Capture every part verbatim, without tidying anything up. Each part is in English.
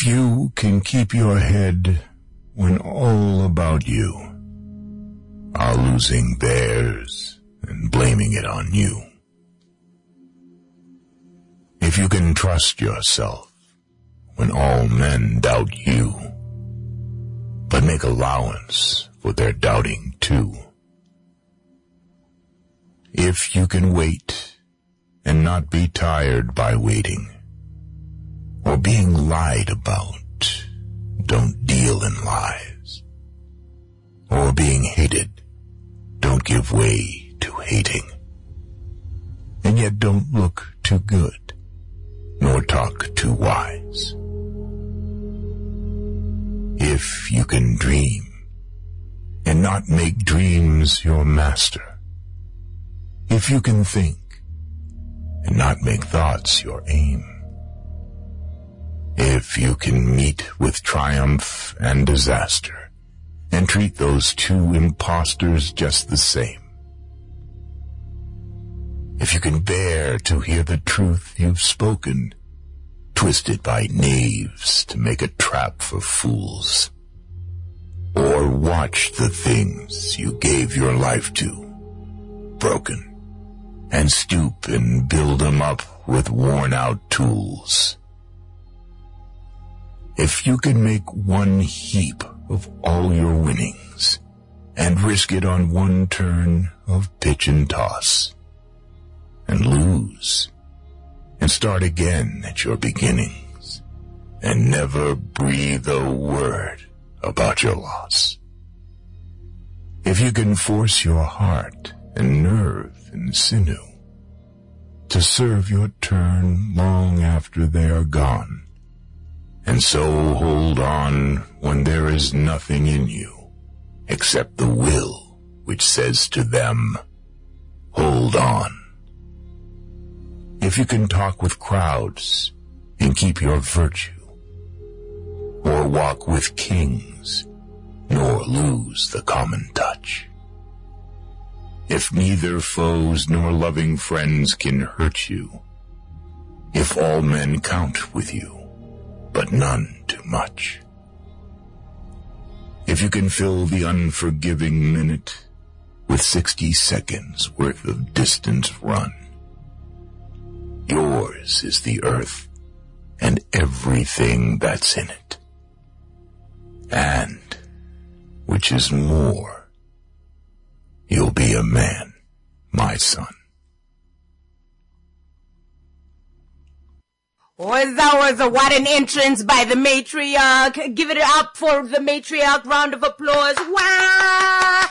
If you can keep your head when all about you are losing theirs and blaming it on you. If you can trust yourself when all men doubt you, but make allowance for their doubting too. If you can wait and not be tired by waiting, or being lied about, don't deal in lies, or being hated, don't give way to hating, and yet don't look too good, nor talk too wise. If you can dream, and not make dreams your master, if you can think, and not make thoughts your aim, if you can meet with triumph and disaster, and treat those two impostors just the same, if you can bear to hear the truth you've spoken, twisted by knaves to make a trap for fools, or watch the things you gave your life to, broken, and stoop and build them up with worn-out tools. If you can make one heap of all your winnings and risk it on one turn of pitch and toss, and lose, and start again at your beginnings, and never breathe a word about your loss. If you can force your heart and nerve and sinew to serve your turn long after they are gone, and so hold on when there is nothing in you except the will which says to them, hold on. If you can talk with crowds and keep your virtue, or walk with kings nor lose the common touch, if neither foes nor loving friends can hurt you, if all men count with you, but none too much, if you can fill the unforgiving minute with sixty seconds worth of distance run, yours is the earth and everything that's in it, and, which is more, you'll be a man, my son. Oh, that was a, what an entrance by the matriarch. Give it up for the matriarch. Round of applause. Wow!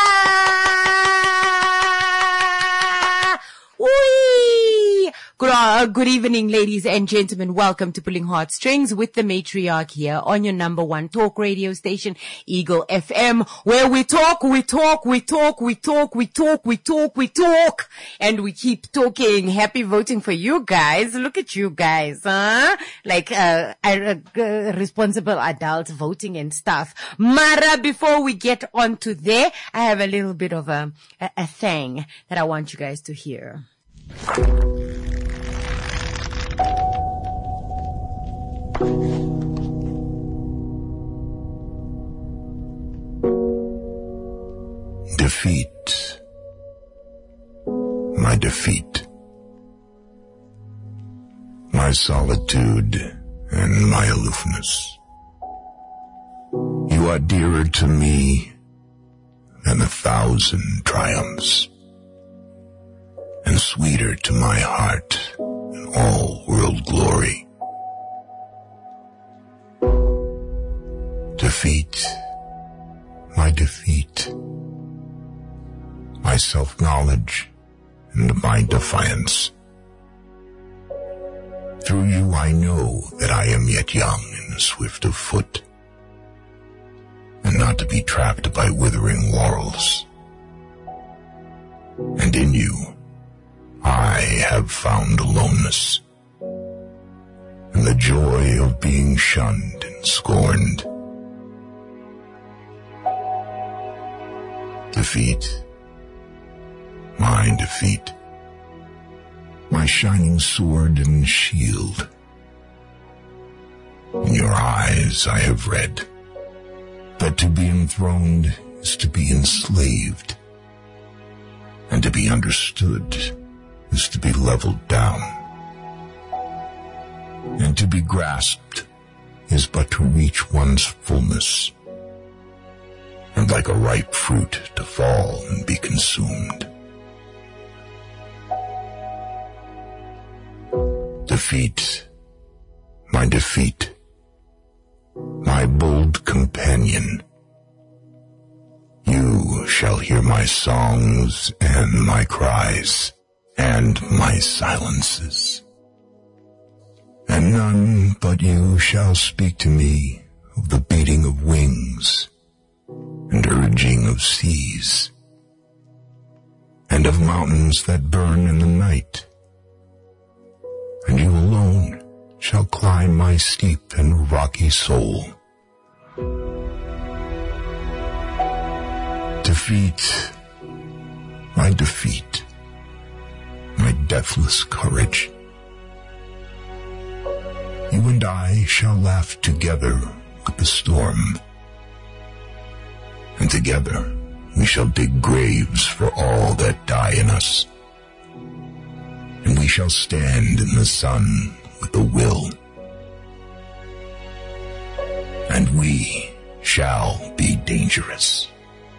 Ah! Whee! Good, uh, good evening, ladies and gentlemen. Welcome to Pulling Heartstrings with the matriarch here on your number one talk radio station, Eagle F M, where we talk, we talk, we talk, we talk, we talk, we talk, we talk, and we keep talking. Happy voting for you guys. Look at you guys, huh? Like, uh, uh, uh responsible adults voting and stuff. Mara, before we get on to there, I have a little bit of a, a, a thing that I want you guys to hear. Defeat, my defeat, my solitude and my aloofness. You are dearer to me than a thousand triumphs, and sweeter to my heart than all world glory. Defeat, my defeat, my self-knowledge and my defiance. Through you I know that I am yet young and swift of foot, and not to be trapped by withering laurels. And in you I have found aloneness, and the joy of being shunned and scorned. Defeat, my defeat, my shining sword and shield. In your eyes I have read that to be enthroned is to be enslaved, and to be understood is to be leveled down, and to be grasped is but to reach one's fullness, and like a ripe fruit to fall and be consumed. Defeat, my defeat, my bold companion, you shall hear my songs and my cries and my silences, and none but you shall speak to me of the beating of wings and urging of seas, and of mountains that burn in the night, and you alone shall climb my steep and rocky soul. Defeat, my defeat, my deathless courage. You and I shall laugh together with the storm, and together we shall dig graves for all that die in us, and we shall stand in the sun with a will, and we shall be dangerous.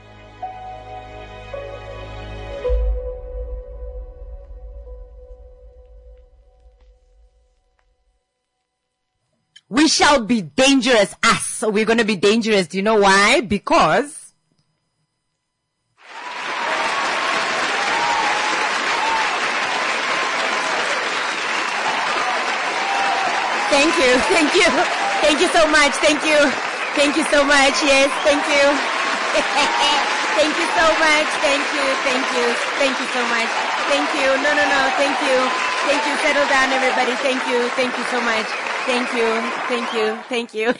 We shall be dangerous, us. So we're going to be dangerous. Do you know why? Because Thank you, thank you, thank you so much, thank you, thank you so much, yes, thank you, thank you so much, thank you, thank you, thank you so much, thank you, no, no, no, thank you, thank you, settle down everybody, thank you, thank you so much, thank you, thank you, thank you.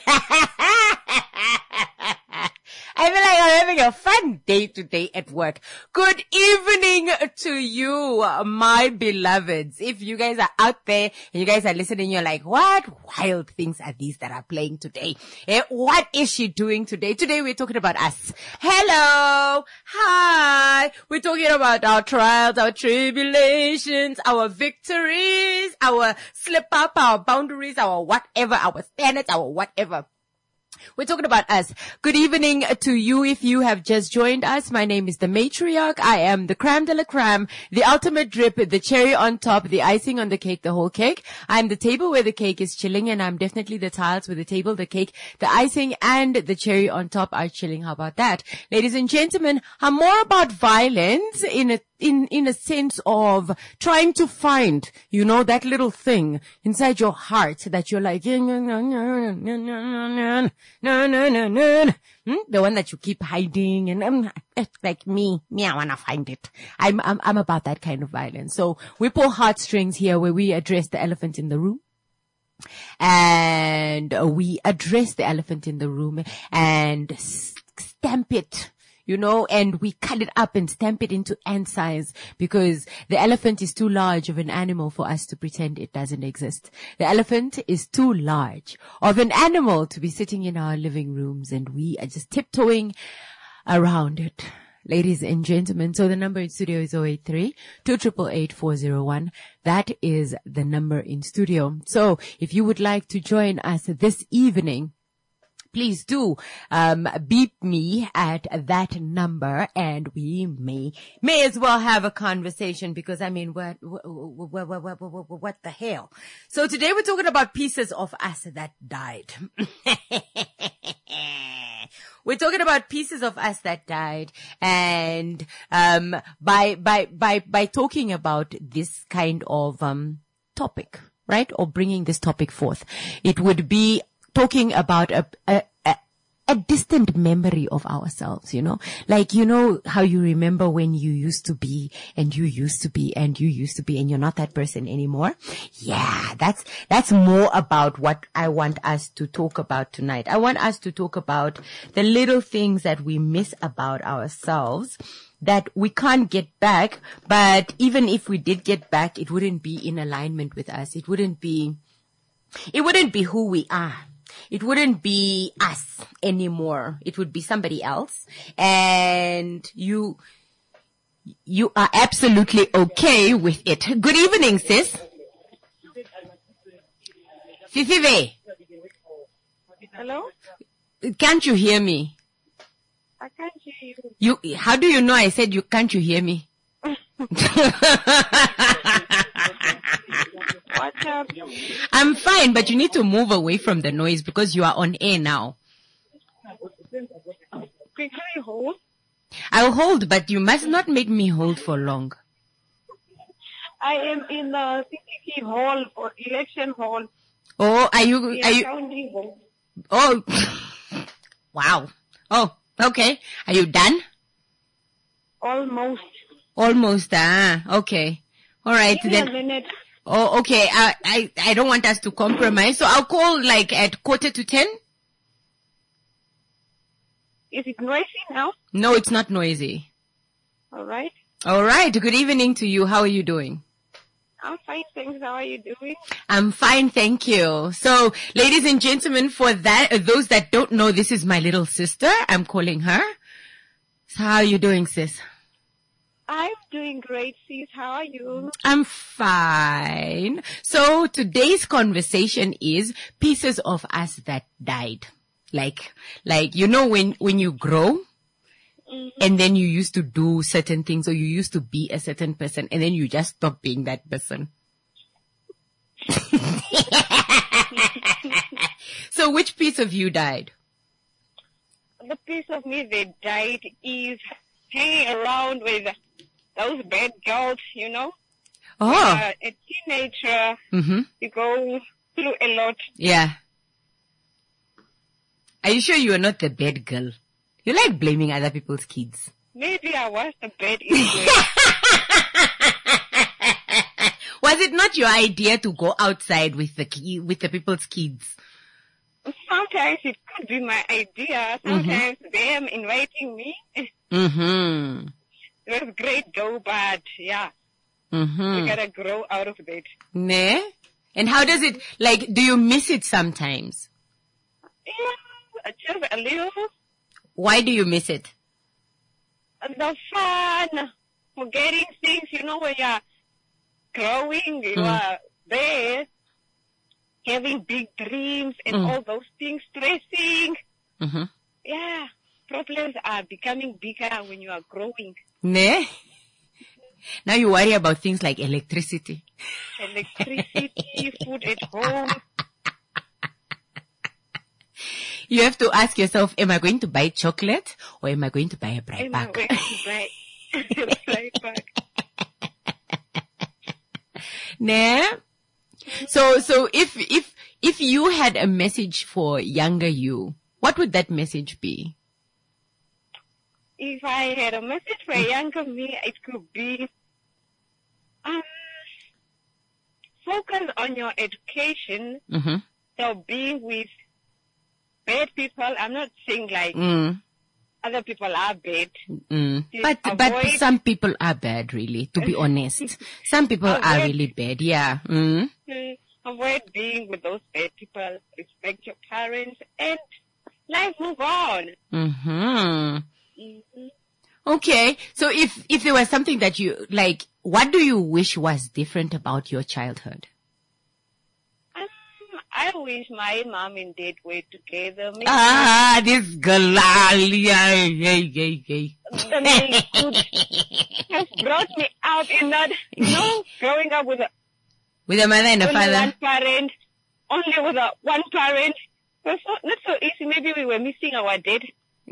I feel like I'm having a fun day today at work. Good evening to you, my beloveds. If you guys are out there and you guys are listening, you're like, what wild things are these that are playing today? Eh, what is she doing today? Today we're talking about us. Hello. Hi. We're talking about our trials, our tribulations, our victories, our slip up, our boundaries, our whatever, our standards, our whatever. We're talking about us. Good evening to you if you have just joined us. My name is the Matriarch. I am the creme de la creme, the ultimate drip, the cherry on top, the icing on the cake, the whole cake. I'm the table where the cake is chilling, and I'm definitely the tiles where the table, the cake, the icing, and the cherry on top are chilling. How about that? Ladies and gentlemen, I'm more about violence in a in, in a sense of trying to find, you know, that little thing inside your heart that you're like, no, no, no, no, no, no, no, the one that you keep hiding, and um, like me, me, I want to find it. I'm, I'm, I'm about that kind of violence. So we pull heartstrings here where we address the elephant in the room. And we address the elephant in the room and stamp it, you know, and we cut it up and stamp it into ant size, because the elephant is too large of an animal for us to pretend it doesn't exist. The elephant is too large of an animal to be sitting in our living rooms, and we are just tiptoeing around it. Ladies and gentlemen, so the number in studio is zero eight three, two eight eight, eight four zero one. That is the number in studio. So if you would like to join us this evening, please do um beep me at that number, and we may may as well have a conversation, because I mean, what what what what, what, what the hell? So today we're talking about pieces of us that died. We're talking about pieces of us that died, and um by by by by talking about this kind of um topic, right, or bringing this topic forth, it would be talking about a, a, a, a distant memory of ourselves, you know, like, you know, how you remember when you used to be and you used to be and you used to be and you're not that person anymore. Yeah, that's, that's more about what I want us to talk about tonight. I want us to talk about the little things that we miss about ourselves that we can't get back. But even if we did get back, it wouldn't be in alignment with us. It wouldn't be, it wouldn't be who we are. it wouldn't be us anymore. It would be somebody else. And you, you are absolutely okay with it. Good evening, sis. Fifive. Hello? Can't you hear me? I can't hear you. You, how do you know I said you, can't you hear me? What's up? I'm fine, but you need to move away from the noise because you are on air now. Can you hold? I'll hold, but you must not make me hold for long. I am in the C C T hall or election hall. Oh, are you, The are you, county hall. oh, wow. Oh, okay. Are you done? Almost. Almost, ah, okay. All right, Give me a then. minute. Oh, okay. I, I, I don't want us to compromise. So I'll call like at quarter to ten. Is it noisy now? No, it's not noisy. All right. All right. Good evening to you. How are you doing? I'm fine, thanks. How are you doing? I'm fine, thank you. So, ladies and gentlemen, for that, uh, those that don't know, this is my little sister. I'm calling her. So how are you doing, sis? I'm doing great, sis. How are you? I'm fine. So today's conversation is pieces of us that died. Like, like, you know, when, when you grow, mm-hmm. and then you used to do certain things or you used to be a certain person and then you just stop being that person. So which piece of you died? The piece of me that died is hanging around with those bad girls, you know? Oh. Uh, a teenager, mm-hmm. you go through a lot. Yeah. Are you sure you are not the bad girl? You like blaming other people's kids. Maybe I was the bad influence. Was it not your idea to go outside with the ki- with the people's kids? Sometimes it could be my idea. Sometimes mm-hmm. them inviting me. Mm-hmm. It was great though, but yeah. Mm-hmm. We gotta grow out of that. Ne? And how does it, like, do you miss it sometimes? Yeah, just a little. Why do you miss it? The fun, forgetting things, you know, when you're growing, you mm. are there, having big dreams and mm. all those things, stressing. Mm-hmm. Yeah, problems are becoming bigger when you are growing. Ne? Now you worry about things like electricity. Electricity, food at home. You have to ask yourself, am I going to buy chocolate or am I going to buy a bright am bag? I going to buy a bright bag? Ne? So, so if, if, if you had a message for younger you, what would that message be? If I had a message for a younger me, it could be, um, focus on your education, mm-hmm. so being with bad people. I'm not saying like mm. other people are bad. Mm. But, but some people are bad, really, to be honest. Some people avoid, are really bad, yeah. Mm. Avoid being with those bad people, respect your parents, and life move on. Mm-hmm. Mm-hmm. Okay, so if, if there was something that you, like, what do you wish was different about your childhood? I wish my mom and dad were together. Maybe ah, this girl. Yeah, yeah, yeah, yeah. They could have brought me out in that, you know, growing up with a, with a mother and a only father. one parent, only with a one parent. It was not so easy. Maybe we were missing our dad.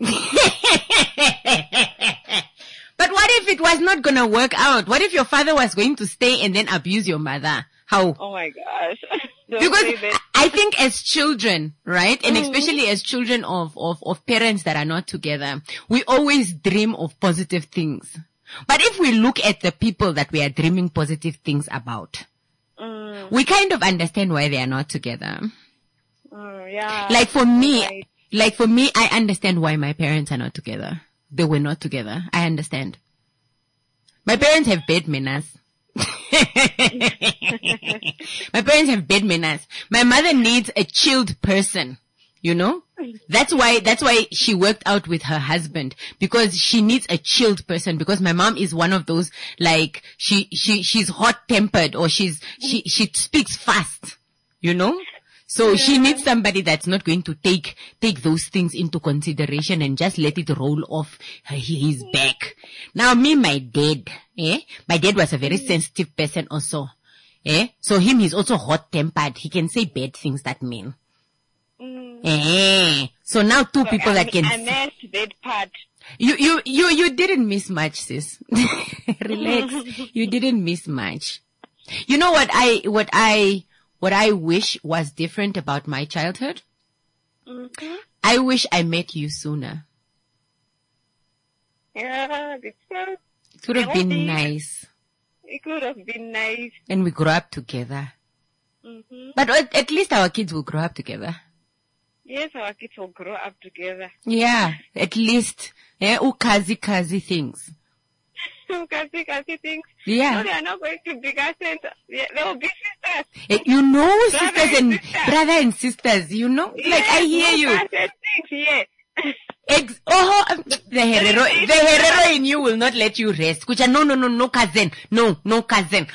But what if it was not gonna work out? What if your father was going to stay and then abuse your mother? How? Oh my gosh. Because I think as children, right? And mm-hmm. especially as children of, of, of parents that are not together, we always dream of positive things. But if we look at the people that we are dreaming positive things about, mm. we kind of understand why they are not together. Mm, yeah. Like for me, right. like for me, I understand why my parents are not together. They were not together. I understand. My parents have bad manners. My parents have bad manners. My mother needs a chilled person You know? That's why, that's why she worked out with her husband, because she needs a chilled person, because my mom is one of those, like, she, she, she's hot tempered, or she's, she, she speaks fast, you know? So yeah. She needs somebody that's not going to take, take those things into consideration and just let it roll off his back. Now me, my dad, eh? My dad was a very sensitive person also, eh? So him, he's also hot tempered. He can say bad things that mean. Mm. Eh. So now two so people I, that can. I missed that part. You, you, you, you didn't miss much, sis. Relax. You didn't miss much. You know what I, what I, what I wish was different about my childhood? Mm-hmm. I wish I met you sooner. Yeah, it's so. It would have been nice. It could have been nice. And we grew up together. Mm-hmm. But at, at least our kids will grow up together. Yes, our kids will grow up together. Yeah, at least. Yeah, ukazi kazi things. Ukazi kazi things. Yeah. No, they are not going to be cousins. They will be sisters. Uh, you know, brother sisters and, sister. brother and sisters, you know? Yes, like, I hear no you. Things, yes. Ex- oh, the Herero, the Herero in you will not let you rest. Kucha, no, no, no, no cousin. No, no cousin.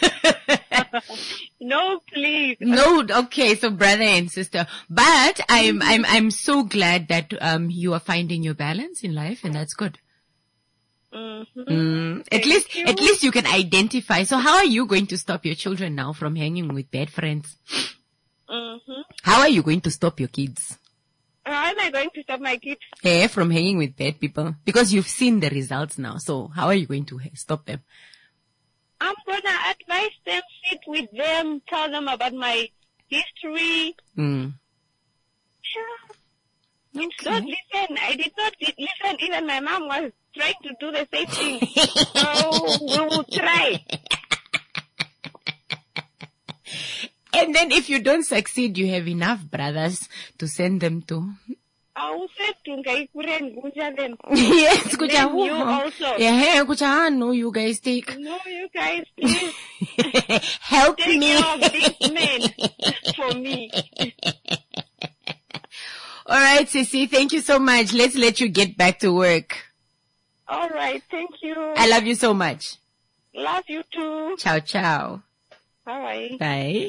No, please. No, okay, so brother and sister. But I'm, I'm, I'm so glad that, um, you are finding your balance in life, and that's good. Mm-hmm. Mm, at Thank least, you. at least you can identify. So how are you going to stop your children now from hanging with bad friends? Mm-hmm. How are you going to stop your kids? How am I going to stop my kids? Eh, from hanging with bad people? Because you've seen the results now. So how are you going to stop them? I'm gonna advise them, sit with them, tell them about my history. Mm. Yeah. Okay. Don't listen. I did not listen. Even my mom was trying to do the same thing. So we will try. And then if you don't succeed, you have enough brothers to send them to. I will say to Guja then. Yes, Guja. Then you also. Yeah, Guja. No, you guys take. No, you guys please. Help take me. Take care of this man for me. All right, Sissy. Thank you so much. Let's let you get back to work. All right. Thank you. I love you so much. Love you too. Ciao, ciao. Bye. Bye.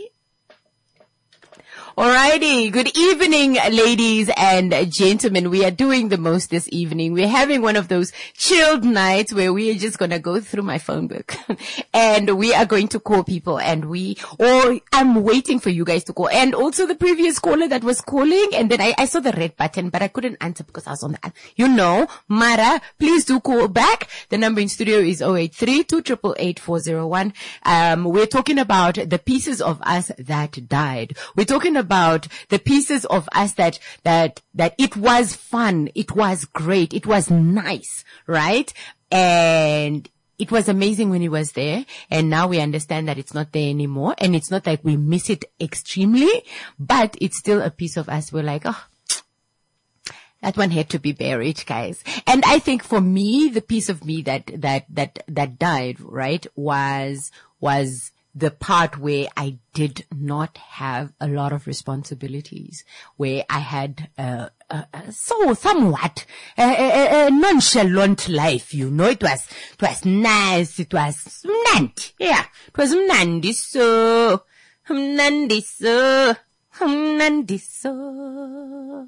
Alrighty. Good evening, ladies and gentlemen. We are doing the most this evening. We're having one of those chilled nights where we are just going to go through my phone book and we are going to call people and we, or I'm waiting for you guys to call. And also the previous caller that was calling, and then I, I saw the red button, but I couldn't answer because I was on the, you know, Mara, please do call back. The number in studio is zero eight three, two eight eight, eight four zero one. Um, we're talking about the pieces of us that died. We're talking about the pieces of us that, that, that it was fun. It was great. It was nice, right? And it was amazing when it was there. And now we understand that it's not there anymore. And it's not like we miss it extremely, but it's still a piece of us. We're like, oh, that one had to be buried, guys. And I think for me, the piece of me that, that, that, that died, right, was, was the part where I did not have a lot of responsibilities, where I had, uh, uh, uh so somewhat, a, a, a nonchalant life, you know. It was, it was nice. It was mnandi. Yeah. It was mnandi so, mnandi so, mnandi so.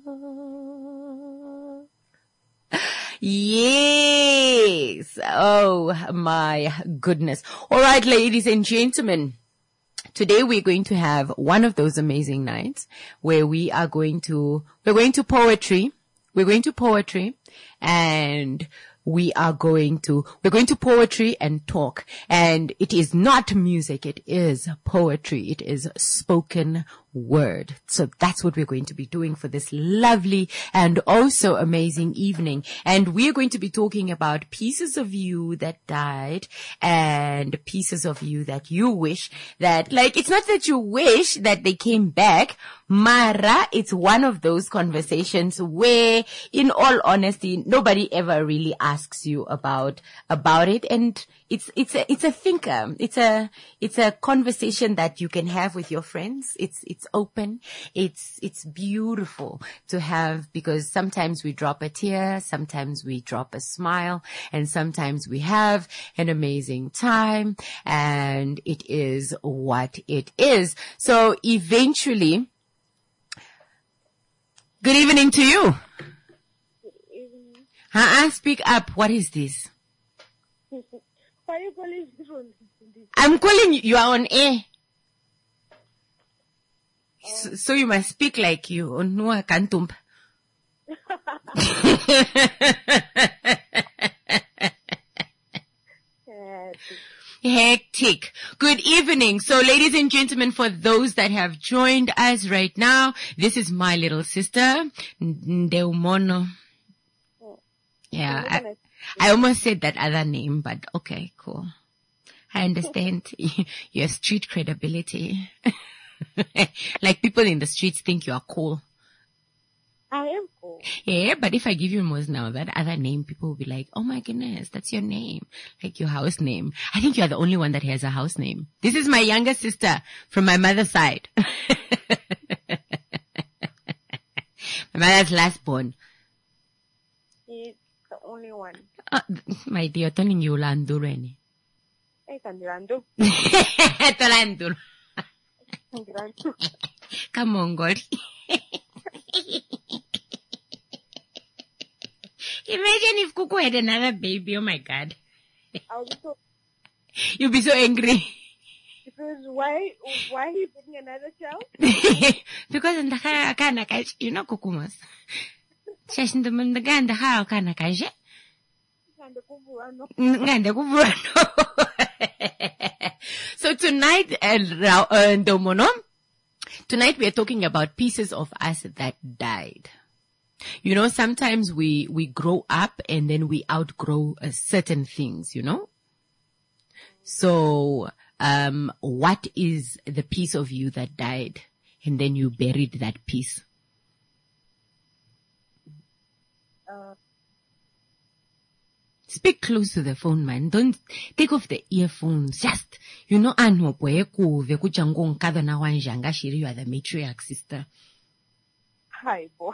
Yes. Oh my goodness. All right, ladies and gentlemen. Today we're going to have one of those amazing nights where we are going to, we're going to poetry. We're going to poetry and we are going to, we're going to poetry and talk. And it is not music. It is poetry. It is spoken word. So that's what we're going to be doing for this lovely and also amazing evening. And we're going to be talking about pieces of you that died and pieces of you that you wish that, like, it's not that you wish that they came back, Mara. It's one of those conversations where, in all honesty, nobody ever really asks you about, about it. And it's, it's a, it's a thinker. It's a, it's a conversation that you can have with your friends. It's, it's open. It's, it's beautiful to have because sometimes we drop a tear, sometimes we drop a smile, and sometimes we have an amazing time, and it is what it is. So eventually, good evening to you. Good evening. Uh-uh, speak up. What is this? Why are you calling me from this? I'm calling you. You are on air. So, so you must speak like you. Onua kantump. Hectic. Good evening. So ladies and gentlemen, for those that have joined us right now, this is my little sister, Ndeumono. Yeah, I, I almost said that other name, but okay, cool. I understand your street credibility. Like people in the streets think you are cool. I am cool. Yeah, but if I give you Moz now, that other name, people will be like, oh my goodness, that's your name. Like your house name. I think you are the only one that has a house name. This is my younger sister from my mother's side. My mother's last born. He's the only one. Oh, my dear, telling you Landureni. Hey, Kandirandu. Tolandur. Kandirandu. Come on, God. Imagine if Kuku had another baby. Oh my God. I was so, You'd be so angry. because why, why are you getting another child? Because in the car, kana kaje, you know, Kukumas. Shashin the mandaganda ha kana kaje. Kandirandu. Ngande kuburano. So tonight, uh, Ra- uh, Ndomono, tonight we are talking about pieces of us that died. You know, sometimes we, we grow up and then we outgrow uh, certain things, you know? So, um, what is the piece of you that died and then you buried that piece? Uh, Speak close to the phone, man. Don't take off the earphones. Just, you know, ano poe kuve kuchangong kada na wanjanga shiri, you are the matriarch sister. hi, boy.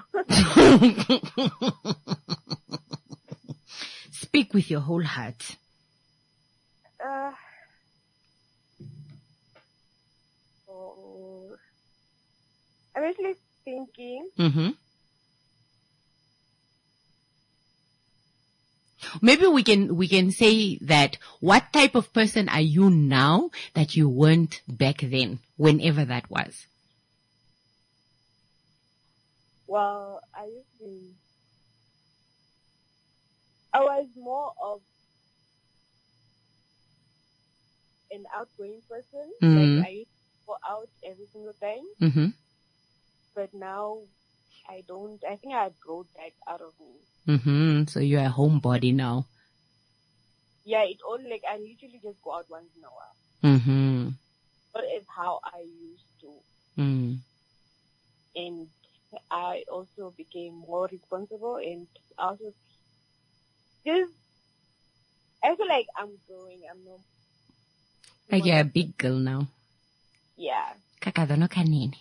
Speak with your whole heart. Uh, so, I'm actually thinking, Mm-hmm. Maybe we can, we can say that what type of person are you now that you weren't back then, whenever that was? well, I used to be, I was more of an outgoing person. Mhm. Like I used to go out every single time, Mm-hmm. but now I don't. I think I outgrow that out of me. Mm-hmm. So you're a homebody now. Yeah, it all like I literally just go out once in a while. Mm-hmm. But it's how I used to, Mm. and I also became more responsible, and also just I feel like I'm growing. I'm not. Like you're a big girl now. Yeah, Kakadono kanini.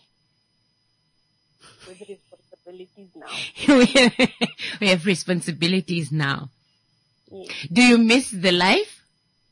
with responsibilities now. we have, we have responsibilities now. Yeah. Do you miss the life?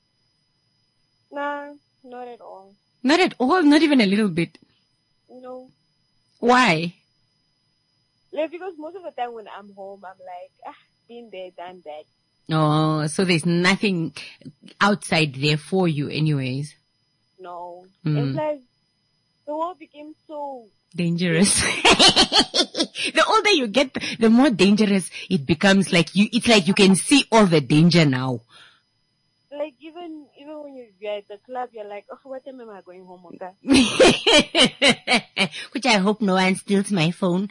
Nah, not at all. Not at all, not even a little bit. No. Why? Like, because most of the time when I'm home, I'm like, ah, been there, done that. Oh, so there's nothing outside there for you anyways. No. Mm. It's like, the world became so, Dangerous. The older you get, the more dangerous it becomes. Like you, it's like you can see all the danger now. like, even, even when you- you're at the club, you're like, oh, what time am I going home, okay? Which I hope no one steals my phone.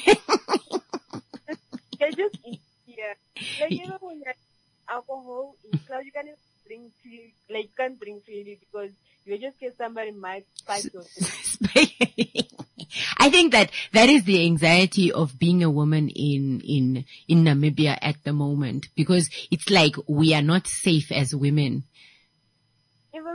They're just easier. Like, even when you're alcohol in club, you can't even drink freely, like, you can't drink freely because you just get somebody might spike your drink. I think that that is the anxiety of being a woman in, in, in Namibia at the moment, because it's like we are not safe as women.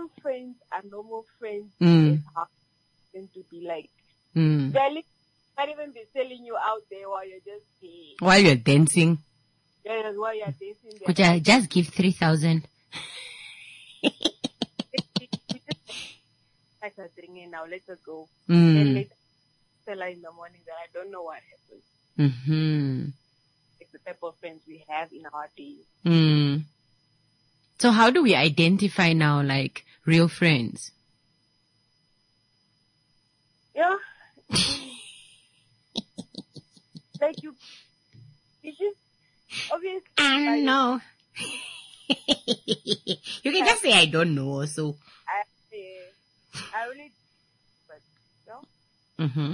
real friends are normal friends. Mm. It's hard them to be like. Mm. They're li- not even be selling you out there while you're just here. While you're dancing. Yeah, while you're dancing. Could I just give three thousand? Like a thing in now, let her go. Mm. Then later, tell her in the morning that I don't know what happened. Mm-hmm. It's the type of friends we have in our days. Mm. So how do we identify now, like, real friends? Yeah. Like you, you just, obviously. I don't like, know. You can just say I don't know also. I, I really, but, you know? Mm-hmm.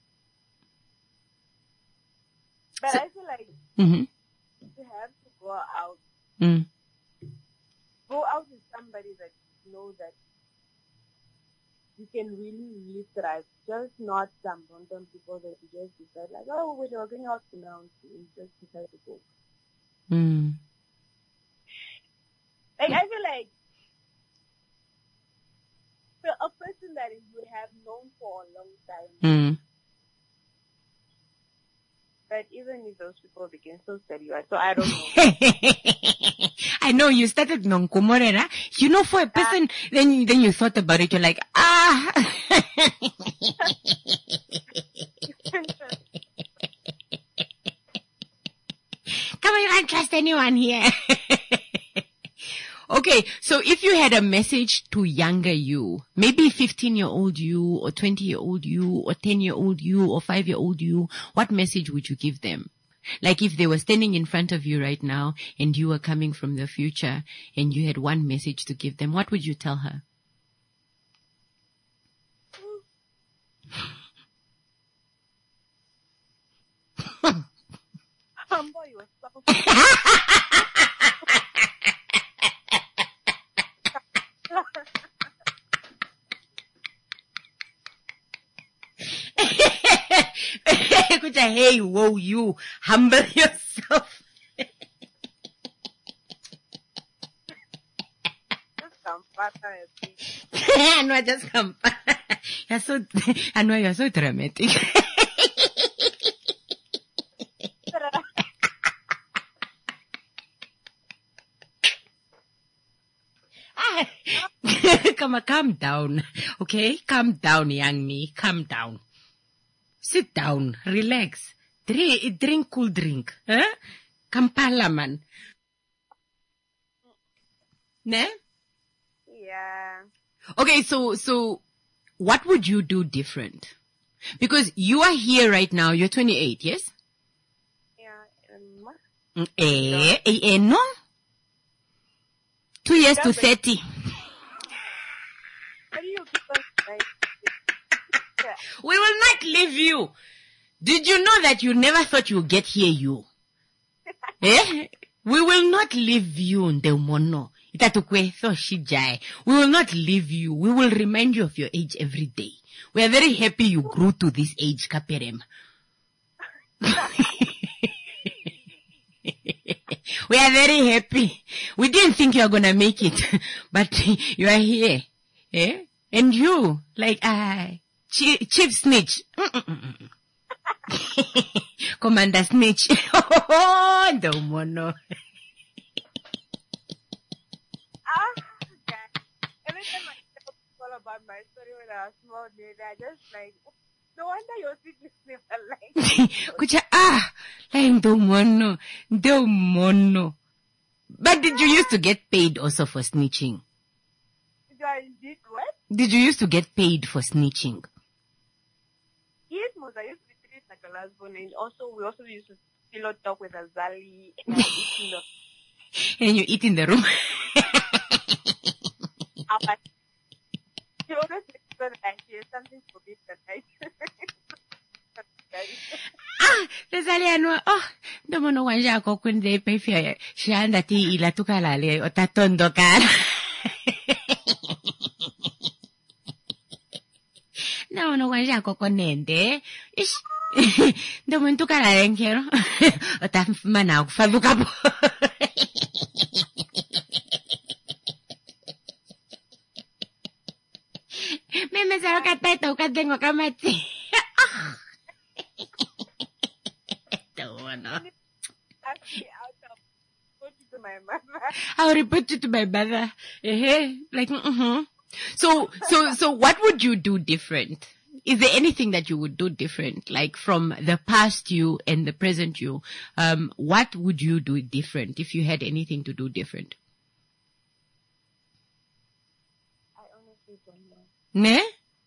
But So- I feel like Mm-hmm. you have to go out. Mm. Go out with somebody that you know that you can really, really thrive. Just not some random people that you just decide like, oh, we're going out now, and just decide to go. Mm. Like, I feel like for a person that you have known for a long time, Mm. but even if those people became so serious, so I don't know. I know you started nonkumorera. You know, for a person, then you, then you thought about it. You're like, ah. Come on, you can't trust anyone here. Okay, so if you had a message to younger you, maybe fifteen-year-old you, or twenty-year-old you, or ten-year-old you, or five-year-old you, what message would you give them? Like if they were standing in front of you right now and you were coming from the future and you had one message to give them, what would you tell her? Humble yourself. Hey, whoa, you humble yourself. Just come faster and see. I know, I just come. You're so, I know you're so dramatic. Come on, calm down. Okay? Calm down, young me. Calm down. Sit down. Relax. Drink, drink cool drink. Huh? Kampala, man. Ne? Yeah. Okay, so, so, what would you do different? Because you are here right now. You're twenty-eight, yes? Yeah. Um, Mm, Eh, eh, eh, no? Two years to thirty. what do you keep us like? Yeah. We will not leave you. Did you know that you never thought you would get here, you? Eh? We will not leave you, Ndemono. Itatukwe thoshijai. We will not leave you. We will remind you of your age every day. We are very happy you grew to this age, Kaperem. We are very happy. We didn't think you were gonna make it, but you are here. Eh? And you, like, ah, chief, chief snitch. Mm-mm-mm. Commander snitch. Oh, Ndemono. Ah, okay. Every time I tell people about my story when I was small, they're just like, no wonder your siblings never like. Kucha, ah, like Ndemono, Ndemono. But did you used to get paid also for snitching? Do I indeed what? Did you used to get paid for snitching? Yes, most I used to be treated like a lesbian, and also we also used to pillow talk with Azali and I used to know And you eat in the room. our she always makes sure that I hear something for me that I Ah, lesali anwa, oh, Ndemono wanja ako kunde pe fia, shanda ti ila tukalale, o tatondo kala. Ndemono wanja ako konende, ish, Ndemono tukalale nkero, o ta mana ukufaluka po. Meme sa ka tayo ka tengo ka mati. Don't know. Actually, out of put it to my mother. I will report you to my mother. Eh, like, mm-hmm. So, so, so what would you do different? Is there anything that you would do different? Like from the past you and the present you, um, what would you do different if you had anything to do different? I honestly don't know. Ne?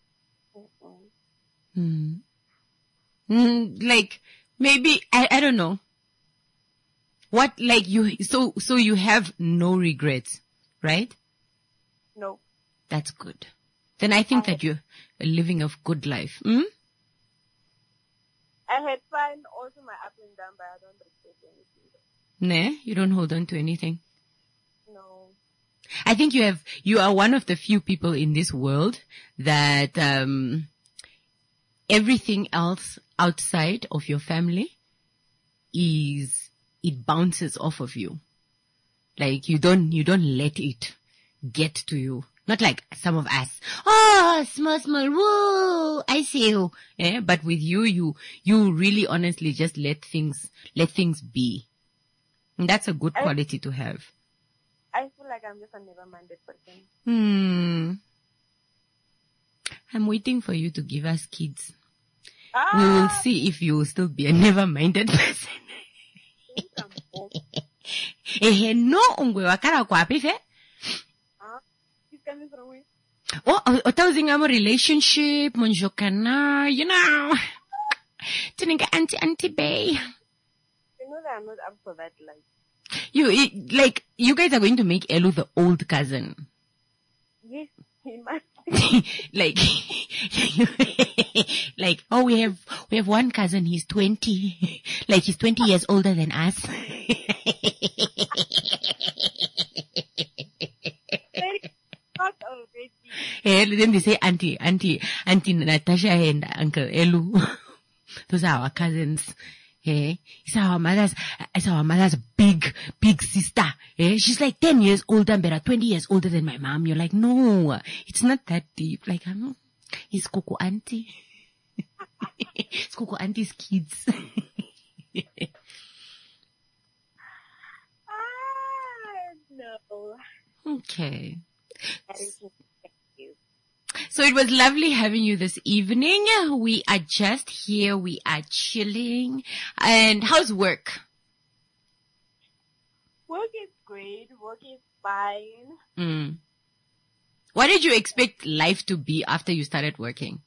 Mm-mm. Hmm. Mm, like, maybe, I, I don't know. What, like you, so, so you have no regrets, right? No. That's good. Then I think I- that you're living a good life. Hmm? I had fun also my up and down, but I don't regret anything. Ne? You don't hold on to anything. No. I think you have, you are one of the few people in this world that, um, everything else outside of your family is, it bounces off of you. Like you don't, you don't let it get to you. Not like some of us. Oh, small, small, woo, I see you. Eh? But with you, you, you really honestly just let things, let things be. And that's a good I- quality to have. I feel like I'm just a never-minded person. Hmm. I'm waiting for you to give us kids. Ah! We will see if you will still be a never-minded person. think I'm old. Eh, no, ungwe wakara kwa pife. Ah, he's coming from where? Oh, otawzinga mo relationship, monjokana, you know. Tuninga auntie, auntie bay. You know that I'm not up for that, like. You, it, like, you guys are going to make Elu the old cousin. Yes, he must. like, like, oh, we have, we have one cousin, he's twenty. Like, he's twenty years older than us. Not already. And then they say auntie, auntie, auntie Natasha and Uncle Elu. Those are our cousins. Eh? It's our mother's, it's our mother's big, big sister. Eh? She's like ten years older and better, twenty years older than my mom. You're like, no, it's not that deep. Like, um, it's Coco auntie. It's Coco auntie's kids. Ah, no. Okay. That is thank you. So it was lovely having you this evening. We are just here. We are chilling. And how's work? Work is great. Work is fine. Mm. What did you expect life to be after you started working?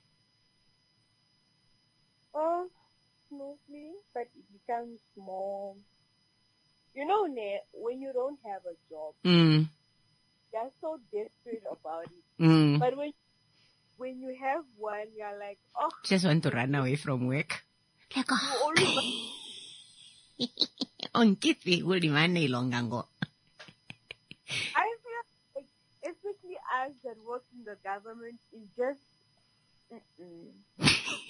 Oh, smoothly, but it becomes more. You know, Ne, when you don't have a job, Mm. you're so desperate about it. Mm. But when when you have one, you're like, oh, Just want to run away from work. Like, you oh, always. on kitty, ulimane ilongango. I feel like, especially us that work in the government, is just. Mm-mm.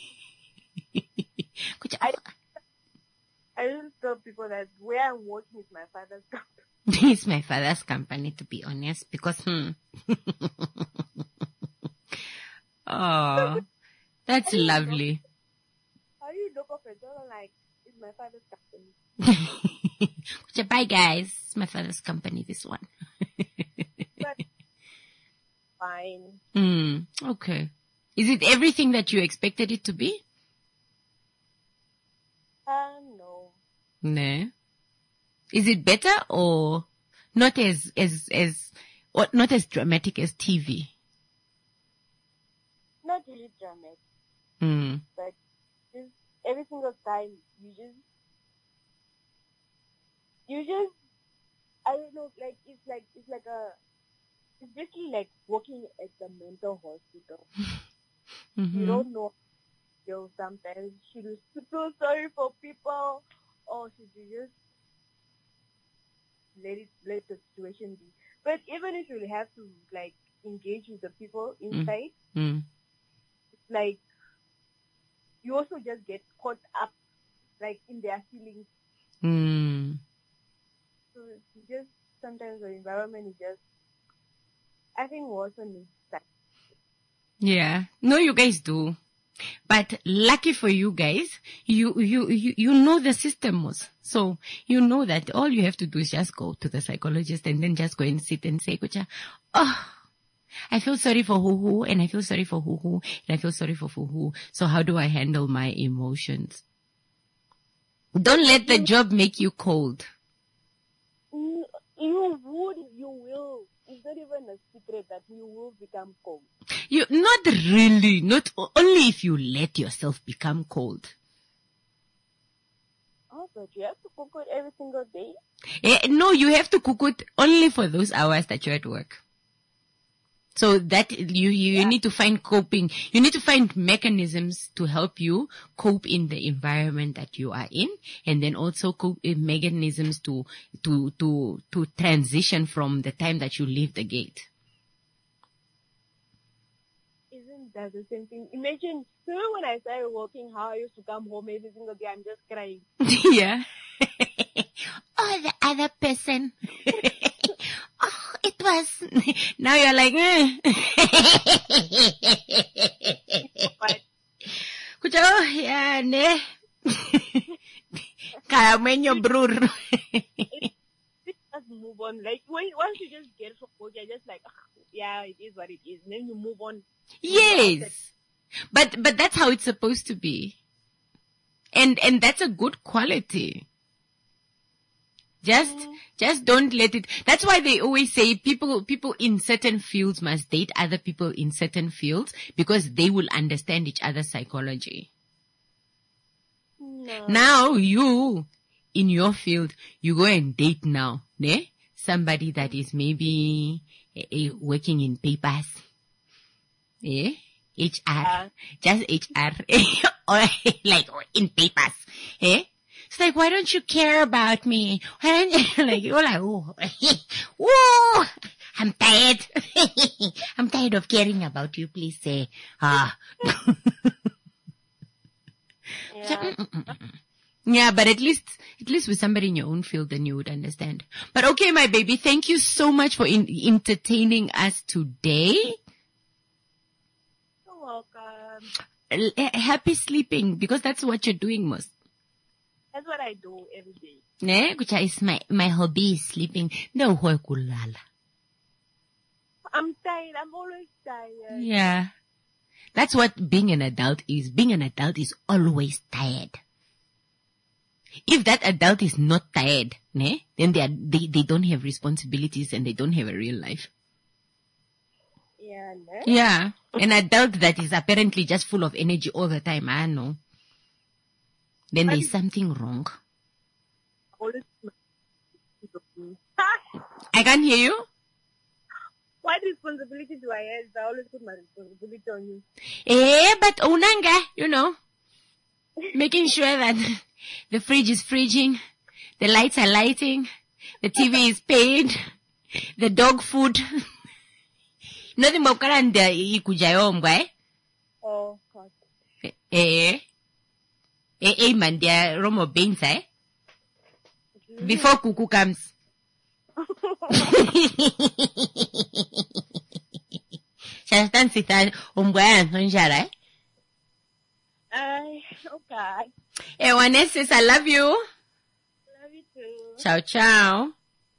I I don't tell people that where I'm working is my father's company. It's my father's company, to be honest, because, hmm. Oh, that's lovely. How do you look up at all like it's my father's company? Bye, guys. It's my father's company, this one. But fine. Hmm. Okay. Is it everything that you expected it to be? Uh, no. No. Is it better or not as, as, as, or not as dramatic as T V? Not really dramatic, Hmm. but just every single time you just, you just, I don't know, like, it's like, it's like a, it's basically like working at the mental hospital. Mm-hmm. You don't know, you know, sometimes should you feel sorry for people or should you just let it, let the situation be. But even if you have to, like, engage with the people inside, Mm. like, you also just get caught up, like, in their feelings. Mm. So it's just, sometimes the environment is just, I think we also need that. Yeah. No, you guys do. But lucky for you guys, you, you, you, you know the system was. So you know that all you have to do is just go to the psychologist and then just go and sit and say, Kucha, oh, I feel sorry for Hoo Hoo and I feel sorry for Hoo Hoo and I feel sorry for Foo Hoo. So how do I handle my emotions? Don't let the job make you cold. You would, you will. It's not even a secret that you will become cold. You, not really, not only if you let yourself become cold. Oh, but you have to cook it every single day? Eh, no, you have to cook it only for those hours that you're at work. So that you, you, Yeah. you need to find coping, you need to find mechanisms to help you cope in the environment that you are in, and then also cope, uh, mechanisms to, to, to, to transition from the time that you leave the gate. Isn't that the same thing? Imagine, you know when I started working, how I used to come home every single day, I'm just crying. Yeah. Oh, the other person. Oh, it was. Now you're like, eh. But Kucha, oh, yeah, ne. Caramenyo brur. just move on. Like, when, once you just get from work, you're just like, ah, yeah, it is what it is. And then you move on. Yes. But, but that's how it's supposed to be. And, and that's a good quality. Just, just don't let it, that's why they always say people, people in certain fields must date other people in certain fields because they will understand each other's psychology. No. Now you, in your field, you go and date now, ne? Somebody that is maybe eh, eh, working in papers. Eh? H R. Yeah. Just H R. Or like in papers. Eh? It's like, why don't you care about me? Why don't you, like, you're like, oh, whoa, I'm tired. I'm tired of caring about you. Please say, ah. Yeah. Yeah, but at least, at least with somebody in your own field, then you would understand. But okay, my baby, thank you so much for in, entertaining us today. You're welcome. L- happy sleeping, because that's what you're doing most. That's what I do every day. Ne? Kucha is my, my hobby is sleeping. No hoy kulala. I'm tired. I'm always tired. Yeah. That's what being an adult is. Being an adult is always tired. If that adult is not tired, ne, then they, are, they, they don't have responsibilities and they don't have a real life. Yeah, no? Yeah. An adult that is apparently just full of energy all the time, I know. Then there's something wrong. Always. I can't hear you. What responsibility do I have? I always put my responsibility on you. Eh, but unanga, you know, making sure that the fridge is fridging, the lights are lighting, the T V is paid, the dog food. Nothing more than the ikujayo mbwa, eh? Oh, God. Eh, eh, eh, man, dia romo beans, eh? Before Kuku comes. Shastan sita umbwa antonjara, eh? Ay, okay. Eh, Wanesis, I love you. Love you too. Ciao, ciao.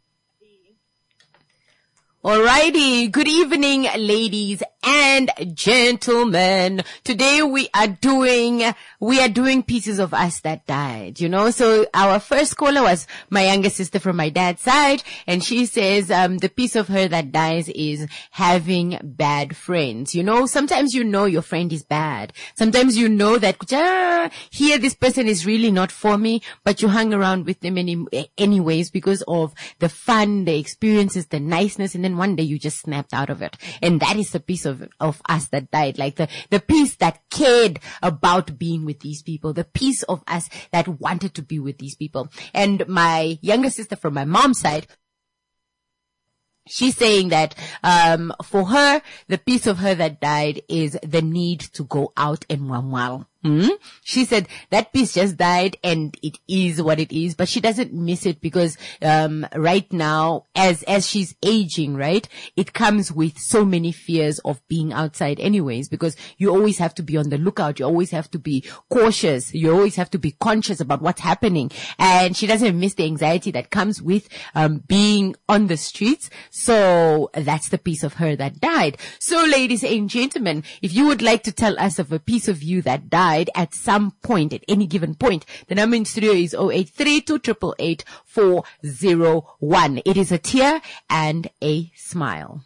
Alrighty, good evening, ladies and gentlemen. Today we are doing, we are doing pieces of us that died, you know. So our first caller was my younger sister from my dad's side, and she says, um, the piece of her that dies is having bad friends. You know, sometimes you know your friend is bad. Sometimes you know that, ah, here this person is really not for me, but you hung around with them any, anyways because of the fun, the experiences, the niceness, and then one day you just snapped out of it. And that is the piece of, of us that died. Like the, the piece that cared about being with these people. The piece of us that wanted to be with these people. And my younger sister from my mom's side, she's saying that, um, for her, the piece of her that died is the need to go out and mwamwal. Hmm? She said that piece just died and it is what it is, but she doesn't miss it because, um, right now, as, as she's aging, right, it comes with so many fears of being outside anyways, because you always have to be on the lookout. You always have to be cautious. You always have to be conscious about what's happening. And she doesn't miss the anxiety that comes with, um, being on the streets. So that's the piece of her that died. So ladies and gentlemen, if you would like to tell us of a piece of you that died, at some point, at any given point, the number in studio is zero eight three two eight eight eight four zero one. It is a tear and a smile.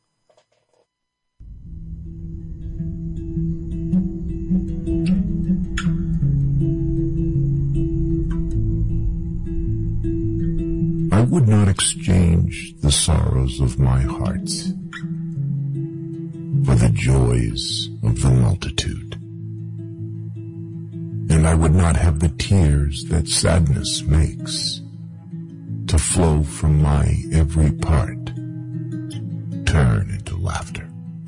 I would not exchange the sorrows of my heart for the joys of the multitude. And I would not have the tears that sadness makes to flow from my every part, turn into laughter.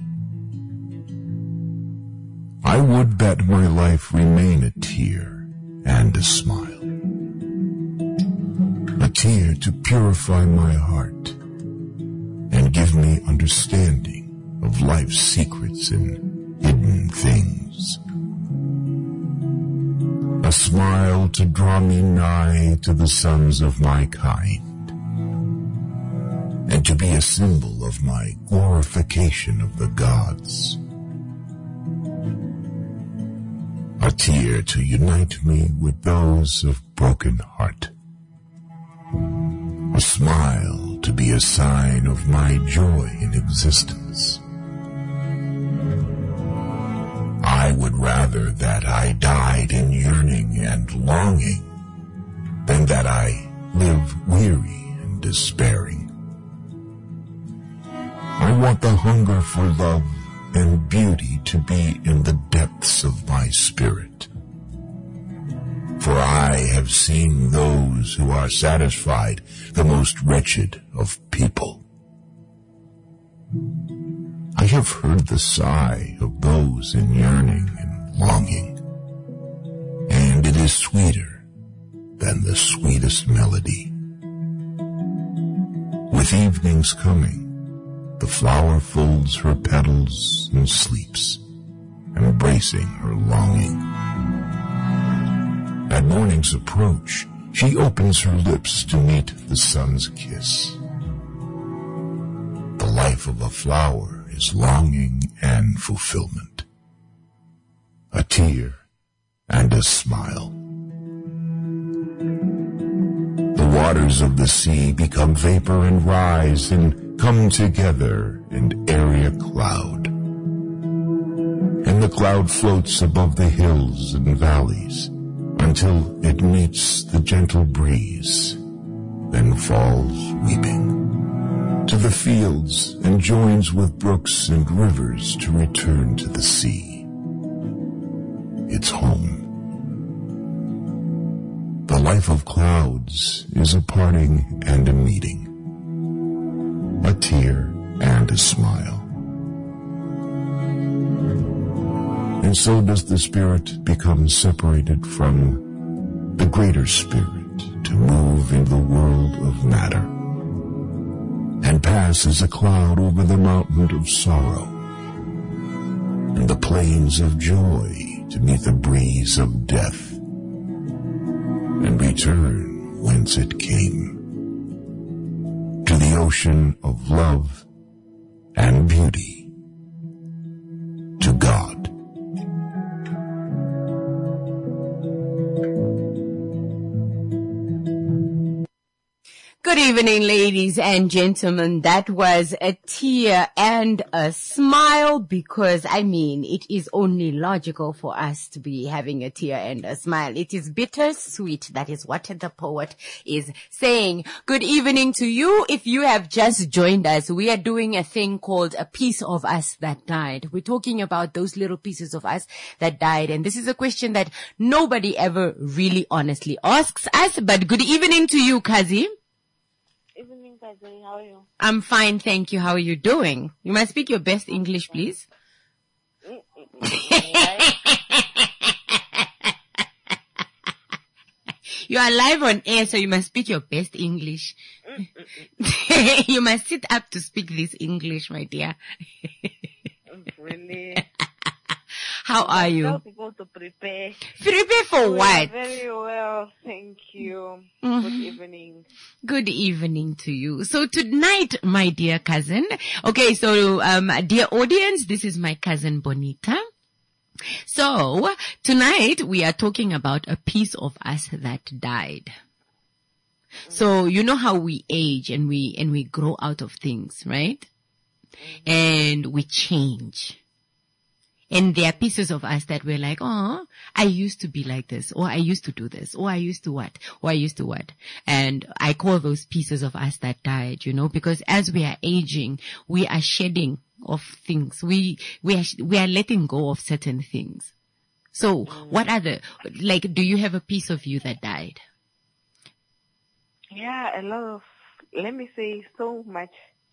I would that my life remain a tear and a smile, a tear to purify my heart and give me understanding of life's secrets and hidden things. A smile to draw me nigh to the sons of my kind, and to be a symbol of my glorification of the gods. A tear to unite me with those of broken heart. A smile to be a sign of my joy in existence. I would rather that I died in yearning and longing than that I live weary and despairing. I want the hunger for love and beauty to be in the depths of my spirit. For I have seen those who are satisfied the most wretched of people. I have heard the sigh of those in yearning and longing, and it is sweeter than the sweetest melody. With evening's coming, the flower folds her petals and sleeps, embracing her longing. At morning's approach, she opens her lips to meet the sun's kiss. The life of a flower is longing and fulfillment, a tear and a smile. The waters of the sea become vapor and rise and come together in airy cloud. And the cloud floats above the hills and valleys until it meets the gentle breeze, then falls weeping to the fields and joins with brooks and rivers to return to the sea, its home. The life of clouds is a parting and a meeting, a tear and a smile. And so does the spirit become separated from the greater spirit to move in the world of matter, and pass as a cloud over the mountain of sorrow and the plains of joy to meet the breeze of death, and return whence it came, to the ocean of love and beauty, to God. Good evening, ladies and gentlemen. That was a tear and a smile, because, I mean, it is only logical for us to be having a tear and a smile. It is bittersweet. That is what the poet is saying. Good evening to you. If you have just joined us, we are doing a thing called A Piece of Us That Died. We're talking about those little pieces of us that died. And this is a question that nobody ever really honestly asks us. But good evening to you, Kazi. Evening, Kazi. How are you? I'm fine, thank you. How are you doing? You must speak your best English, please. You are live on air, so you must speak your best English. You must sit up to speak this English, my dear. Really? How are you? Tell people to prepare. Prepare for We what? are very well, thank you. Mhm. Good evening. Good evening to you. So tonight, my dear cousin, okay, so, um, dear audience, this is my cousin Bonita. So tonight we are talking about a piece of us that died. So you know how we age and we, and we grow out of things, right? And we change. And there are pieces of us that we're like, oh, I used to be like this, or I used to do this, or I used to what, or I used to what. And I call those pieces of us that died, you know, because as we are aging, we are shedding of things. We, we are, we are letting go of certain things. So what are the, like, do you have a piece of you that died? Yeah, a lot of, let me say so much.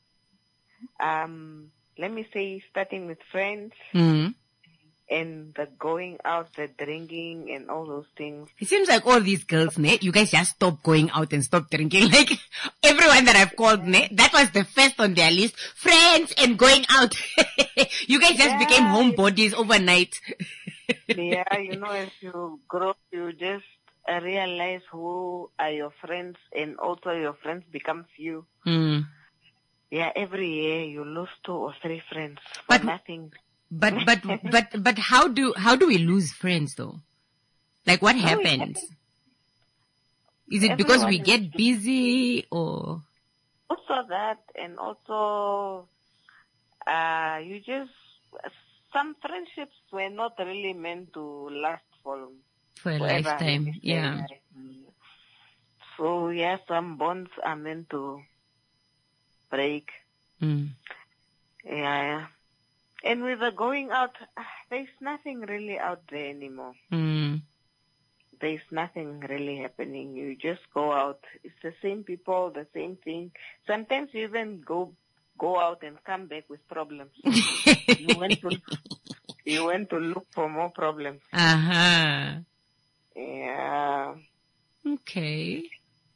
Um, let me say starting with friends. Mm-hmm. And the going out, the drinking and all those things. It seems like all these girls, ne, you guys just stop going out and stop drinking. Like everyone that I've called, ne, that was the first on their list. Friends and going out. You guys just Yeah. became homebodies overnight. Yeah, you know, as you grow, you just uh, realize who are your friends, and also your friends become few. Mm. Yeah, every year you lose two or three friends for But- nothing. But, but, but, but how do, how do we lose friends though? Like what happens? Is it because we Everyone get is- busy or? Also that, and also, uh, you just, some friendships were not really meant to last for For a forever, lifetime, let me say. yeah. Mm. So yeah, some bonds are meant to break. Mm. Yeah. And with the going out, ah, there's nothing really out there anymore. Mm. There's nothing really happening. You just go out. It's the same people, the same thing. Sometimes you even go go out and come back with problems. you went to you went to look for more problems. Uh-huh. Yeah. Okay.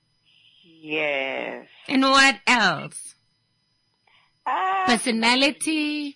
Yes. And what else? Ah, Personality?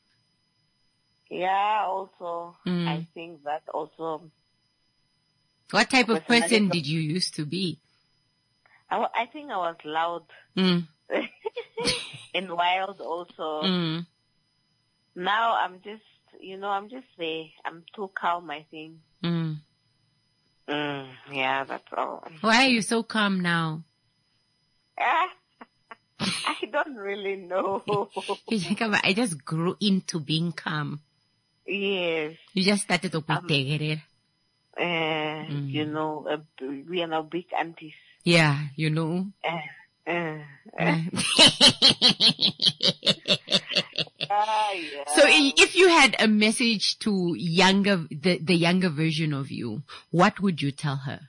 yeah, also, Mm. I think that also, What type of person Personality. did you used to be? I, wa- I think I was loud Mm. and wild also. Mm. Now I'm just, you know, I'm just there. I'm too calm, I think. Mm. Mm, yeah, that's all. Why are you so calm now? Ah, I don't really know. You think about, I just grew into being calm. Yes. You just started to Um, be Uh, Mm. You know, uh, we are now big aunties. Yeah, you know. Uh, uh, Uh. ah, yeah. So i- if you had a message to younger, the, the younger version of you, what would you tell her?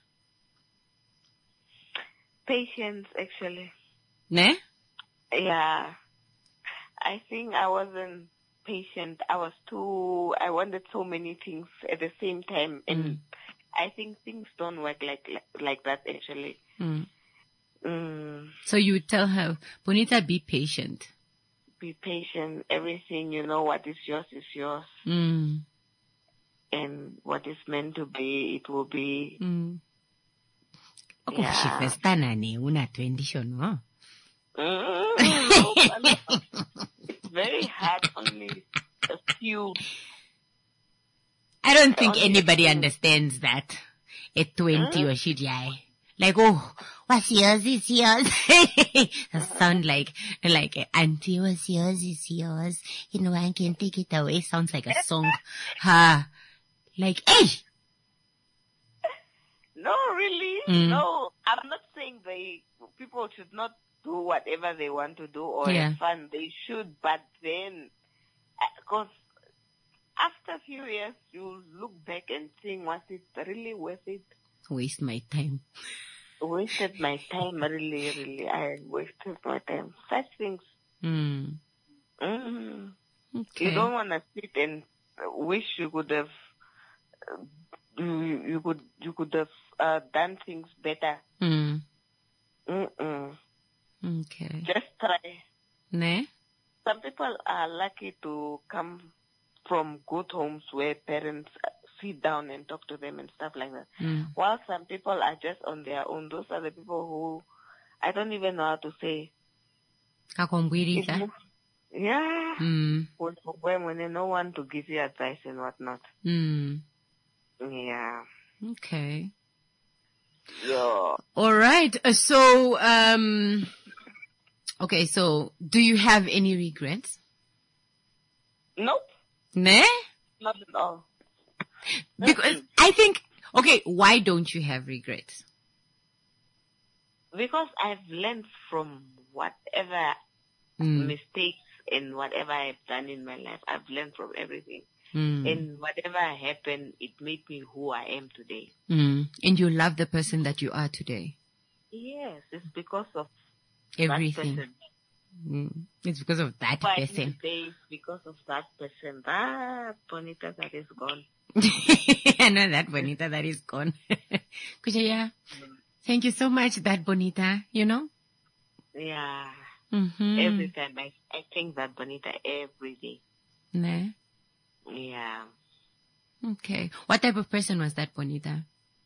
Patience, actually. Ne? Yeah. I think I wasn't patient. I was too, I wanted so many things at the same time. And Mm. I think things don't work like, like, like that, actually. Mm. Mm, So you would tell her, Bonita, be patient. be patient. Everything, you know, what is yours is yours. Mm. And what is meant to be, it will be. Mm. Yeah. Ukushifestana ne una twendisho, no? Mm, no, it's very hard. Only a few. I don't think Only anybody few. understands that at twenty or shit, yeah. Like, oh, what's yours is yours. That sound like, like, auntie, what's yours is yours. You know, I can take it away. Sounds like a song. Ha. Like, hey! No, really. Mm. No, I'm not saying they people should not do whatever they want to do or Yeah. have fun. They should, but then, because after a few years, you look back and think, was it really worth it? Waste my time. Wasted my time, really, really. I wasted my time. Such things. Mm. Mm. Okay. You don't want to sit and wish you could have uh, you, you could you could have uh, done things better. Mm. Mm-mm. Okay. Just try. Ne? Some people are lucky to come from good homes where parents sit down and talk to them and stuff like that. Mm. While some people are just on their own. Those are the people who I don't even know how to say. Kakombwirita. Yeah. Mm. When when no one to give you advice and whatnot. Mm. Yeah. Okay. Yeah. All right. Uh, So, um, okay. So, do you have any regrets? Nope. Ne? Not at all. Because I think, okay, why don't you have regrets? Because I've learned from whatever Mm. mistakes and whatever I've done in my life. I've learned from everything. Mm. And whatever happened, it made me who I am today. Mm. And you love the person that you are today. Yes, it's because of Everything. that person. Mm. It's because of that Who I am person. today is because of that person. That Bonita that is gone. I know that Bonita that is gone. Kuchaya, thank you so much, that Bonita, you know? Yeah. Mm-hmm. Every time I, I think that Bonita every day. Ne? Yeah. Okay. What type of person was that Bonita?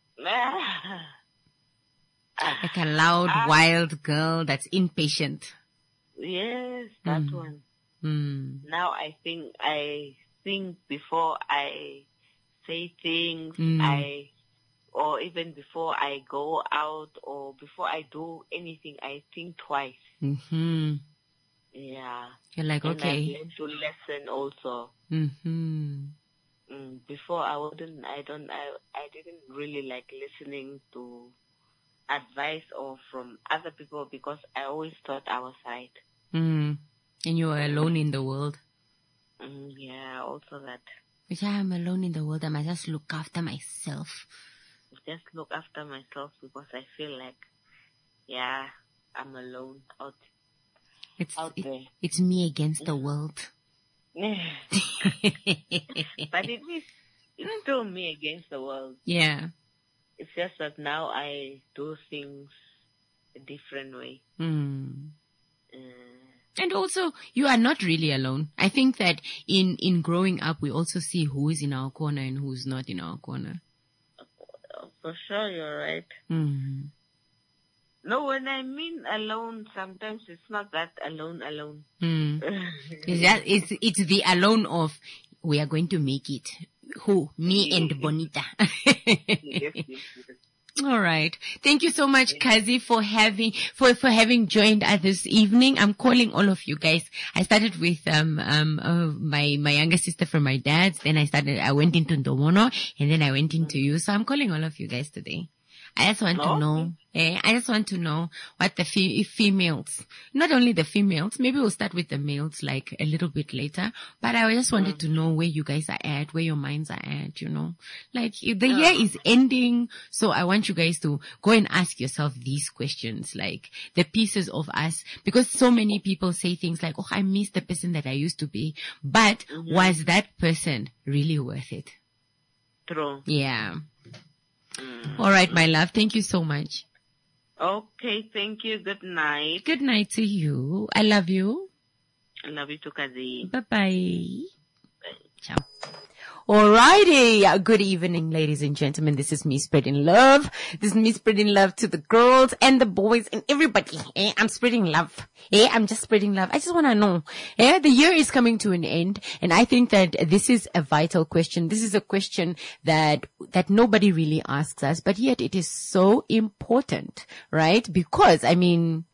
Like a loud, Ah. wild girl that's impatient. Yes, that Mm. one. Mm. Now I think I think before I say things, Mm. I or even before I go out or before I do anything, I think twice. Mm-hmm. Yeah. You're like, And okay. I learned to listen also. Mm-hmm. Mm, before I wouldn't, I don't, I, I didn't really like listening to advice or from other people because I always thought I was right. Mm. And you are alone in the world. Mm, yeah, also that. Which I am alone in the world. I must just look after myself. Just look after myself because I feel like, yeah, I'm alone out, It's out it, there. it's me against the world. But it is, it's still me against the world. Yeah. It's just that now I do things a different way. Mm. Uh, And also, you are not really alone. I think that in, in growing up, we also see who is in our corner and who's not in our corner. for sure, you're right. Mm. No, when I mean alone, sometimes it's not that alone, alone. Mm. It's, that, it's, it's the alone of, we are going to make it. Who? Me and Bonita. Yes, yes, yes. All right. Thank you so much, Kazi, for having, for, for having joined us this evening. I'm calling all of you guys. I started with, um, um, uh, my, my younger sister from my dad's. Then I started, I went into Ndomono and then I went into you. So I'm calling all of you guys today. I just want to Okay. know, eh, I just want to know what the fe- females, not only the females, maybe we'll start with the males like a little bit later, but I just wanted to know where you guys are at, where your minds are at, you know, like the year is ending. So I want you guys to go and ask yourself these questions, like the pieces of us, because so many people say things like, oh, I miss the person that I used to be, but was that person really worth it? True. Yeah. All right, my love. Thank you so much. Okay, thank you. Good night. Good night to you. I love you. I love you too, Kazi. Bye-bye. Ciao. Alrighty. Good evening, ladies and gentlemen. This is me spreading love. This is me spreading love to the girls and the boys and everybody. Eh? I'm spreading love. Eh? I'm just spreading love. I just want to know. Eh? The year is coming to an end, and I think that this is a vital question. This is a question that that nobody really asks us, but yet it is so important, right? Because, I mean,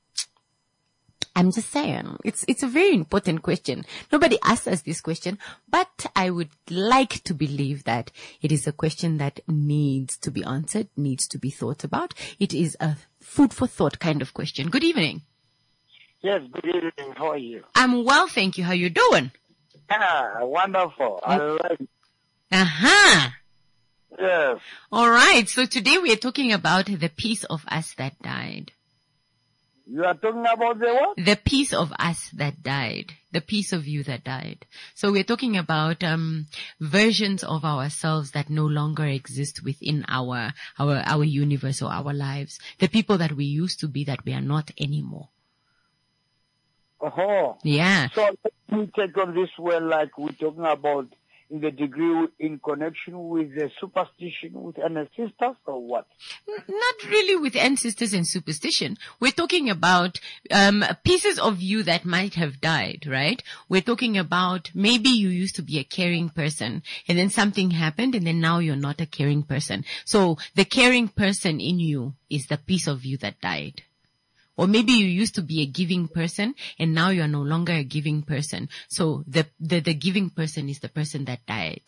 I'm just saying, it's, it's a very important question. Nobody asks us this question, but I would like to believe that it is a question that needs to be answered, needs to be thought about. It is a food for thought kind of question. Good evening. Yes, good evening. How are you? I'm well, thank you. How you doing? Ah, wonderful. I like it. Uh-huh. Yes. All right. So today we are talking about the piece of us that died. You are talking about the what? The piece of us that died. The piece of you that died. So we're talking about um versions of ourselves that no longer exist within our our our universe or our lives. The people that we used to be that we are not anymore. Oh. Yeah. So let me take on this well, like we're talking about in the degree in connection with the superstition with ancestors or what? N- Not really with ancestors and superstition. We're talking about um pieces of you that might have died, right? We're talking about maybe you used to be a caring person and then something happened and then now you're not a caring person. So the caring person in you is the piece of you that died. Or maybe you used to be a giving person and now you're no longer a giving person. So the, the, the giving person is the person that died.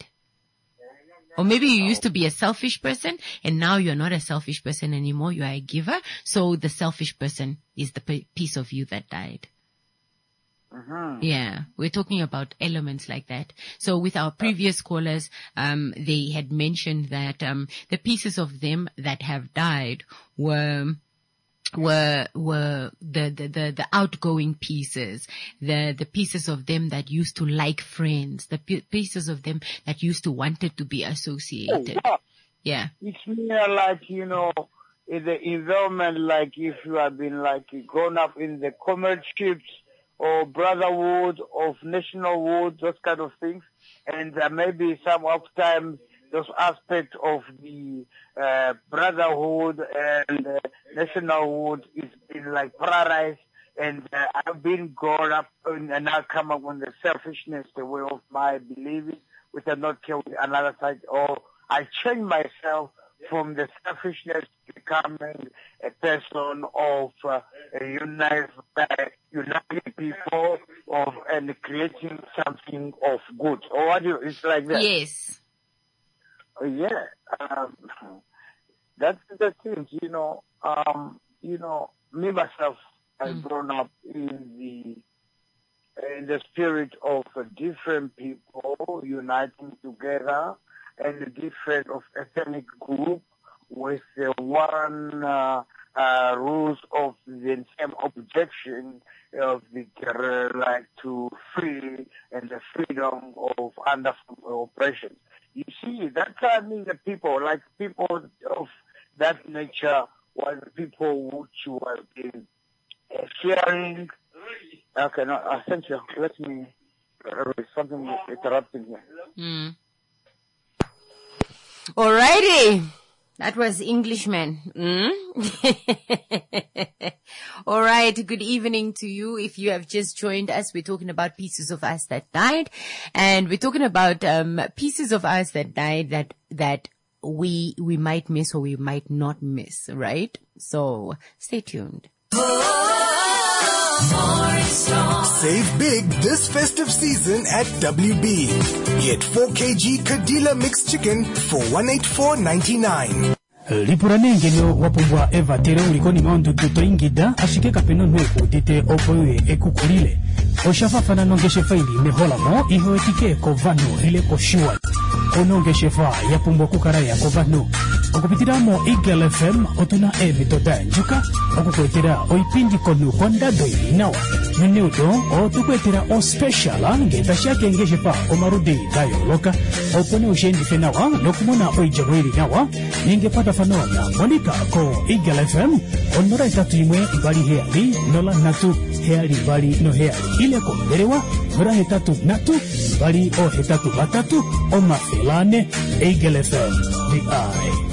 Or maybe you used to be a selfish person and now you're not a selfish person anymore. You are a giver. So the selfish person is the p- piece of you that died. Mm-hmm. Yeah, we're talking about elements like that. So with our previous callers, um, they had mentioned that um, the pieces of them that have died were were were the, the the the outgoing pieces, the the pieces of them that used to like friends, the p- pieces of them that used to wanted to be associated. Oh, wow. Yeah. It's more like, you know, in the environment, like if you have been like grown up in the comradeships or brotherhood of nationalhood, those kind of things, and uh, maybe some of time those aspects of the uh, brotherhood and uh, nationalhood is been like prioritized, and uh, I've been grown up in, and now come up with the selfishness, the way of my believing, which I not care with another side, or I change myself from the selfishness to becoming a person of uh, a united, uh, uniting people of and creating something of good. Or what do you, it's like that. Yes. Uh, yeah, um, that's the thing, you know, um, you know, me myself, I've Mm. grown up in the, in the spirit of uh, different people uniting together and the different of ethnic group with the one, uh, uh, rules of the same objection of the, uh, like to free and the freedom of under oppression. You see, that's what I mean, the people, like people of that nature, were the people which you have been uh, sharing. Okay, no, uh, thank you. Let me, uh, something interrupting here. Mm. Alrighty. That was Englishman. Mm? All right. Good evening to you. If you have just joined us, we're talking about pieces of us that died, and we're talking about um pieces of us that died that that we we might miss or we might not miss. Right? So stay tuned. Save big this festive season at W B. Get four kilograms Kadila mixed chicken for one hundred eighty-four ninety-nine. Lipura nengeno wapumbwa eva tere ulikoni maundu tutoingida ashike kapeno nwe udite opoye ekukulile. Oshafafana nongeshe faili meholamo iho etike kovano ile koshiwa. Onongeshe fa yapumbwa kukaraya kovano. Okupitiramo Eagle F M otuna evi toda njuka. Okukwetera oipindi konu konda doili nawa. Minudo o tukwetera o special ngeta shake ngeshe fa omarudi dayo loka. Opone ushendi fenawa lokumona oijawiri nawa. Ninge pata fanona monika ko Eagle F M onora itatu imwe bali heali nola natu heali bali no heali ile ko berewa nora hetatu natu bali o hetatu batatu o mafelane Eagle F M the eye.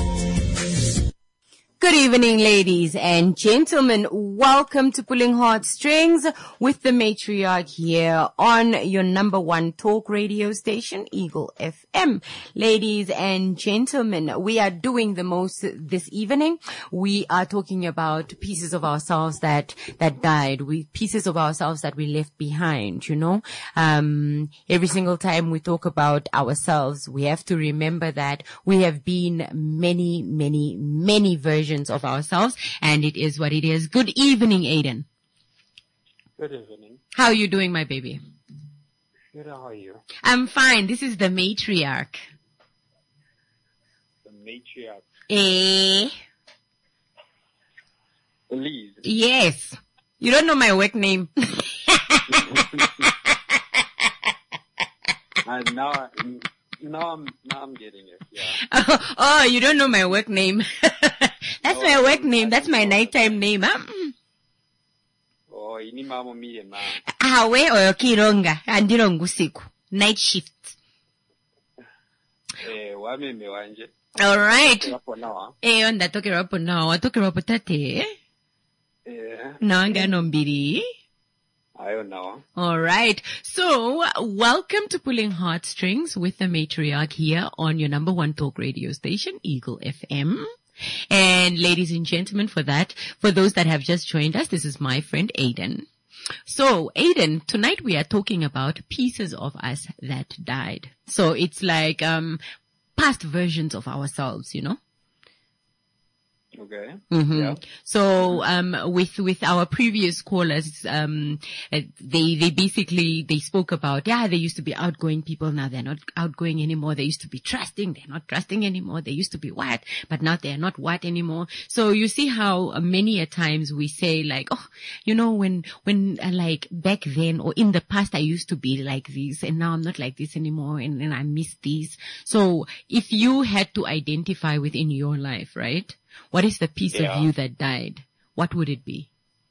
Good evening, ladies and gentlemen. Welcome to Pulling Heartstrings with the matriarch here on your number one talk radio station, Eagle F M. Ladies and gentlemen, we are doing the most this evening. We are talking about pieces of ourselves that, that died, we, pieces of ourselves that we left behind, you know. Um, every single time we talk about ourselves, we have to remember that we have been many, many, many versions of ourselves, and it is what it is. Good evening, Aiden. Good evening. How are you doing, my baby? Good, how are you? I'm fine. This is the matriarch. The matriarch. Eh? Elise. Yes. You don't know my work name. And now, I- now I'm, now I'm getting it. Yeah. Oh, oh, you don't know my work name. That's No, my I work don't- name. I That's don't my know. nighttime name. Huh? Mm. Oh, ini mama mie ma. Awe oyo kironga. Andiro ngusiku. Night shift. Eh, wameme wanje. All right. Hapo nawa. Eh, ndatokera hapo nawo. Watokera hapo tate. Eh, Nawangano mbiri. ayo nawa. All right. So, welcome to Pulling Heartstrings with the Matriarch here on your number one talk radio station, Eagle F M. And ladies and gentlemen, for that, for those that have just joined us, this is my friend Aiden. So, Aiden, tonight we are talking about pieces of us that died. So it's like, um, past versions of ourselves, you know? Okay. Mm-hmm. Yeah. So, um, with, with our previous callers, um, uh, they, they basically, they spoke about, yeah, they used to be outgoing people. Now they're not outgoing anymore. They used to be trusting. They're not trusting anymore. They used to be what, but now they're not what anymore. So you see how uh, many a times we say like, oh, you know, when, when, uh, like back then or in the past, I used to be like this and now I'm not like this anymore and, and I miss this. So if you had to identify within your life, right? What is the piece Yeah. of you that died? What would it be?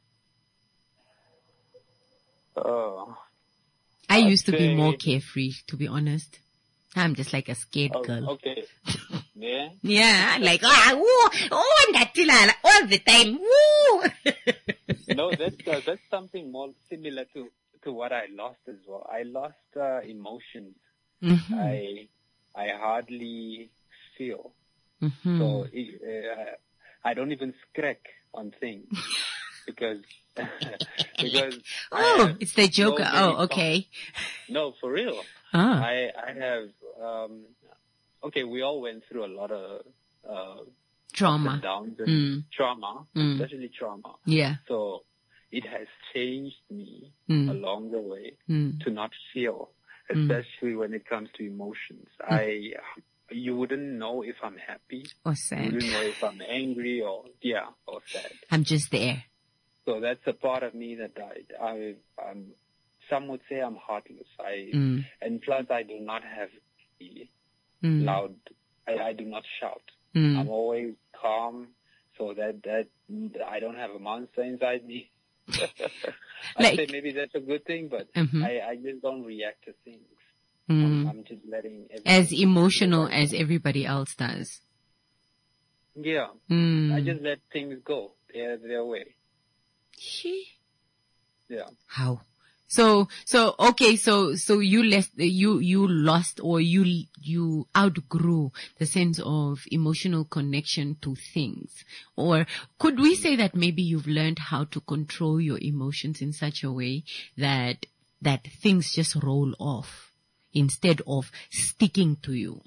Oh. I I'd used to be more say- carefree, to be honest. I'm just like a scared Oh, girl. okay. Yeah. Yeah, like, ah, woo, oh, ndatilala, all the time, woo. No, that's uh, that's something more similar to to what I lost as well. I lost uh, emotions. Mhm, I I hardly feel. mhm. So it, uh, I don't even scratch on things because because I Oh, have it's the Joker. so Oh, many okay. thoughts. No, for real. Ah, I I have um okay. We all went through a lot of uh ups trauma. and downs and Mm. trauma, Mm. especially trauma. Yeah. So it has changed me Mm. along the way Mm. to not feel, Mm. especially when it comes to emotions. I, you wouldn't know if I'm happy. Or You sad. wouldn't know if I'm angry or, yeah, or sad. I'm just there. So that's a part of me that died. I, I'm, some would say I'm heartless. I, Mm. and plus I do not have the Mm. loud, I, I do not shout. Mm. I'm always calm, so that, that, I don't have a monster inside me. I Like- say maybe that's a good thing, but Mhm. I, I just don't react to things. Mm. I'm, I'm just letting everything As emotional go by. as everybody else does. Yeah, Mm. I just let things go their their way. She- Yeah. How? So, so, okay, so, so you left, you, you lost or you, you outgrew the sense of emotional connection to things. Or could we say that maybe you've learned how to control your emotions in such a way that, that things just roll off instead of sticking to you?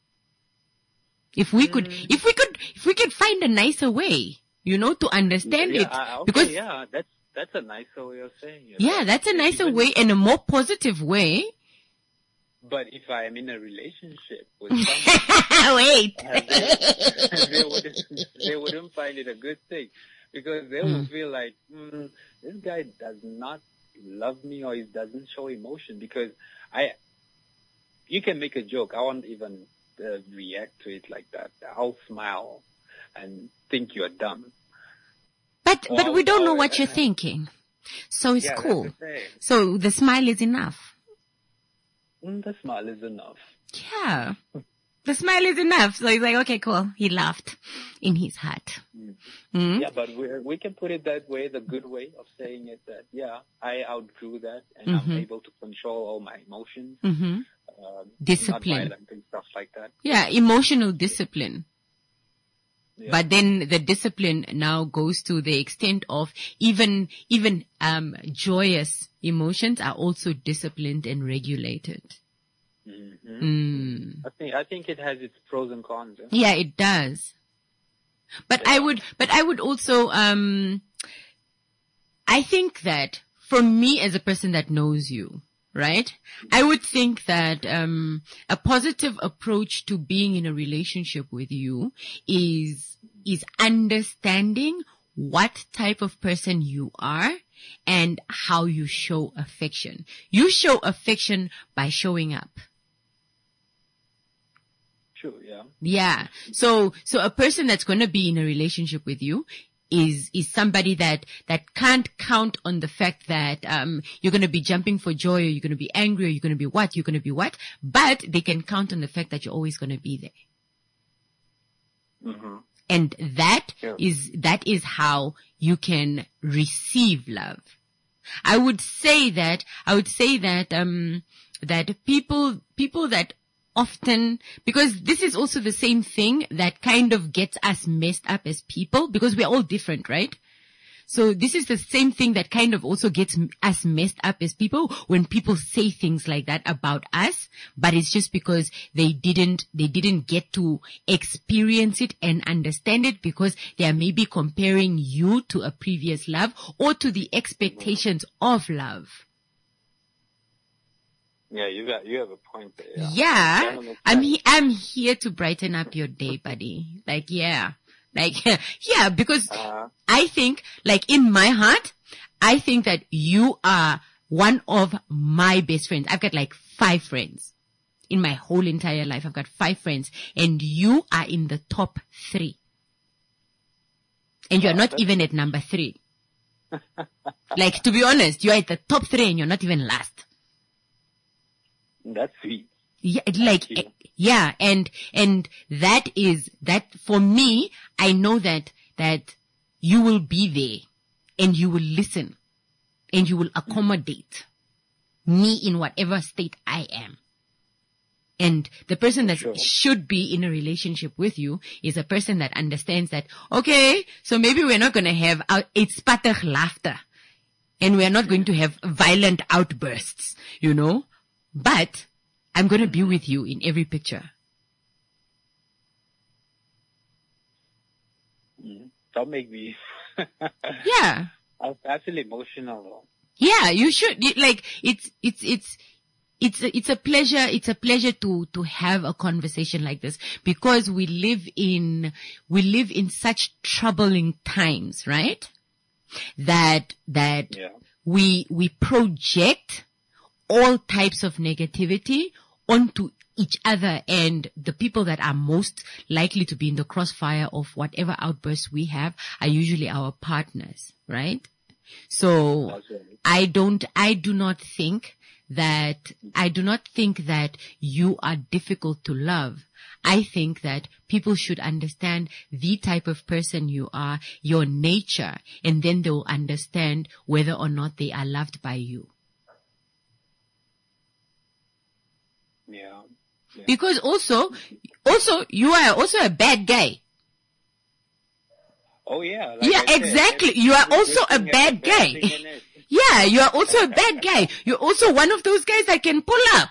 If we could, if we could, if we could find a nicer way, you know, to understand yeah, it, I- okay, because yeah, that's that's a nicer way of saying it. yeah, that's a nicer Even- way and a more positive way. But if I am in a relationship with someone, Wait. they, they wouldn't they wouldn't find it a good thing because they will Mm. feel like mm, this guy does not love me or he doesn't show emotion because I. You can make a joke. I won't even uh, react to it like that. I'll smile and think you're dumb. But, but we don't know Oh, what yeah. you're thinking. So it's Yeah, that's cool. the thing. So the smile is enough. Mm, the smile is enough. Yeah. The smile is enough. So he's like, okay, cool. He laughed in his heart. Mm. Yeah, but we we can put it that way, the good way of saying it. That yeah, I outgrew that, and I'm Mhm. able to control all my emotions, Mm-hmm. um, Discipline. not violent and stuff like that. Yeah, emotional discipline. Yeah. But then the discipline now goes to the extent of even, even, um, joyous emotions are also disciplined and regulated. Mhm. Mm. I think I think it has its pros and cons. Yeah? Yeah, it does. But I would, but I would also, um, I think that for me as a person that knows you, right? I would think that, um, a positive approach to being in a relationship with you is, is understanding what type of person you are and how you show affection. You show affection by showing up. True, yeah. Yeah. So, so a person that's going to be in a relationship with you is, is somebody that, that can't count on the fact that, um, you're going to be jumping for joy, or you're going to be angry, or you're going to be what, you're going to be what, but they can count on the fact that you're always going to be there. Mm-hmm. And that Yeah. is, that is how you can receive love. I would say that, I would say that, um, that people, people that often, because this is also the same thing that kind of gets us messed up as people, because we're all different, right? So this is the same thing that kind of also gets us messed up as people when people say things like that about us, but it's just because they didn't, they didn't get to experience it and understand it, because they are maybe comparing you to a previous love or to the expectations of love. Yeah, you got, you have a point there. Yeah. Yeah. That makes I'm, sense. he- I'm here to brighten up your day, buddy. Like, yeah. Like, yeah, because Uh-huh. I think, like, in my heart, I think that you are one of my best friends. I've got like five friends in my whole entire life. I've got five friends, and you are in the top three. And you're not even at number three. Like, to be honest, you're at the top three and you're not even last. That's sweet. Yeah, it like, you. eh, yeah, and, and that is, that for me, I know that, that you will be there and you will listen and you will accommodate me in whatever state I am. And the person that Sure. should be in a relationship with you is a person that understands that, okay, so maybe we're not going to have out, it's pattig laughter, and we're not going to have violent outbursts, you know, but I'm going to be with you in every picture. Mm. Don't make me. Yeah. I, I feel emotional though. Yeah, you should. You- Like, it's, it's, it's, it's, a, it's a pleasure, it's a pleasure to, to have a conversation like this, because we live in, we live in such troubling times, right? That, that Yeah. we, we project all types of negativity onto each other, and the people that are most likely to be in the crossfire of whatever outbursts we have are usually our partners, right? So That's right. I don't, I do not think that, I do not think that you are difficult to love. I think that people should understand the type of person you are, your nature, and then they will understand whether or not they are loved by you. Yeah. Yeah. Because also, also, you are also a bad guy. Oh yeah. Like Yeah, I said, exactly. every- You are every also good a thing has bad guy. thing in it. Yeah, you are also a bad guy. You're also one of those guys that can pull up.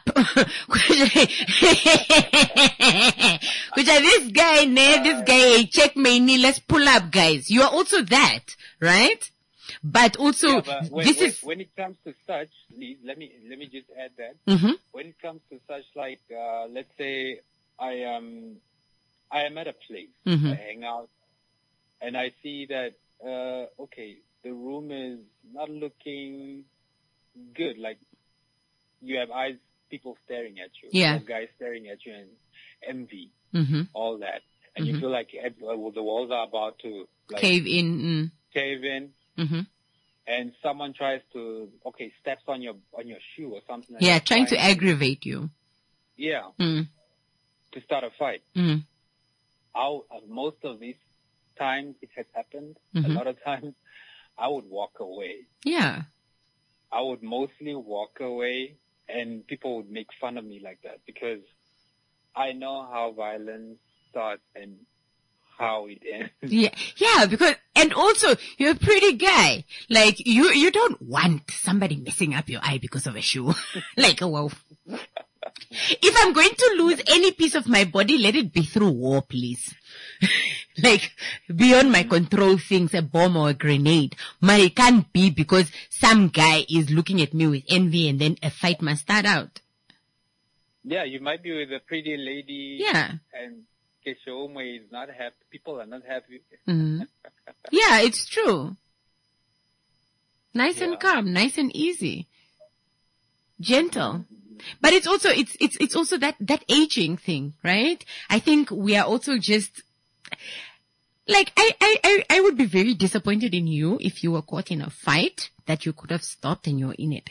Which are this guy, ne, this guy, check me, ne, let's pull up, guys. You are also that, right? But also, Yeah, but when, this when, is, when it comes to such, Lee, let me let me just add that. Mhm. When it comes to such, like uh, let's say I am I am at a place, Mhm. I hang out, and I see that uh, okay, the room is not looking good. Like you have eyes, people staring at you, Yeah. you have guys staring at you, and envy, Mhm. all that, and Mhm. you feel like ev- well, the walls are about to like cave in. cave in. Mm. Mhm. And someone tries to, okay, steps on your, on your shoe or something like Yeah, that. trying to aggravate you. Yeah, Mm. to start a fight. Mm. I'll, uh, most of these times it has happened, Mhm. a lot of times, I would walk away. Yeah. I would mostly walk away, and people would make fun of me like that, because I know how violence starts and how it ends. Yeah, yeah, because, and also, you're a pretty guy. Like, you, you don't want somebody messing up your eye because of a shoe. Like, wow. If I'm going to lose any piece of my body, let it be through war, please. Like, beyond my control things, a bomb or a grenade. But it can't be because some guy is looking at me with envy and then a fight must start out. Yeah, you might be with a pretty lady. Yeah. And Keshome is not happy. People are not happy. Mm-hmm. Yeah, it's true. Nice Yeah. and calm, nice and easy. Gentle. But it's also, it's, it's, it's also that, that aging thing, right? I think we are also just, like, I, I, I, I would be very disappointed in you if you were caught in a fight that you could have stopped and you're in it.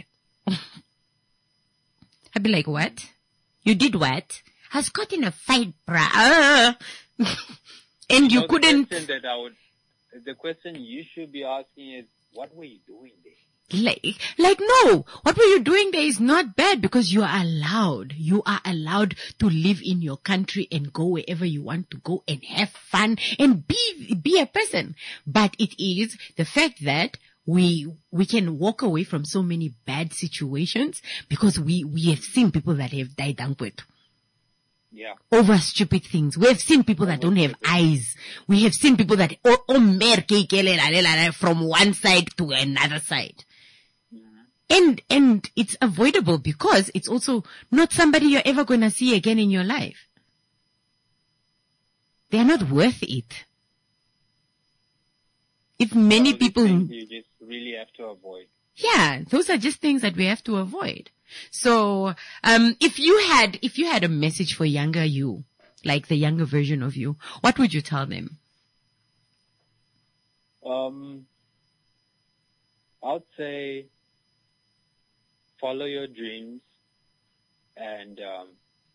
I'd be like, what? You did what? I was caught in a fight, bruh. And you No, couldn't. The question that I would, the question you should be asking is, what were you doing there? Like, like, no, what were you doing there is not bad because you are allowed. You are allowed to live in your country and go wherever you want to go and have fun and be, be a person. But it is the fact that we, we can walk away from so many bad situations because we, we have seen people that have died with. Yeah. Over stupid things. We have seen people that don't have eyes. We have seen people that, oh, oh, from one side to another side. And, and it's avoidable because it's also not somebody you're ever going to see again in your life. They're not worth it. If many So these people, things you just really have to avoid. yeah, those are just things that we have to avoid. So, um, if you had, if you had a message for younger you, like the younger version of you, what would you tell them? Um, I'd say follow your dreams and um,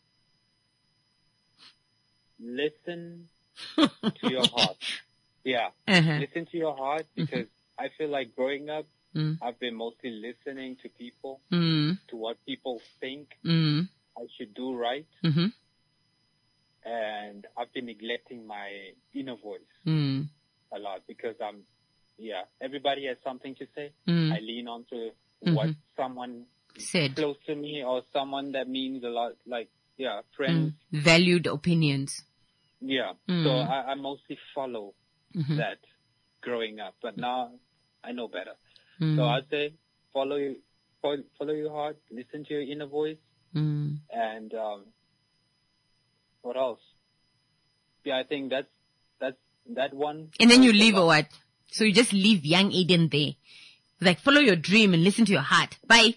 listen to your heart. Yeah, Uh-huh. listen to your heart because I feel like growing up, Mm. I've been mostly listening to people, Mm. to what people think Mm. I should do right, Mm-hmm. and I've been neglecting my inner voice Mm. a lot because I'm, yeah, everybody has something to say. Mm. I lean on to what someone Said. close to me or someone that means a lot, like, yeah, friends. Mm. Valued opinions. Yeah. Mm. So I, I mostly follow Mhm. that growing up, but now I know better. Mm. So I'd say follow you, follow, follow your heart, listen to your inner voice, Mm. and um, what else? Yeah, I think that's that's that one. And then you goes a leave or lot. what? So you just leave young Aiden there. Like, follow your dream and listen to your heart. Bye.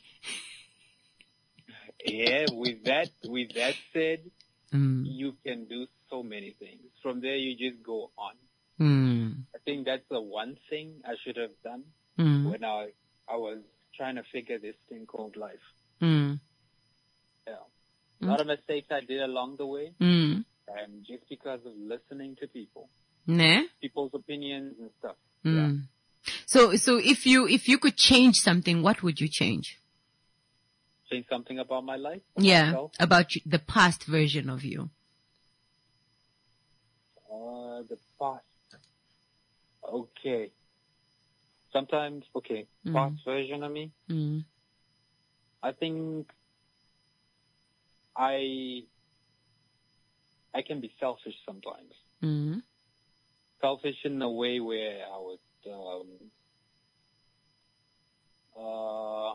Yeah, with that, with that said, Mm. you can do so many things. From there, you just go on. Mm. I think that's the one thing I should have done Mm. when I I was trying to figure this thing called life. Mm. Yeah. A lot of mistakes I did along the way, Mm. and just because of listening to people, Nah? people's opinions and stuff. Mm. So, so if you, if you could change something, what would you change? Change something about my life. Yeah. Myself. About you- the past version of you. Uh, the past. Okay. Sometimes, okay, Mm. past version of me. Mm. I think I I can be selfish sometimes. Mm. Selfish in a way where I would um, uh,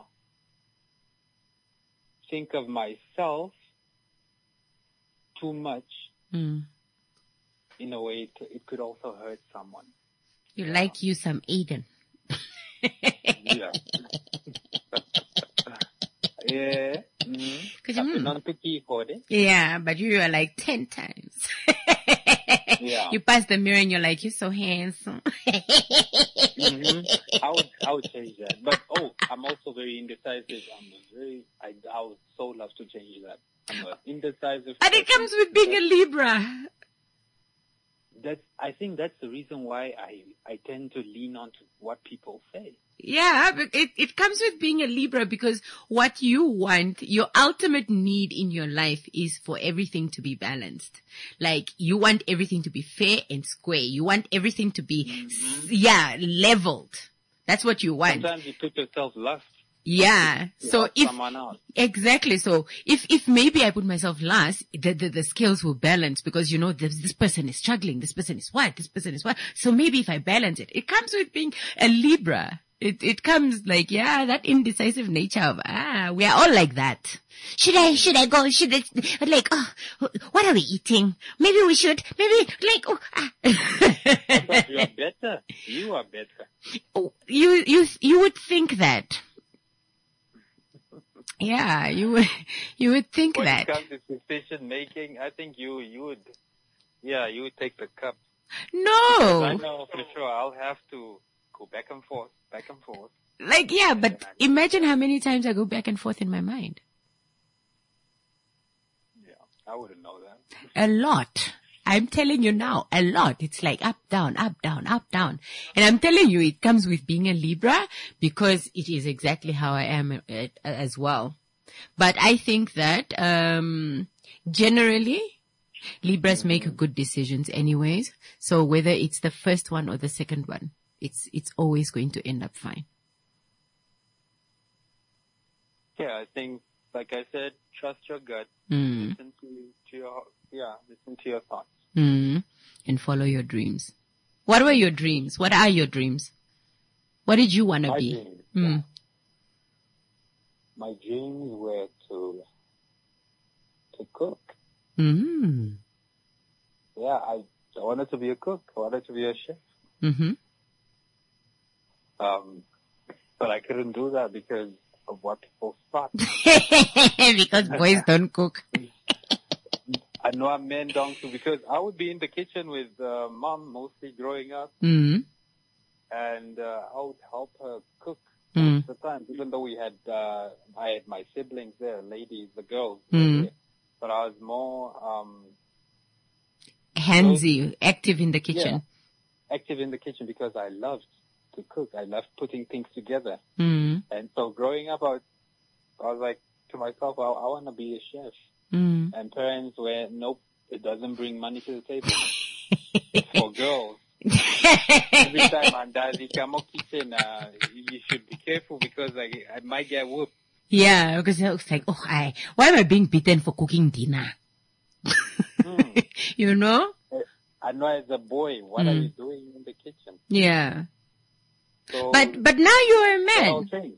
think of myself too much. Mm. In a way, it, it could also hurt someone. You like you some Aiden. Yeah. Yeah. Mm-hmm. Cause you, Not picky for it. yeah, but you are like ten times. Yeah. You pass the mirror and you're like, you're so handsome. Mm-hmm. I would, I would change that. But oh, I'm also very indecisive. I'm very, I, I would so love to change that. I'm an indecisive. And it person. comes with being a Libra. That's, I think that's the reason why I, I tend to lean on to what people say. Yeah, but it, it comes with being a Libra because what you want, your ultimate need in your life is for everything to be balanced. Like, you want everything to be fair and square. You want everything to be, mm-hmm. yeah, leveled. That's what you want. Sometimes you put yourself last. Yeah. to So help if, someone else. exactly. So if, if maybe I put myself last, the, the, the scales will balance because, you know, this, this person is struggling. This person is what? This person is what? So maybe if I balance it, it comes with being a Libra. It it comes like, yeah, that indecisive nature of, ah, we are all like that. Should I, should I go? Should I, like, oh, what are we eating? Maybe we should, maybe, like, oh, ah. But you are better. You are better. Oh, you, you, you would think that. Yeah, you would, you would think When that. it comes to decision making, I think you, you would, yeah, you would take the cup. No. I know for sure I'll have to go back and forth, back and forth. Like, yeah, but imagine how many times I go back and forth in my mind. Yeah, I wouldn't know that. A lot. I'm telling you now, a lot. It's like up, down, up, down, up, down. And I'm telling you, it comes with being a Libra because it is exactly how I am uh, as well. But I think that, um, generally, Libras make good decisions anyways. So whether it's the first one or the second one, it's, it's always going to end up fine. Yeah, I think, like I said, trust your gut. Mm. Listen to, to your, yeah, listen to your thoughts. Mm. And follow your dreams. What were your dreams? What are your dreams? What did you want to My be? dreams, Mm. My dreams were to, to cook. Mm. Yeah, I, I wanted to be a cook. I wanted to be a chef. Mm-hmm. Um, but I couldn't do that because of what people thought. Because boys don't cook. I know I'm men don't too, because I would be in the kitchen with uh, mom mostly growing up, Mm. and uh, I would help her cook Mm. most of the time, even though we had, uh, I had my siblings there, ladies, the girls. Mm. There. But I was more um, Handsy, active in the kitchen. yeah, active in the kitchen because I loved to cook. I loved putting things together. Mm. And so growing up, I was, I was like to myself, I, I want to be a chef. Mm. And parents were, nope, it doesn't bring money to the table. It's for girls. Every time Andazi come up kitchen, uh, you should be careful because I, I might get whooped. Yeah, because it's like, oh, I, why am I being beaten for cooking dinner? Mm. You know? I know as a boy, what Mm. are you doing in the kitchen? Yeah. So But, but now you're a it all man. changed.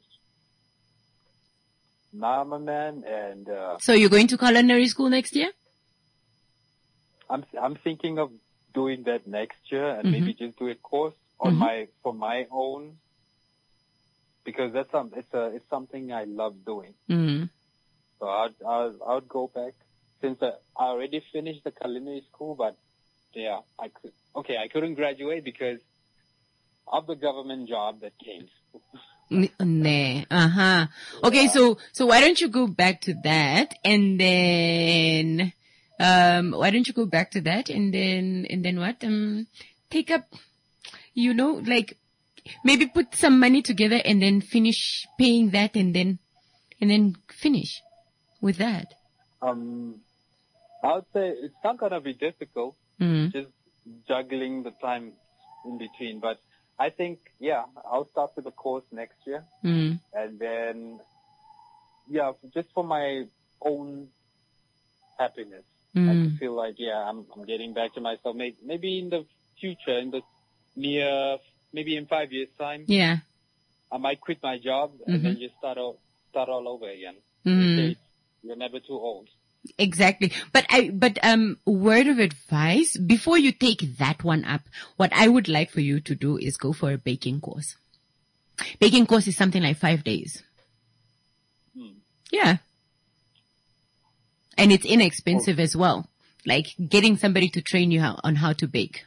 Now I'm a man, and uh, So you're going to culinary school next year? I'm I'm thinking of doing that next year and Mhm. maybe just do a course on Mhm. my for my own, because that's some it's a it's something I love doing. Mm. So I'd I'd, I'd go back since I, I already finished the culinary school, but yeah, I could okay I couldn't graduate because of the government job that came. N- Nah. Uh-huh. Okay, so, so why don't you go back to that and then, um, why don't you go back to that and then, and then what? Um, take up, you know, like, maybe put some money together and then finish paying that and then, and then finish with that. Um, I would say it's not gonna be difficult, Mm. just juggling the time in between. But I think, yeah, I'll start with the course next year, Mm. and then, yeah, just for my own happiness, I Mm. feel like, yeah, I'm I'm getting back to myself. Maybe, maybe in the future, in the near, maybe in five years' time, Yeah. I might quit my job and then just start all start all over again. Mm. Okay, you're never too old. Exactly. But I, but, um, word of advice, before you take that one up, what I would like for you to do is go for a baking course. Baking course is something like five days. Hmm. Yeah. And it's inexpensive as well. Like getting somebody to train you how, on how to bake.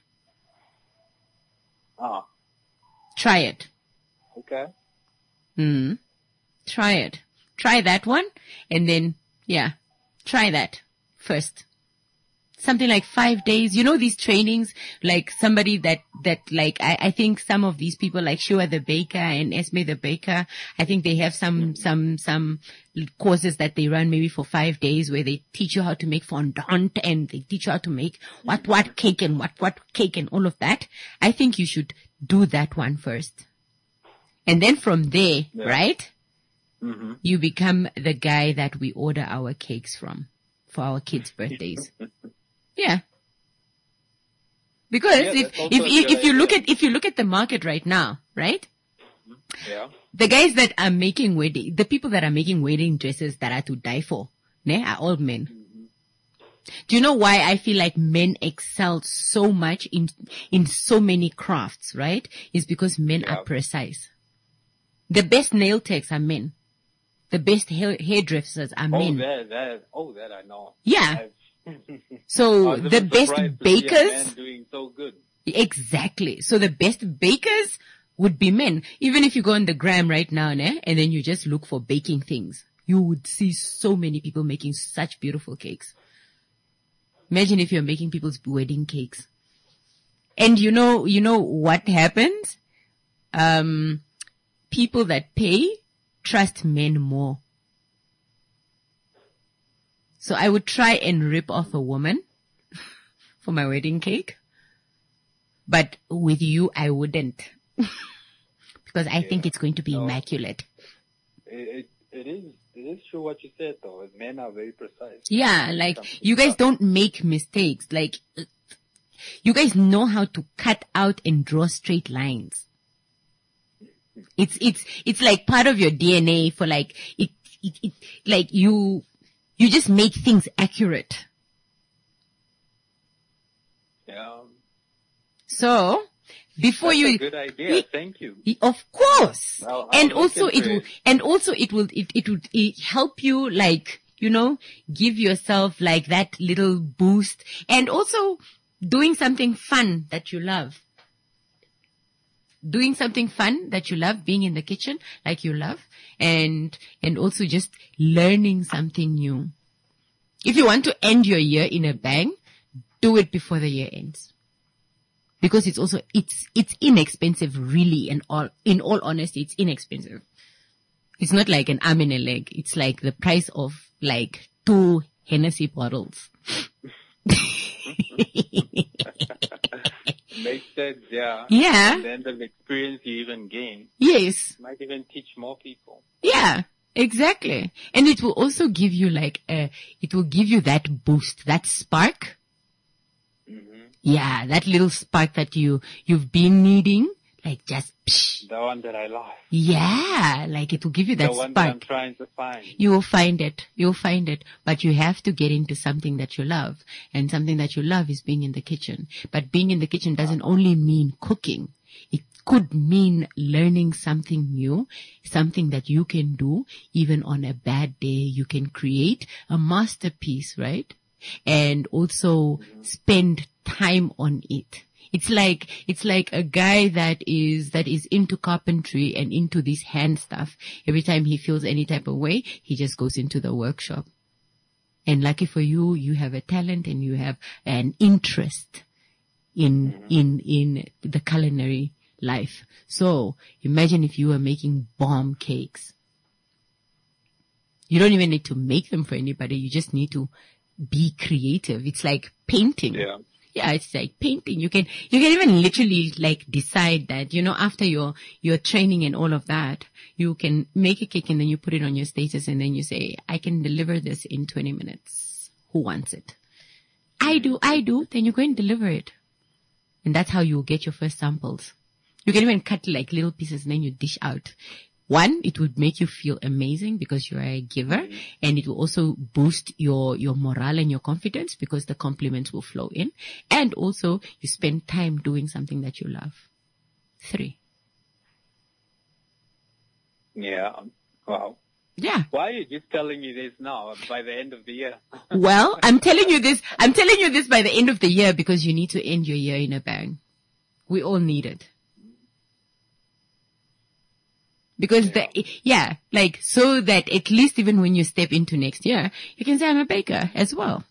Ah, Try it. okay. Mm. Try it. Try that one. And then, yeah, try that first. Something like five days. You know, these trainings, like somebody that, that like, I, I think some of these people like Shua the baker and Esme the baker, I think they have some, some, some courses that they run maybe for five days where they teach you how to make fondant and they teach you how to make what, what cake and what, what cake and all of that. I think you should do that one first. And then from there, Yeah. right? Mm-hmm. You become the guy that we order our cakes from for our kids' birthdays. Yeah. Because Yeah, if, that's also if, a if, good if you look idea. at, if you look at the market right now, right? Yeah. The guys that are making wedding, the people that are making wedding dresses that are to die for, ne, are all men. Mm-hmm. Do you know why I feel like men excel so much in, in so many crafts, right? It's because men yeah. are precise. The best nail techs are men. The best hair, hairdressers are oh, men. That, that, oh, that I know. Yeah. So the best bakers. To see a man doing so good. Exactly. So the best bakers would be men. Even if you go on the gram right now, ne, and then you just look for baking things, you would see so many people making such beautiful cakes. Imagine if you're making people's wedding cakes. And you know, you know what happens? Um, people that pay trust men more. So I would try and rip off a woman for my wedding cake. But with you, I wouldn't. Because I yeah. think it's going to be no. immaculate. It, it, it is, it is true what you said though. Men are very precise. Yeah, like, you guys don't make mistakes. Like, you guys know how to cut out and draw straight lines. It's, it's, it's like part of your D N A for like, it, it, it, like you, you just make things accurate. Yeah. So, before That's you, a good idea. It, Thank you. Of course. I'll, I'll and also it will, it. and also it will, it, it would it help you like, you know, give yourself like that little boost, and also doing something fun that you love. Doing something fun that you love, being in the kitchen like you love, and, and also just learning something new. If you want to end your year in a bang, do it before the year ends. Because it's also, it's, it's inexpensive really, and all, in all honesty, it's inexpensive. It's not like an arm and a leg. It's like the price of like two Hennessy bottles. Makes sense, yeah. Yeah. And then the experience you even gain. Yes. Might even teach more people. Yeah, exactly. And it will also give you like a, it will give you that boost, that spark. Mm-hmm. Yeah, that little spark that you, you've been needing. Like just, psh. The one that I lost. Yeah, like it will give you that the one spark. That I'm trying to find. You will find it. You'll find it. But you have to get into something that you love. And something that you love is being in the kitchen. But being in the kitchen doesn't only mean cooking. It could mean learning something new, something that you can do. Even on a bad day, you can create a masterpiece, right? And also mm-hmm. spend time on it. It's like, it's like a guy that is, that is into carpentry and into this hand stuff. Every time he feels any type of way, he just goes into the workshop. And lucky for you, you have a talent and you have an interest in, in, in the culinary life. So imagine if you were making bomb cakes. You don't even need to make them for anybody. You just need to be creative. It's like painting. Yeah. Yeah, it's like painting. You can, you can even literally like decide that, you know, after your, your training and all of that, you can make a cake and then you put it on your status and then you say, I can deliver this in twenty minutes. Who wants it? I do, I do. Then you go and deliver it. And that's how you get your first samples. You can even cut like little pieces and then you dish out. One, it would make you feel amazing because you're a giver, mm-hmm. and it will also boost your, your morale and your confidence because the compliments will flow in. And also you spend time doing something that you love. Three. Yeah. Wow. Yeah. Why are you just telling me this now by the end of the year? Well, I'm telling you this, I'm telling you this by the end of the year because you need to end your year in a bang. We all need it. Because yeah. the, yeah, like, so that at least even when you step into next year, you can say I'm a baker as well.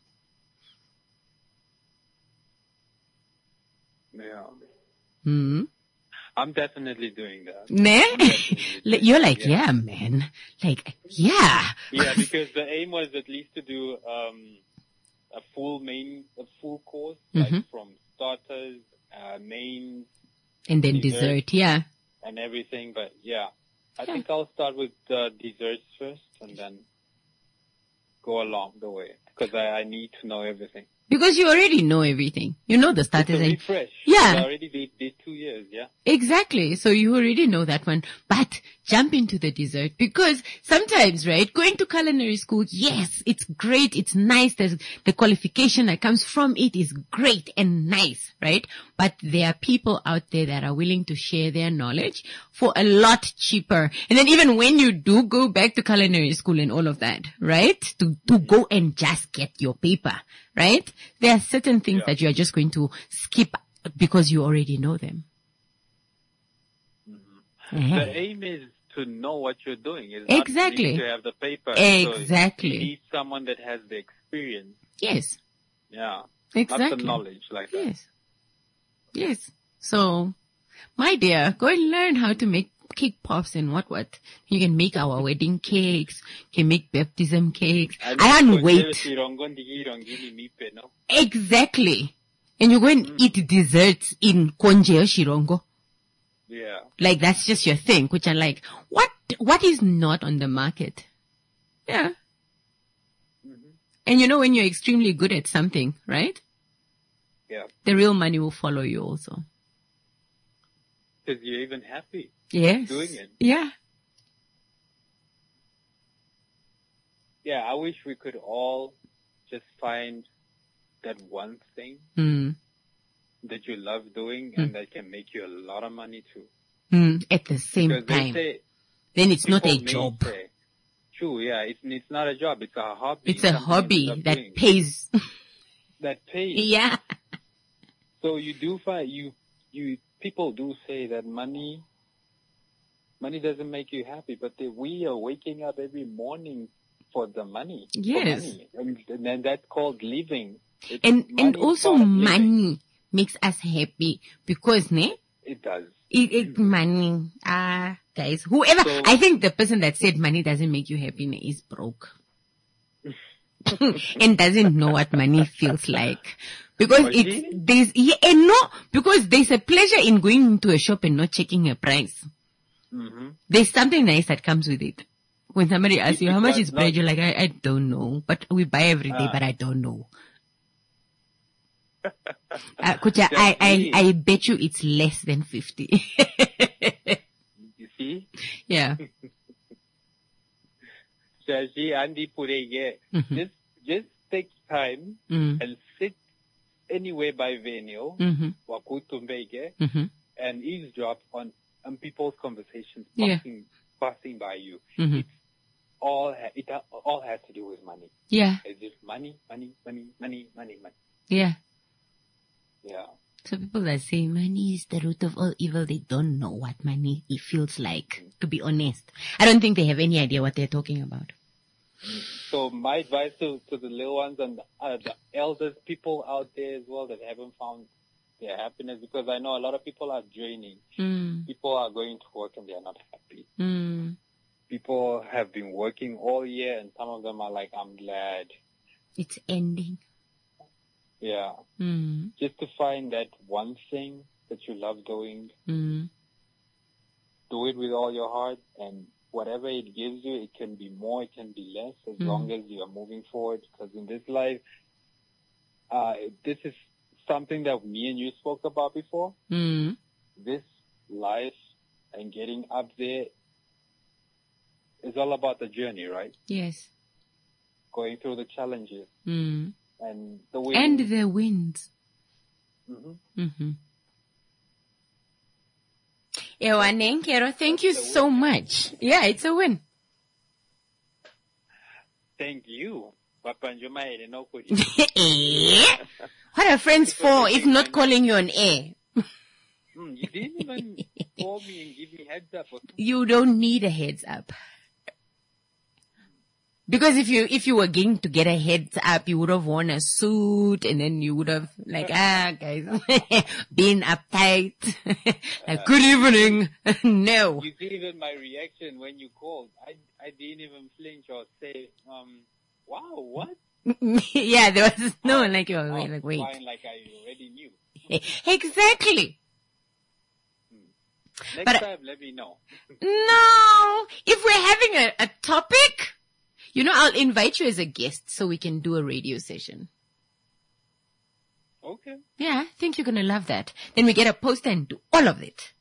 Yeah. Hmm. I'm definitely doing that. Ne? Doing You're like, yeah. yeah, man. Like, yeah. Yeah, because the aim was at least to do, um, a full main, a full course, mm-hmm. like from starters, uh, mains. And then dessert, dessert yeah. And everything, but yeah. I yeah. think I'll start with uh, desserts first and then go along the way because I, I need to know everything. Because you already know everything. You know the starters. It's a and refresh. Yeah. We already did, did two years, yeah. Exactly. So you already know that one. But jump into the dessert, because sometimes, right, going to culinary school, yes, it's great. It's nice. There's the qualification that comes from it is great and nice, right? But there are people out there that are willing to share their knowledge for a lot cheaper. And then even when you do go back to culinary school and all of that, right, to, to go and just get your paper, right? There are certain things Yeah. that you are just going to skip because you already know them. Mm-hmm. The aim is to know what you're doing. It's not Exactly. really to have the paper. Exactly. So you need someone that has the experience. Yes. Yeah. Exactly. Not the knowledge like that. Yes. Yes. So, my dear, go and learn how to make cake pops and what what. You can make our wedding cakes, can make baptism cakes. I can't wait. Exactly. And you go and mm. eat desserts in Konje Shirongo. Yeah. Like that's just your thing, which I'm like, what, what is not on the market? Yeah. Mm-hmm. And you know when you're extremely good at something, right? Yeah. The real money will follow you also. Because you're even happy. Yes. Doing it. Yeah. Yeah, I wish we could all just find that one thing mm. that you love doing mm. and that can make you a lot of money too. Mm. At the same because time. Say, then it's not a job. Say, true, yeah, it's, it's not a job. It's a hobby. It's a hobby that doing. pays. That pays. Yeah. So you do find, you, you, people do say that money, money doesn't make you happy, but they, we are waking up every morning for the money. Yes. Money. And, and then that's called living. It's and, and also money makes us happy because, ne? It does. It, it money, ah, uh, guys, whoever, so, I think the person that said money doesn't make you happy ne, is broke. And doesn't know what money feels like. Because oh, it's, there's, yeah, and no, because there's a pleasure in going into a shop and not checking a price. Mm-hmm. There's something nice that comes with it. When somebody asks you, how much is bread? You're like, I, I don't know. But we buy every day, uh, but I don't know. uh, Kucha, I, I, I bet you it's less than fifty. You see? Yeah. Mm-hmm. Just, just take time mm. and sit anywhere by venue, mm-hmm. mm-hmm. and eavesdrop on, on people's conversations yeah. passing, passing by you. Mm-hmm. It's all, ha- it ha- all has to do with money. Yeah. It's just money, money, money, money, money, money. Yeah. Yeah. So people that say money is the root of all evil, they don't know what money it feels like, to be honest. I don't think they have any idea what they're talking about. So my advice to, to the little ones and uh, the elders, people out there as well that haven't found their happiness, because I know a lot of people are draining. Mm. People are going to work and they are not happy. Mm. People have been working all year and some of them are like, I'm glad it's ending. Yeah. Mm. Just to find that one thing that you love doing. Mm. Do it with all your heart, and whatever it gives you, it can be more, it can be less, as mm. long as you are moving forward. Because in this life, uh, this is something that me and you spoke about before. Mm. This life and getting up there is all about the journey, right? Yes. Going through the challenges. Mm. And the wins. And the wins. Mm-hmm. Mm-hmm. Ewa Nenkero, thank you so much. Yeah, it's a win. Thank you. What are friends for if not calling you on air? mm, you didn't even call me and give me heads up. You don't need a heads up. Because if you, if you were going to get a heads up, you would have worn a suit and then you would have like, ah, guys, been uptight. Like, good evening. No. You see even my reaction when you called. I, I didn't even flinch or say, um, wow, what? Yeah, there was no, like, you were oh, like, wait. Fine, like I already knew. Exactly. Next but, time, let me know. No. If we're having a, a topic, you know, I'll invite you as a guest so we can do a radio session. Okay. Yeah, I think you're going to love that. Then we get a poster and do all of it.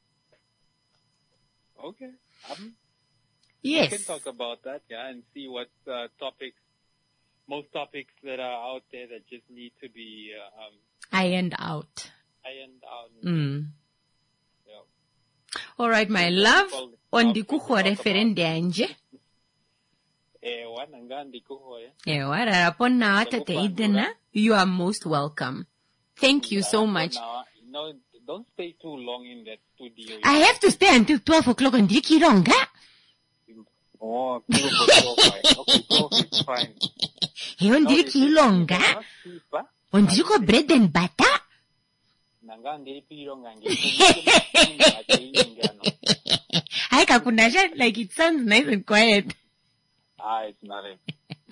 Okay. Um, Yes. We can talk about that, yeah, and see what uh, topics, most topics that are out there that just need to be uh, um, Ironed out. ironed out. Mm. Yeah. All right, my love. Ondikuho referende anje. Eh, wananga ndikuho, eh? Ewa, rarapona atete idena. You are most welcome. Thank you so much. No, don't stay too long in that studio. I have to stay until twelve o'clock on Dikironga. Oh, beautiful. Okay, twelve is fine. Hey, on Dikilonga. On Diko bread and butter. Hi, Kakunasha, like it sounds nice and quiet. Ah, it's not it.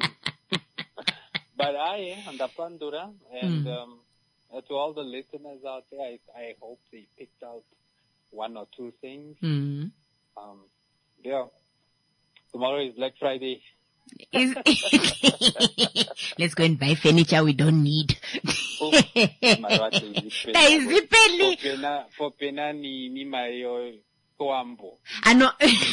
But I am the Pandura, and Mm. um, uh, to all the listeners out there, I, I hope they picked out one or two things. Mm. Um, yeah. Tomorrow is Black Friday. Is Let's go and buy furniture we don't need. Taizipeli. For pena ni ni mayo koambo. Ano.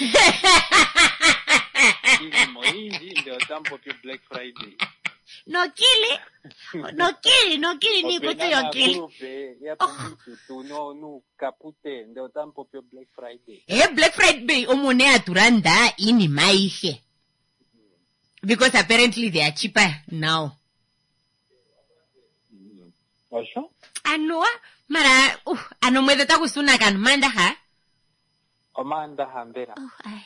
Ndio tampo pia Black Friday. No kili. No kili, no kili ni kutu yo kili. Ya pumbitu tu no no kapute ndio tampo pia Black Friday. Eh, Black Friday omune aturanda ini maihe. Because apparently they are cheaper now. Oh, sure? Ano, mara, uh, ano mwede ta kusuna kan manda ha? Omanda hambera. Oh, ay.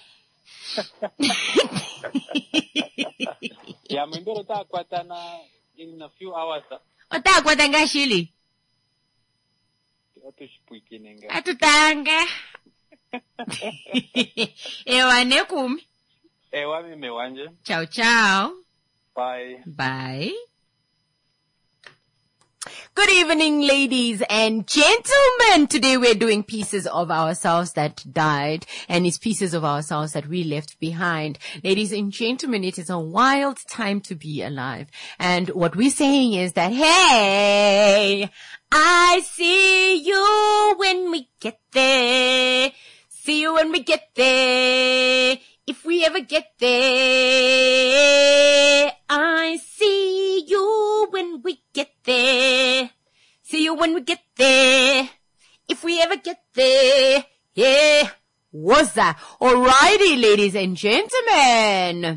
Ya mwembero ta kwatana in a few hours. Ota kwatanga shili. Otushpuikinenga. Atutanga. Ewa nekumi. Ewa mime wanje. Ciao, ciao. Bye. Bye. Good evening, ladies and gentlemen. Today we're doing pieces of ourselves that died, and it's pieces of ourselves that we left behind. Ladies and gentlemen, it is a wild time to be alive. And what we're saying is that, hey, I see you when we get there. See you when we get there. If we ever get there, I see you when we get there. See you when we get there. If we ever get there, yeah. What's that? Alrighty, ladies and gentlemen.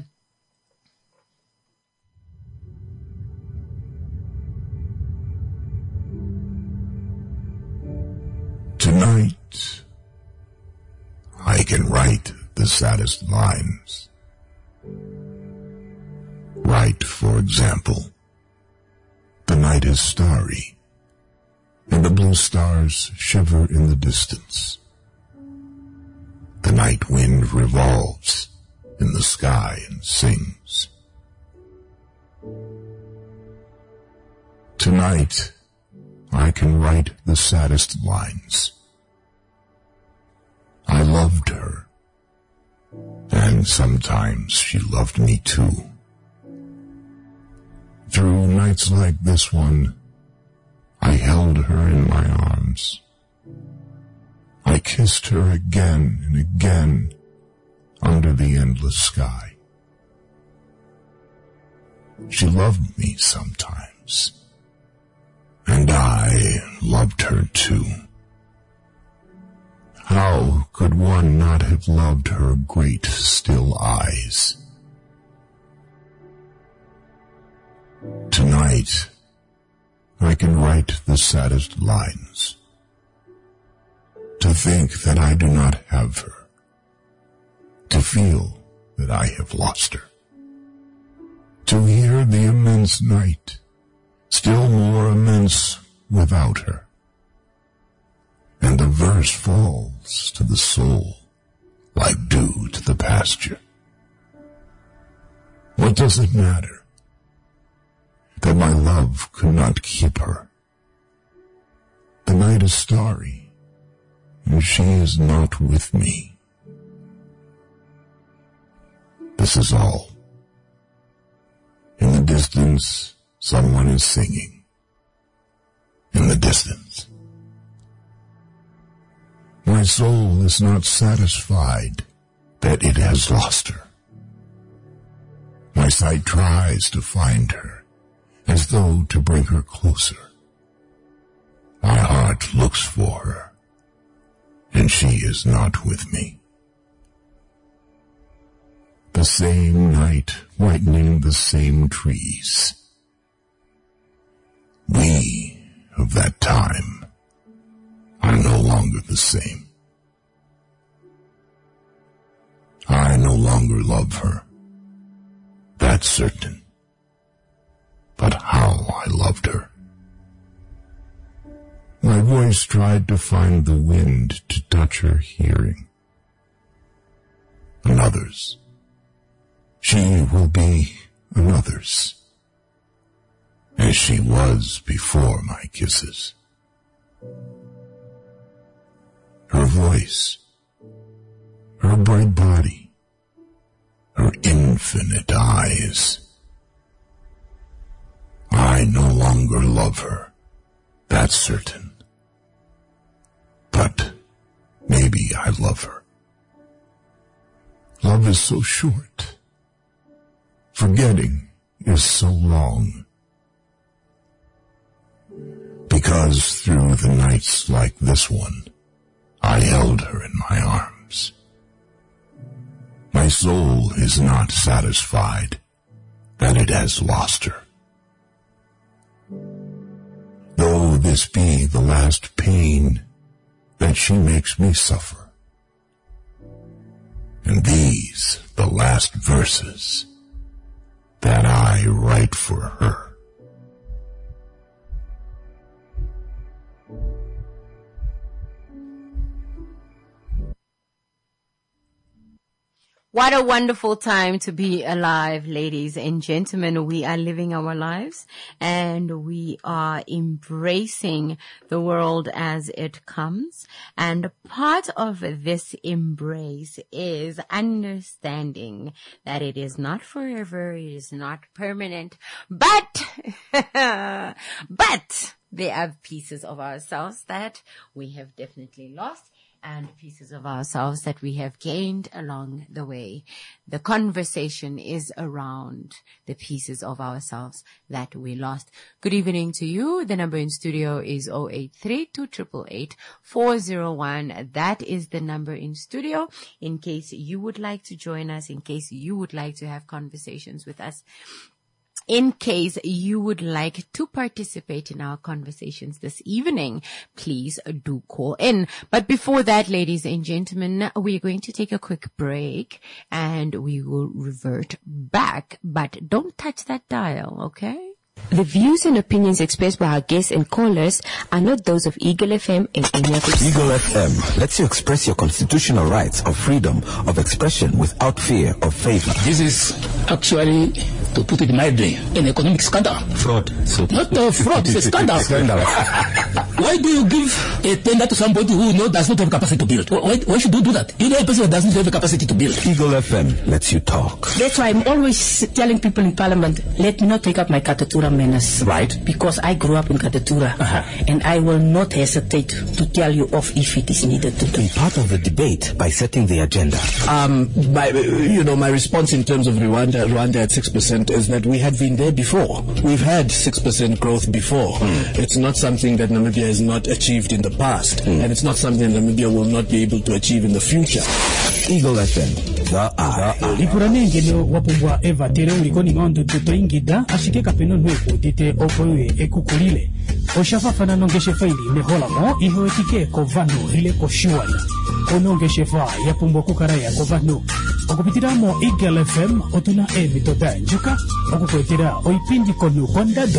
Tonight, I can write the saddest lines. Write, for example, the night is starry, and the blue stars shiver in the distance. The night wind revolves in the sky and sings. Tonight, I can write the saddest lines. I loved her. And sometimes she loved me too. Through nights like this one, I held her in my arms. I kissed her again and again under the endless sky. She loved me sometimes, and I loved her too. How could one not have loved her great still eyes? Tonight, I can write the saddest lines. To think that I do not have her. To feel that I have lost her. To hear the immense night, still more immense without her. And the verse falls to the soul like dew to the pasture. What does it matter that my love could not keep her? The night is starry, and she is not with me. This is all. In the distance, someone is singing. in the distance. My soul is not satisfied that it has lost her. My sight tries to find her, as though to bring her closer. My heart looks for her, and she is not with me. The same night whitening the same trees. We of that time are no longer the same. I no longer love her. That's certain. But how I loved her. My voice tried to find the wind to touch her hearing. Another's. She will be another's, as she was before my kisses. Her voice, her bright body, her infinite eyes. I no longer love her, that's certain. But maybe I love her. Love is so short. Forgetting is so long. Because through the nights like this one, I held her in my arms. My soul is not satisfied that it has lost her. Though this be the last pain that she makes me suffer, and these the last verses that I write for her. What a wonderful time to be alive, ladies and gentlemen. We are living our lives and we are embracing the world as it comes. And part of this embrace is understanding that it is not forever, it is not permanent, but, but there are pieces of ourselves that we have definitely lost, and pieces of ourselves that we have gained along the way. The conversation is around the pieces of ourselves that we lost. Good evening to you. The number in studio is zero eight three two eight eight eight four zero one. That is the number in studio in case you would like to join us, in case you would like to have conversations with us. In case you would like to participate in our conversations this evening, please do call in. But before that, ladies and gentlemen, we're going to take a quick break and we will revert back. But don't touch that dial, okay? The views and opinions expressed by our guests and callers are not those of Eagle F M and any other. Eagle F M lets you express your constitutional rights of freedom of expression without fear of favor. This is actually, to put it mildly, an economic scandal. Fraud. So not a fraud, it's a scandal. Scandal. Why do you give a tender to somebody who know does not have capacity to build? Why, why should you do that? You know a person who doesn't have the capacity to build. Eagle F M lets you talk. That's why I'm always telling people in Parliament, let me not take up my Katatura menace. Right. Because I grew up in Katatura. Uh-huh. And I will not hesitate to tell you off if it is needed to do. Be part of the debate by setting the agenda. Um, my, you know, my response in terms of Rwanda, Rwanda at six percent is that we had been there before. We've had six percent growth before. Mm. It's not something that Namibia has not achieved in the past. Mm. And it's not something that Namibia will not be able to achieve in the future. Eagle F M, the eye. Lipuranengelo wapungwa eva tere ulikoni ngondo tuto ingida ashike kapeno nweku tite opoe ekukulile. Oshafa fana nongeshe faili mehola mo iho etike kovano ile koshuala. Konongeshe fa yapumbwa kukaraya kovano. Okupitiramo Eagle F M otuna emi tota njuka okukwetera oipindi konu kondado.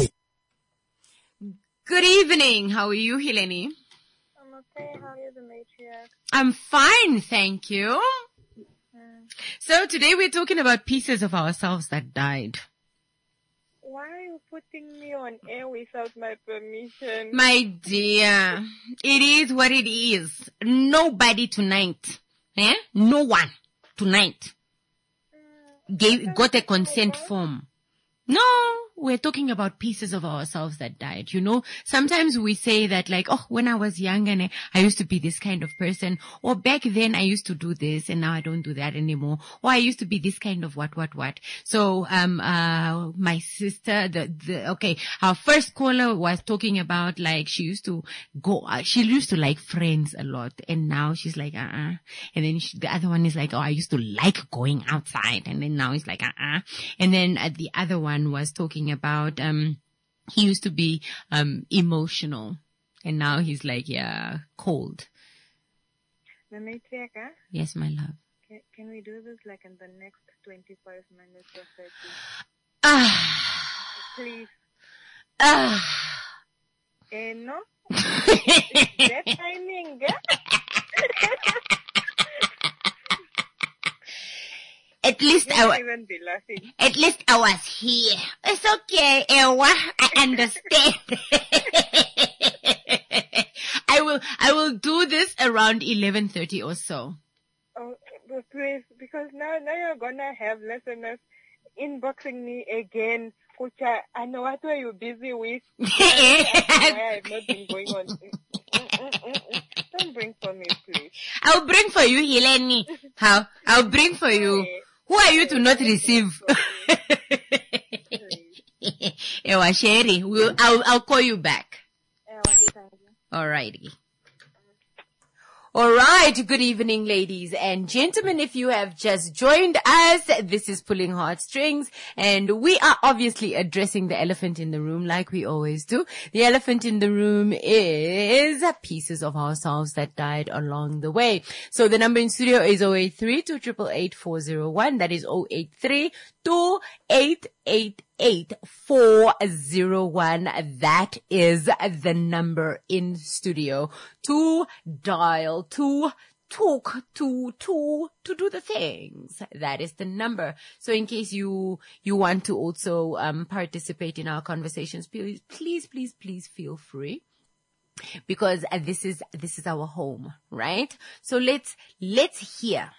Good evening. How are you, Heleni? I'm okay. How are you, the matriarch? I'm fine, thank you. Mm. So today we're talking about pieces of ourselves that died. Why are you putting me on air without my permission? My dear, it is what it is. Nobody tonight, eh? No one tonight mm, gave, got a consent form. No, we're talking about pieces of ourselves that died. You know, sometimes we say that like, oh, when I was young and I used to be this kind of person, or back then I used to do this and now I don't do that anymore, or I used to be this kind of what, what, what. So, um, uh, my sister, the, the, okay, our first caller was talking about like she used to go, uh, she used to like Friends a lot, and now she's like, uh-uh. And then she, the other one is like, oh, I used to like going outside, and then now it's like, uh-uh. And then uh, the other one was talking about, um, he used to be, um, emotional, and now he's like, yeah, cold. Mametriaka? Yes, my love. Can, can we do this like in the next twenty-five minutes or thirty? Ah. Please. Ah. Eh, no? That timing, At least I was, even be laughing. At least I was here. It's okay, Ewa. I understand. I will, I will do this around eleven thirty or so. Oh, but please, because now, now you're gonna have listeners inboxing me again. Kucha, I know what were you busy with. I have not been going on. Don't bring for me, please. I'll bring for you, Heleni. How? I'll bring for you. Who are you to not receive? Ewa Sherry, we'll, I'll, I'll call you back. Alrighty. Alright, good evening ladies and gentlemen. If you have just joined us, this is Pulling Heartstrings, and we are obviously addressing the elephant in the room like we always do. The elephant in the room is pieces of ourselves that died along the way. So the number in studio is zero eight three, two eight eight, four zero one. That is zero eight three, two eight eight eight, four zero one. That is the number in studio to dial, to talk, to, to, to do the things. That is the number. So in case you, you want to also, um, participate in our conversations, please, please, please, please feel free. Because uh, this is, this is our home, right? So let's, let's hear.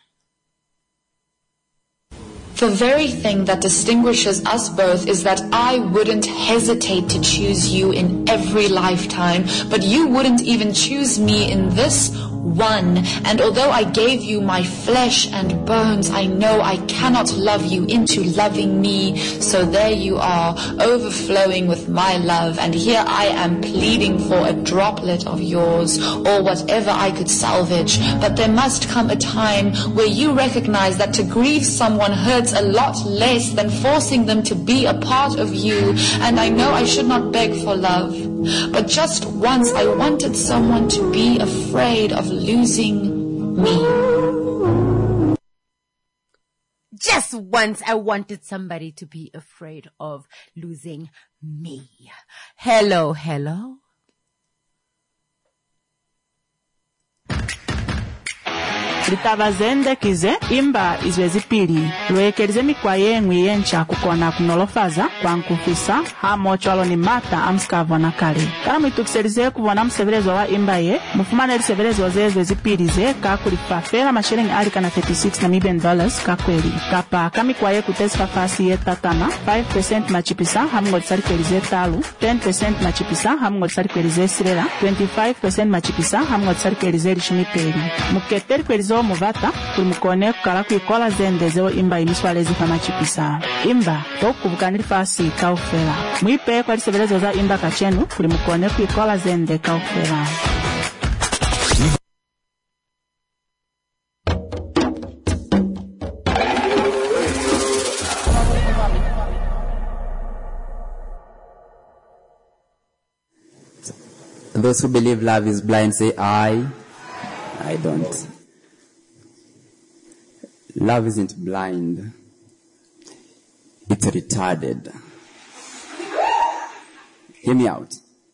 The very thing that distinguishes us both is that I wouldn't hesitate to choose you in every lifetime, but you wouldn't even choose me in this one. And although I gave you my flesh and bones, I know I cannot love you into loving me. So there you are, overflowing with my love, and here I am pleading for a droplet of yours, or whatever I could salvage. But there must come a time where you recognize that to grieve someone hurts a lot less than forcing them to be a part of you. And I know I should not beg for love, but just once I wanted someone to be afraid of losing me. Just once I wanted somebody to be afraid of losing me. Hello, hello. Litabazendekize imba izwe zipili lwekelize mikwa yengwi yencha kukona kunolofaza kwa nkufisa hamo chwalo ni mata amskavo na kale kala mwitukiselize kuvona msevelezo wa imba ye mufumane lisevelezo zezwe zipili ze kakulipafela mashilingi alika na thirty-six Namibian dollars kakweli kapa kamikwa ye kutesi fafasi ye tatana five percent machipisa hamungo lisalikwelize talu ten percent machipisa hamungo lisalikwelize sirela twenty-five percent machipisa hamungo lisalikwelize lishumipeli muketeli kwelizo muvata kulimukone kukala kuikola zende zeo imba imiswalezi fama chipisa imba tokubukanili fasi kaufela mwipe kwa lisevelezo za imba kachenu kulimukone kuikola zende kaufela. Those who believe love is blind say I. I don't. Love isn't blind. It's retarded. Hear me out.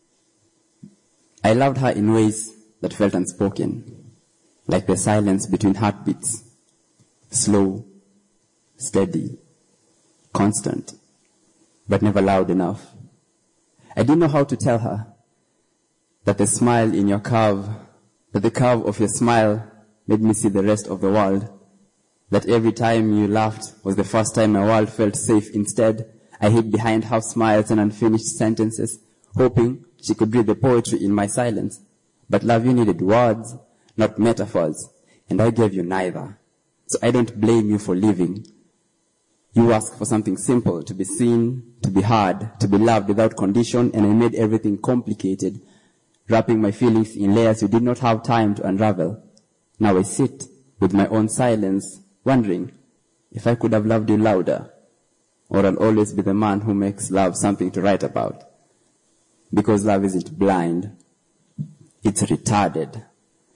I loved her in ways that felt unspoken, like the silence between heartbeats. Slow, steady, constant, but never loud enough. I didn't know how to tell her that the smile in your curve, that the curve of your smile made me see the rest of the world. That every time you laughed was the first time my world felt safe instead. I hid behind half smiles and unfinished sentences, hoping she could read the poetry in my silence. But love, you needed words, not metaphors, and I gave you neither. So I don't blame you for leaving. You asked for something simple, to be seen, to be heard, to be loved without condition, and I made everything complicated, wrapping my feelings in layers you did not have time to unravel. Now I sit with my own silence, wondering if I could have loved you louder, or I'll always be the man who makes love something to write about. Because love isn't blind, it's retarded.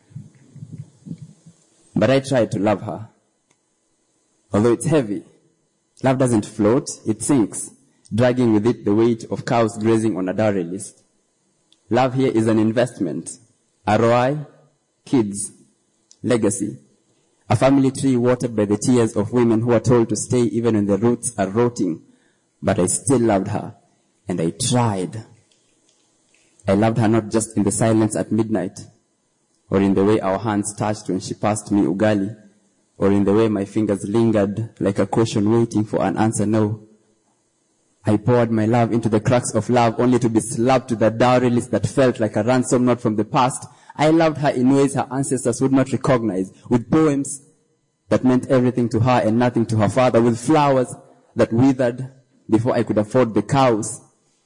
But I tried to love her. Although it's heavy, love doesn't float, it sinks, dragging with it the weight of cows grazing on a dowry list. Love here is an investment. R O I, kids, legacy. A family tree watered by the tears of women who are told to stay even when the roots are rotting. But I still loved her, and I tried. I loved her not just in the silence at midnight, or in the way our hands touched when she passed me ugali, or in the way my fingers lingered like a question waiting for an answer no. I poured my love into the cracks of love only to be slapped with a dowry list that felt like a ransom note from the past. I loved her in ways her ancestors would not recognize, with poems that meant everything to her and nothing to her father, with flowers that withered before I could afford the cows.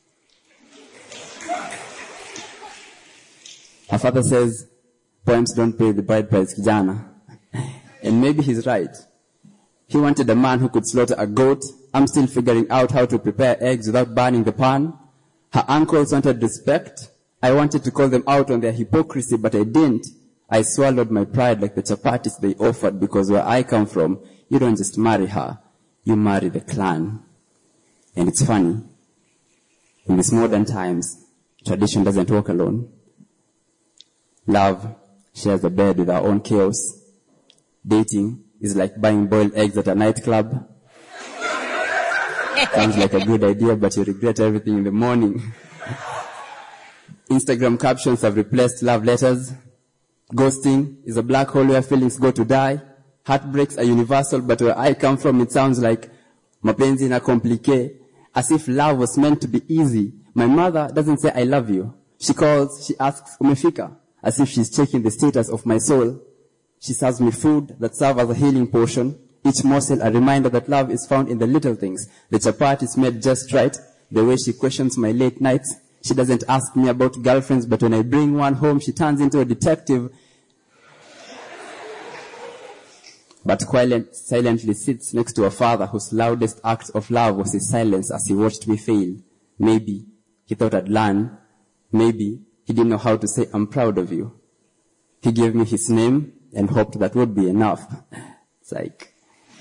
Her father says, poems don't pay the bride price, kijana. And maybe he's right. He wanted a man who could slaughter a goat. I'm still figuring out how to prepare eggs without burning the pan. Her uncles wanted respect. I wanted to call them out on their hypocrisy, but I didn't. I swallowed my pride like the chapatis they offered, because where I come from, you don't just marry her, you marry the clan. And it's funny. In these modern times, tradition doesn't walk alone. Love shares a bed with our own chaos. Dating is like buying boiled eggs at a nightclub. Sounds like a good idea, but you regret everything in the morning. Instagram captions have replaced love letters. Ghosting is a black hole where feelings go to die. Heartbreaks are universal, but where I come from, it sounds like mapenzi na complique, as if love was meant to be easy. My mother doesn't say I love you. She calls, she asks umefika, as if she's checking the status of my soul. She serves me food that serves as a healing potion. Each morsel a reminder that love is found in the little things. The chapati is made just right. The way she questions my late nights. She doesn't ask me about girlfriends, but when I bring one home, she turns into a detective. But quiet, silently sits next to a father whose loudest act of love was his silence as he watched me fail. Maybe he thought I'd learn. Maybe he didn't know how to say, I'm proud of you. He gave me his name and hoped that would be enough. It's like,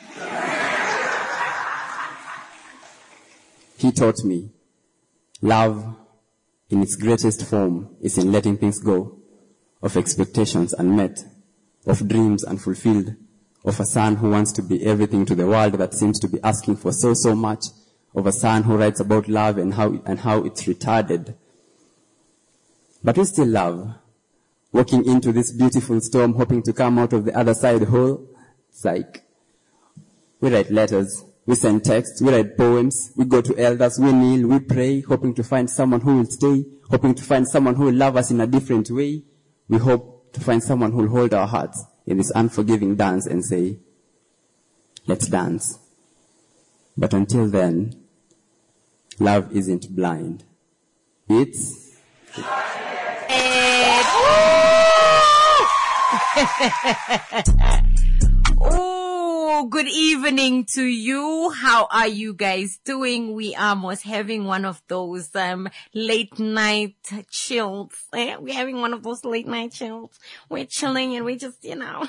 he taught me love in its greatest form is in letting things go, of expectations unmet, of dreams unfulfilled, of a son who wants to be everything to the world that seems to be asking for so, so much, of a son who writes about love and how, and how it's retarded. But we still love, walking into this beautiful storm, hoping to come out of the other side whole. It's like, we write letters, we send texts, we write poems, we go to elders, we kneel, we pray, hoping to find someone who will stay, hoping to find someone who will love us in a different way. We hope to find someone who will hold our hearts in this unforgiving dance and say, let's dance. But until then, love isn't blind. It's... Oh, good evening to you. How are you guys doing? We are most having one of those um late night chills. Eh? We're having one of those late night chills. We're chilling and we just, you know.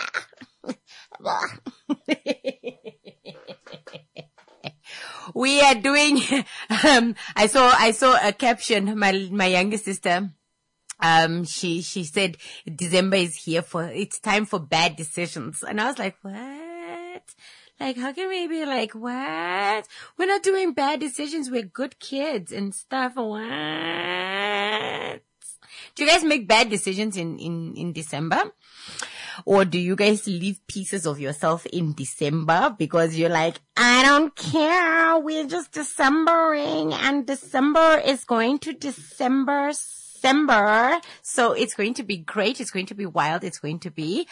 We are doing um I saw I saw a caption, my my younger sister. Um, she, she said December is here for, it's time for bad decisions. And I was like, what? Like, how can we be like, what? We're not doing bad decisions. We're good kids and stuff. What? Do you guys make bad decisions in, in, in December? Or do you guys leave pieces of yourself in December because you're like, I don't care. We're just Decembering and December is going to December December. So it's going to be great. It's going to be wild. It's going to be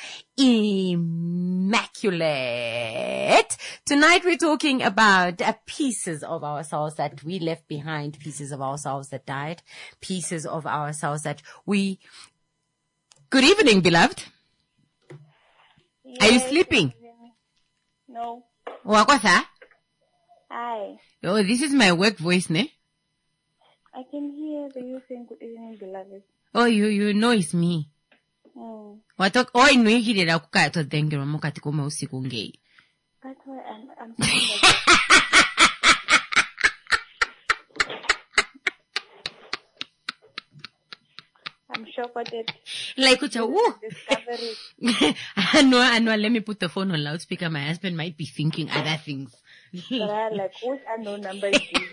immaculate. Tonight we're talking about uh, pieces of ourselves that we left behind, pieces of ourselves that died, pieces of ourselves that we... Good evening, beloved. Yes. Are you sleeping? No. Wakwasa? Hi. Oh, this is my work voice, ne? I can hear the you saying good evening, beloved. Oh, you, you know it's me. Mm. Watok, oh, inuikirira kukato dengero mukati kuma usiku ngei. That's why I'm, I'm saying that. I'm shocked at it. Like, ucha, woo. Discovery. Anwa, Anwa, let me put the phone on loudspeaker. My husband might be thinking other things. But I like, which unknown number is this?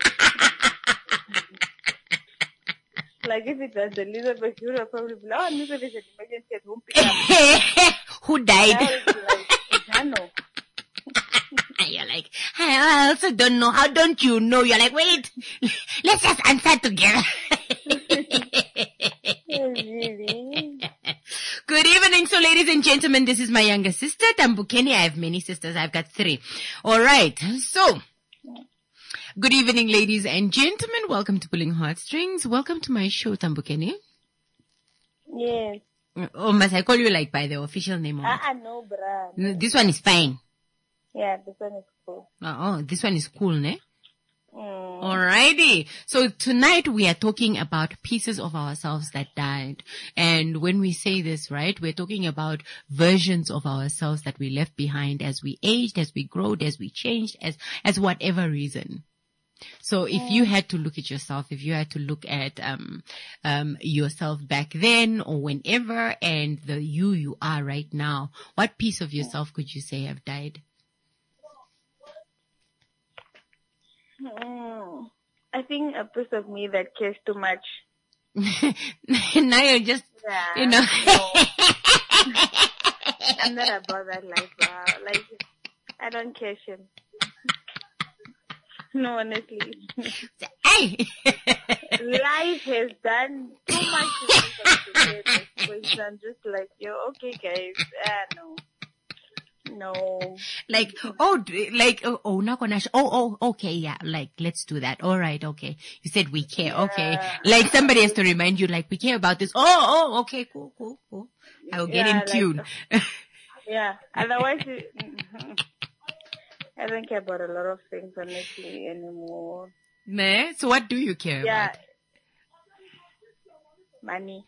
Like, if it was Elizabeth, you would probably be like, oh, Elizabeth is an emergency at home. Pick up. Who died? I would be like, I know. You're like, I also don't know. How don't you know? You're like, wait, let's just answer together. Really? Good evening. So ladies and gentlemen, this is my younger sister, Tambukeni. I have many sisters. I've got three. All right. So, good evening, ladies and gentlemen. Welcome to Pulling Heartstrings. Welcome to my show, Tambukeni. Yes. Oh, must I call you like by the official name? Or Ah, uh, no, bruh. no, this one is fine. Yeah, this one is cool. Oh, oh this one is cool, ne? Mm. Alrighty. So tonight we are talking about pieces of ourselves that died. And when we say this, right, we're talking about versions of ourselves that we left behind as we aged, as we growed, as we changed, as, as whatever reason. So if you had to look at yourself, if you had to look at, um, um, yourself back then or whenever and the you you are right now, what piece of yourself could you say have died? Mm. I think a piece of me that cares too much. Now you're just, yeah, you know. No. I'm not about that life, bro. Like, I don't care him. No, honestly. Hey! Life has done too much to me to get this question. I'm just like, yo, okay, guys. Ah, no. No. Like, oh, d- like, oh, oh, not gonna, sh- oh, oh, okay, yeah, like, let's do that. All right, okay. You said we care, Yeah. okay. Like, somebody has to remind you, like, we care about this. Oh, oh, okay, cool, cool, cool. I'll get Yeah, in like, tune. Yeah. Otherwise, it, I don't care about a lot of things, honestly, anymore. Ne? So what do you care Yeah. about? Money.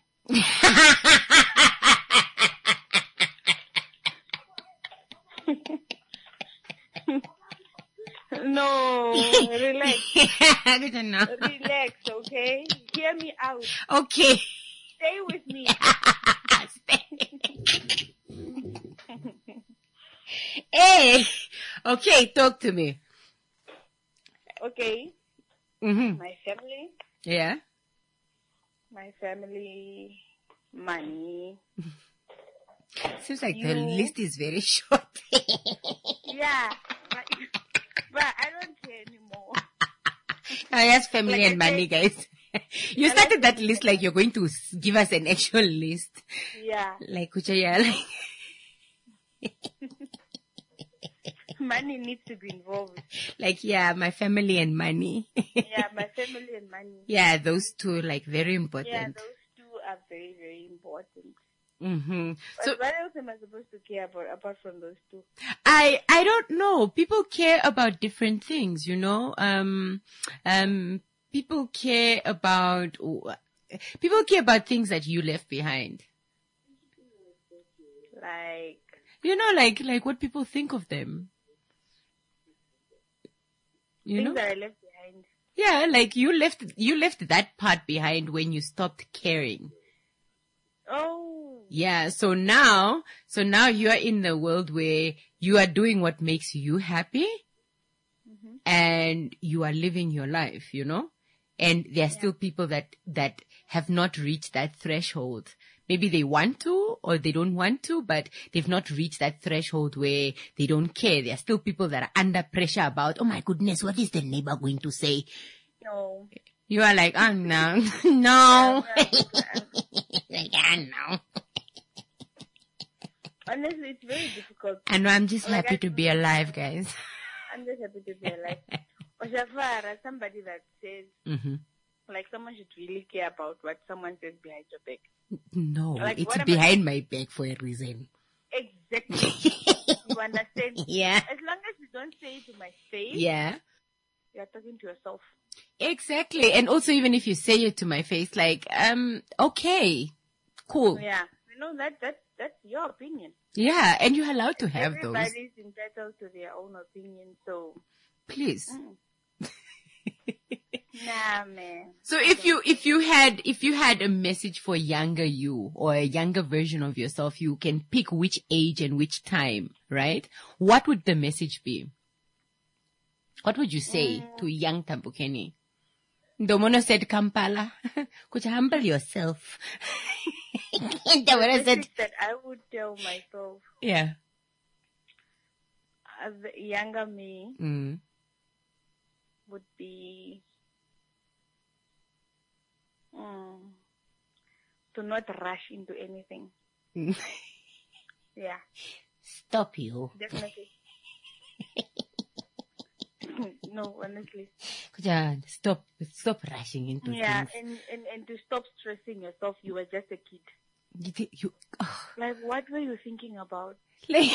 No, relax. Relax, okay? Hear me out. Okay. Stay with me. Hey, okay, talk to me. Okay. Mm-hmm. My family. Yeah. My family. Money. Seems like You- the list is very short. Yeah. But, but I don't care anymore. I ask family Like and I money, said- guys. You started that list like you're going to s- give us an actual list. Yeah. Like, Kuchaya, like, Money needs to be involved. like, yeah, my family and money. Yeah, my family and money. Yeah, those two, like, very important. Yeah, those two are very, very important. Mm-hmm. But So, what else am I supposed to care about apart from those two? I, I don't know. People care about different things, you know? Um, um, people care about, people care about things that you left behind. Like, You know, like, like what people think of them. You things know? that I left behind. Yeah, like you left, you left that part behind when you stopped caring. Oh. Yeah, so now, so now you are in the world where you are doing what makes you happy Mm-hmm. and you are living your life, you know? And there are still people that, that have not reached that threshold maybe they want to or they don't want to, but they've not reached that threshold where they don't care. There are still people that are under pressure about, oh my goodness, what is the neighbor going to say? No. You are like, oh no, no. Like, oh no. Honestly, it's very difficult. I know, I'm just Like, happy I- to be alive, guys. I'm just happy to be alive. Oshafara, somebody that says, hmm like, someone should really care about what someone says behind your back. No, Like, it's what am I- behind my back for a reason. Exactly. You understand? Yeah. As long as you don't say it to my face, Yeah. you're talking to yourself. Exactly. And also, even if you say it to my face, like, um, okay, cool. Yeah. You know, that, that, that's your opinion. Yeah, and you're allowed to have those. Everybody's entitled to their own opinion, so. Please. Mm. Nah, man. So if you, if you had, if you had a message for younger you or a younger version of yourself, you can pick which age and which time, right? What would the message be? What would you say Mm. to young Tambukeni? Ndomono said Kampala. Could you humble yourself? The Ndomono said, message that I would tell myself, yeah. as a younger me, Mm. would be mm, to not rush into anything. Yeah, Stop you. definitely. No, honestly. Kuja, stop, stop rushing into Yeah, things. and, and, and to stop stressing yourself, you were just a kid. You, thi- you, Like, what were you thinking about? like,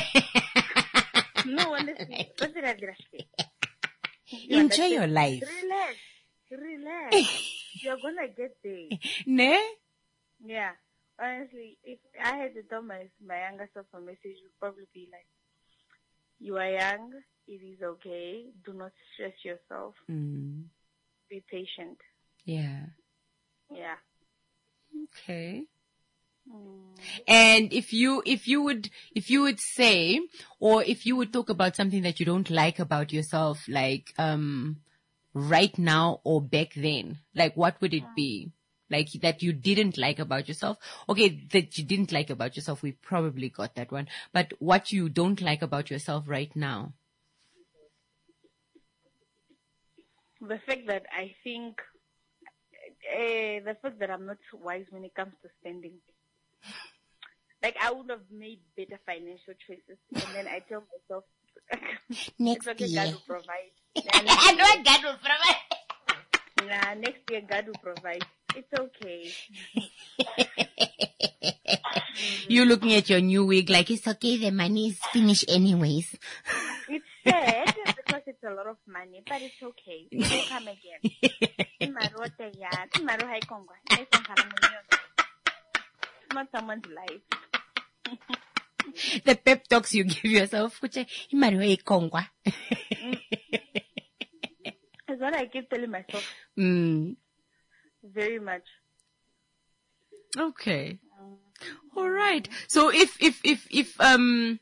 No, honestly. What did I rush? enjoy your life. Relax. Relax. You're gonna get there. Ne? Yeah. Honestly, if I had to tell my, my younger self a message, it would probably be like, you are young, it is okay, do not stress yourself, Mm. be patient. Yeah. Yeah. Okay. Mm. And if you, if you would, if you would say, or if you would talk about something that you don't like about yourself, like, um, right now or back then, like what would it be? Like that you didn't like about yourself? Okay, that you didn't like about yourself, we probably got that one. But what you don't like about yourself right now? The fact that I think, uh, the fact that I'm not wise when it comes to spending. Like, I would have made better financial choices. And then I tell myself, Next it's okay, year. God will provide. I know God will provide. Nah, next year God will provide. It's okay. You looking at your new wig like, it's okay, the money is finished anyways. It's sad because it's a lot of money, but it's okay. It will come again. Imarote ya, imaro haikongwa. It's not someone's life. The pep talks you give yourself, kuche, imari kongwa. It's what I keep telling myself. Mm. Very much. Okay. All right. So if, if, if, if, um,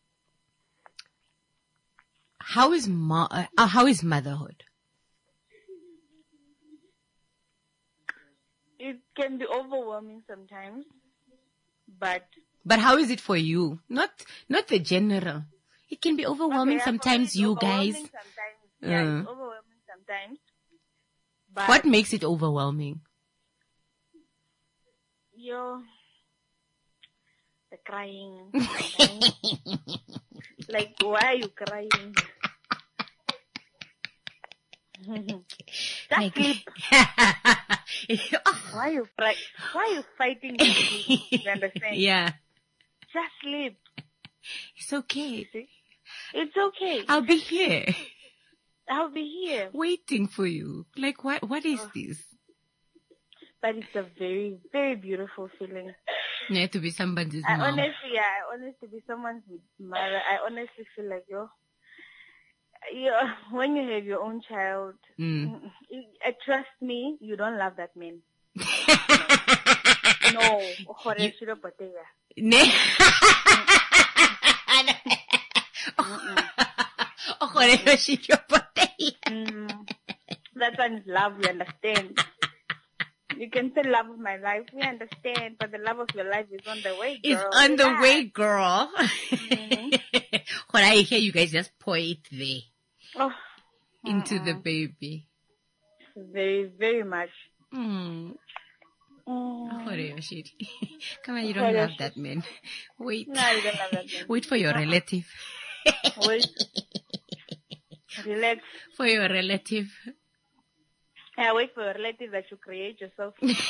how is ma, uh, how is motherhood? It can be overwhelming sometimes, but But how is it for you? Not, not the general. It can be overwhelming Okay, yeah, sometimes, for me, you it's guys. overwhelming sometimes. Yeah, Uh. it's overwhelming sometimes. But What makes it overwhelming? Yo, the crying. Like, why are you crying? Just sleep. Why are you cry- Why are you fighting to sleep? You understand? Yeah. Just sleep. It's okay. See? It's okay. I'll be here. I'll be here. Waiting for you. Like, what, what is this? But it's a very, very beautiful feeling. Yeah, to be somebody's I mom. honestly, yeah, I honestly be someone's mother. I honestly feel like yo, yo, when you have your own child, Mm. you, uh, trust me, you don't love that man. No, You- you, Ne? mm, that one is love. You understand? You can say love of my life. We understand, but the love of your life is on the way, girl. It's on the Relax. way, girl. Mm-hmm. When I hear you guys just pour it there Oh, into the baby. very, very much. Mm. Mm. What are shit? Come on, you don't love that man. Wait. No, you don't love that man. Wait for your relative. Wait. Relax. For your relative. Yeah, wait for your relative that you create yourself.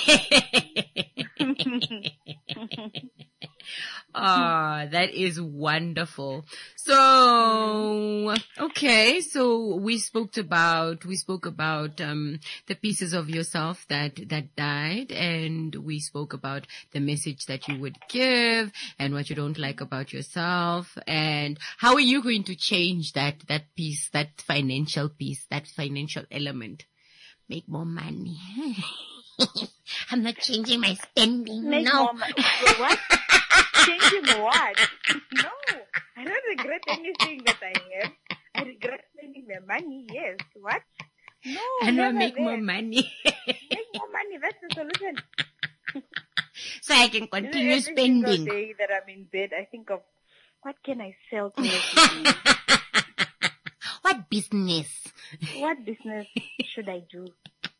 Ah, that is wonderful. So, okay, so we spoke about, we spoke about, um, the pieces of yourself that, that died, and we spoke about the message that you would give and what you don't like about yourself, and how are you going to change that, that piece, that financial piece, that financial element? Make more money. I'm not changing my spending. Make no. more money. What? Changing what? No, I don't regret anything that I have. I regret spending the money, yes. What? No, I never know, make that. more money. Make more money, that's the solution. So I can You know, continue every single spending. day that I'm in bed, I think of, what can I sell to make money? What business? What business should I do?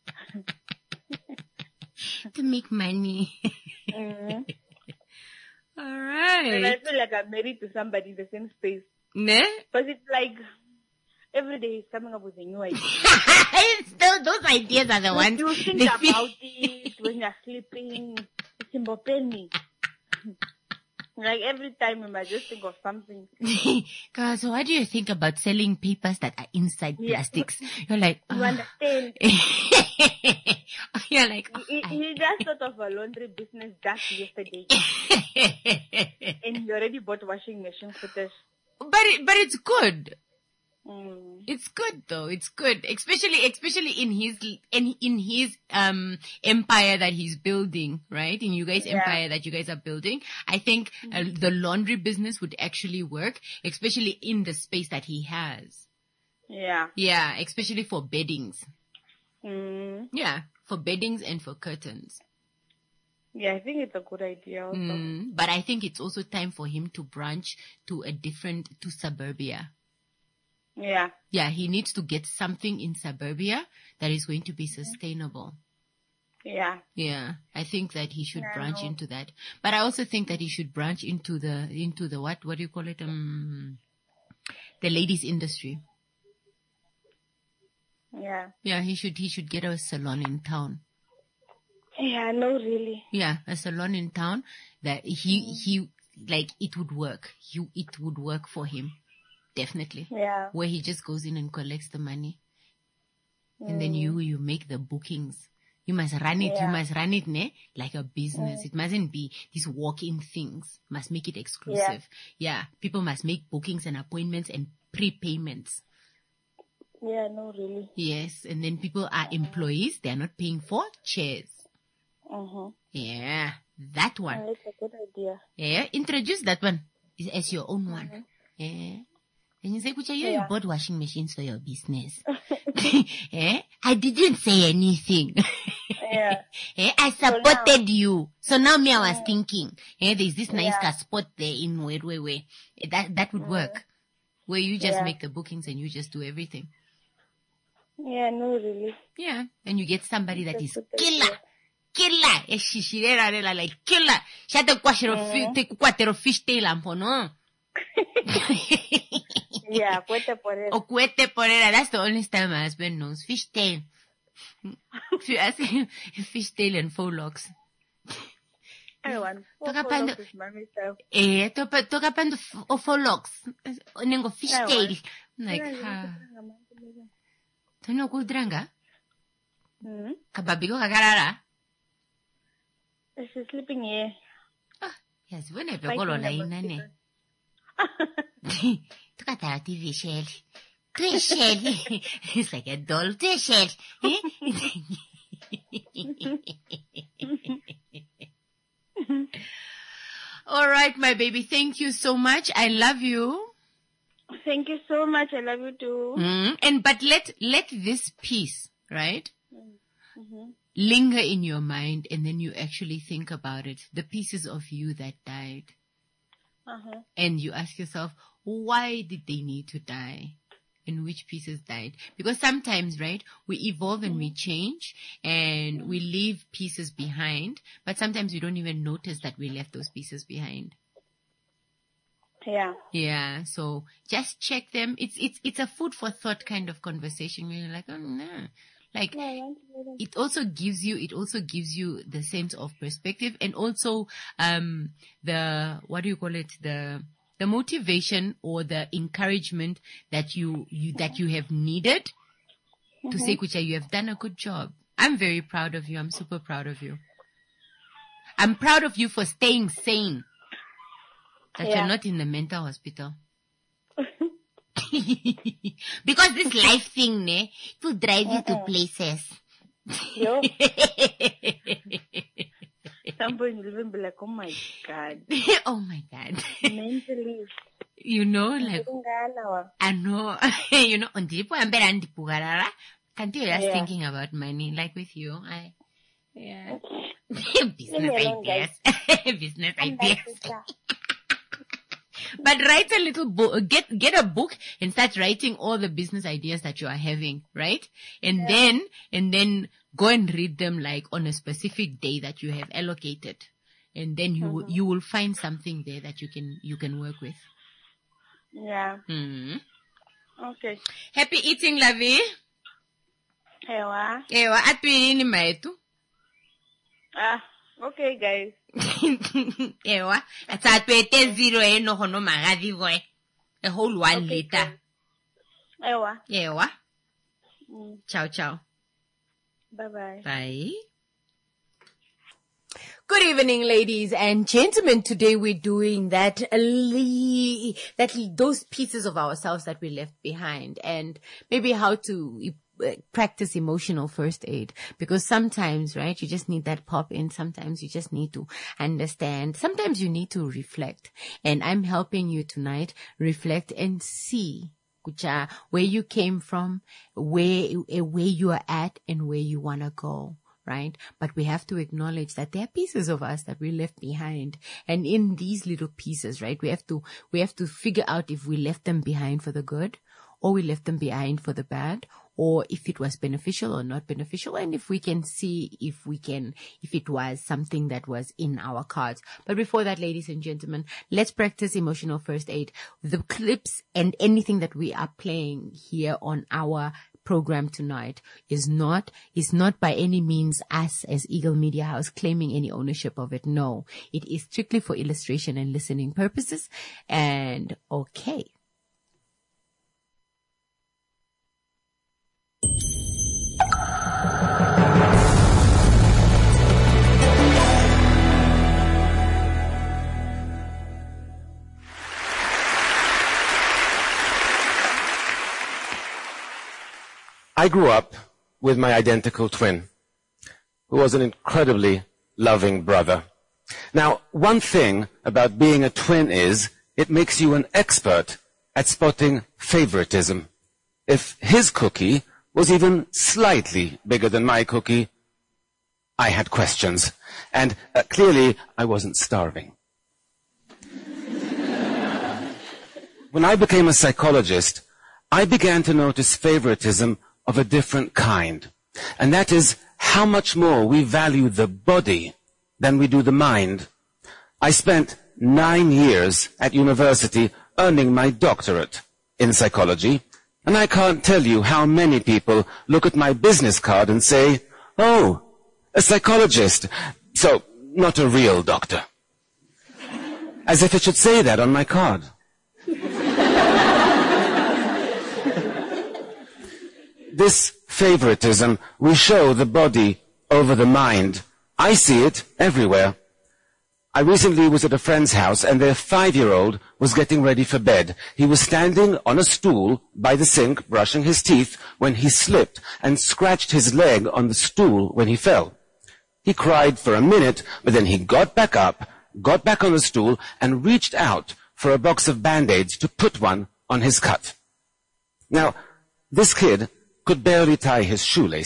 To make money. Mm-hmm. All And I right. feel like I'm married to somebody in the same space. Ne? Because it's like, every day he's coming up with a new idea. It's those, those ideas are the ones. You think they about feel- it when you're sleeping. It's in me. Like every time I might just think of something. Cause what do you think about selling papers that are inside Yeah. plastics? You're like, You ah. understand? You're like, He, he just thought of a laundry business just yesterday. And he already bought washing machine footers. but it, but it's good. Mm. It's good though. It's good, especially especially in his in in his um empire that he's building, right? In you guys' Yeah. empire that you guys are building. I think uh, the laundry business would actually work, especially in the space that he has. Yeah. Yeah, especially for beddings. Mm. Yeah, for beddings and for curtains. Yeah, I think it's a good idea also. Mm, but I think it's also time for him to branch to a different to suburbia. Yeah. Yeah, he needs to get something in suburbia that is going to be sustainable. Yeah. Yeah, I think that he should Yeah, I branch know. into that. But I also think that he should branch into the, into the what, what do you call it? Um, the ladies industry. Yeah. Yeah, he should, he should get a salon in town. Yeah, no, really. Yeah, a salon in town that he, he, like it would work. You, it would work for him. Definitely. Yeah. Where he just goes in and collects the money. And then you, you make the bookings. You must run it, you Yeah. must run it, ne? Like a business. Mm. It mustn't be these walk-in things. Must make it exclusive. Yeah. People must make bookings and appointments and prepayments. Yeah, no, really. Yes. And then people are employees. They are not paying for chairs. Uh-huh. Yeah. That one. That's a good idea. Yeah. Introduce that one as- as your own one. Yeah. And you say, Kucha, you, you Yeah. bought washing machines for your business. Eh? I didn't say anything. Yeah. Eh? I supported you. So now me, I was thinking, eh, there's this nice Yeah. car spot there in where, where, where. Eh, That, that would work. Where you just Yeah. make the bookings and you just do everything. Yeah, no, really. Yeah. And you get somebody that is That's a good killer. idea. Killer. Eh, shishirera, rela, like killer. Shata kwashiro, Mhm. te kukwatero fish tail ampo, no? Yeah, cuete por eso. O cuete porera. That's the only style my husband knows. Fish tail. If you ask him, fish tail and faux locks. I want Toka four pando- photos, mommy style. Eh, toka toka pando f- o faux locks. Nengo fish I tail. want. I'm like, Yeah, ha. yeah. Tono kudrang Hmm? Kababi ko kakarara. She's sleeping here. Yes, when I Fighting pegolo the la inane. mosquitoes. Toka tara T V shell. Tu es shell. It's like a doll. Tu es shell. Eh? All right, my baby. Thank you so much. I love you. Thank you so much. I love you too. Mm, and but let let this piece, right? Mm-hmm. linger in your mind and then you actually think about it, the pieces of you that died. Uh-huh. And you ask yourself, why did they need to die? And which pieces died? Because sometimes, right, we evolve and we change and we leave pieces behind, but sometimes we don't even notice that we left those pieces behind. Yeah. Yeah. So just check them. It's, it's, it's a food for thought kind of conversation where you're like, oh no. Like, it also gives you, it also gives you the sense of perspective and also, um, the, what do you call it? The, the motivation or the encouragement that you, you, that you have needed mm-hmm. to say, Kucha, you have done a good job. I'm very proud of you. I'm super proud of you. I'm proud of you for staying sane. That yeah. you're not in the mental hospital. Because this life thing, ne, it will drive you to places. Yo. Somebody will even be like, oh my God. Oh my God. Mentally. You know, like, I know, you know, on tipo amberandi pugarara. Can't you just yeah. thinking about money, like with you? I, yeah. Business ideas. Business ideas. But write a little book, get, get a book and start writing all the business ideas that you are having, right? And yeah. then, and then go and read them like on a specific day that you have allocated. And then you, mm-hmm. you will find something there that you can, you can work with. Yeah. Mm-hmm. Okay. Happy eating, Lavi. Ewa. Ewa, happy ini maetu. Ah. Okay, guys. Ewa, it's at twenty zero eh no hono magadi boy. A whole one okay, later. Ewa. Ewa. Mm. Ciao, ciao. Bye-bye. Bye. Good evening, ladies and gentlemen. Today we're doing that, that those pieces of ourselves that we left behind and maybe how to practice emotional first aid, because sometimes, right, you just need that pop in. Sometimes you just need to understand. Sometimes you need to reflect. And I'm helping you tonight reflect and see Kucha, where you came from, where, where you are at and where you want to go. Right? But we have to acknowledge that there are pieces of us that we left behind. And in these little pieces, right, we have to, we have to figure out if we left them behind for the good or we left them behind for the bad, or if it was beneficial or not beneficial, and if we can see if we can, if it was something that was in our cards. But before that, ladies and gentlemen, let's practice emotional first aid. The clips and anything that we are playing here on our program tonight is not, is not by any means us as Eagle Media House claiming any ownership of it. No, it is strictly for illustration and listening purposes. And okay. I grew up with my identical twin, who was an incredibly loving brother. Now, one thing about being a twin is it makes you an expert at spotting favoritism. If his cookie was even slightly bigger than my cookie, I had questions. And uh, clearly, I wasn't starving. When I became a psychologist, I began to notice favoritism of a different kind. And that is how much more we value the body than we do the mind. I spent nine years at university earning my doctorate in psychology, and I can't tell you how many people look at my business card and say, oh, a psychologist, so not a real doctor. As if it should say that on my card. This favoritism we show the body over the mind. I see it everywhere. I recently was at a friend's house and their five-year-old was getting ready for bed. He was standing on a stool by the sink brushing his teeth when he slipped and scratched his leg on the stool when he fell. He cried for a minute, but then he got back up, got back on the stool and reached out for a box of Band-Aids to put one on his cut. Now, this kid could barely tie his shoelaces,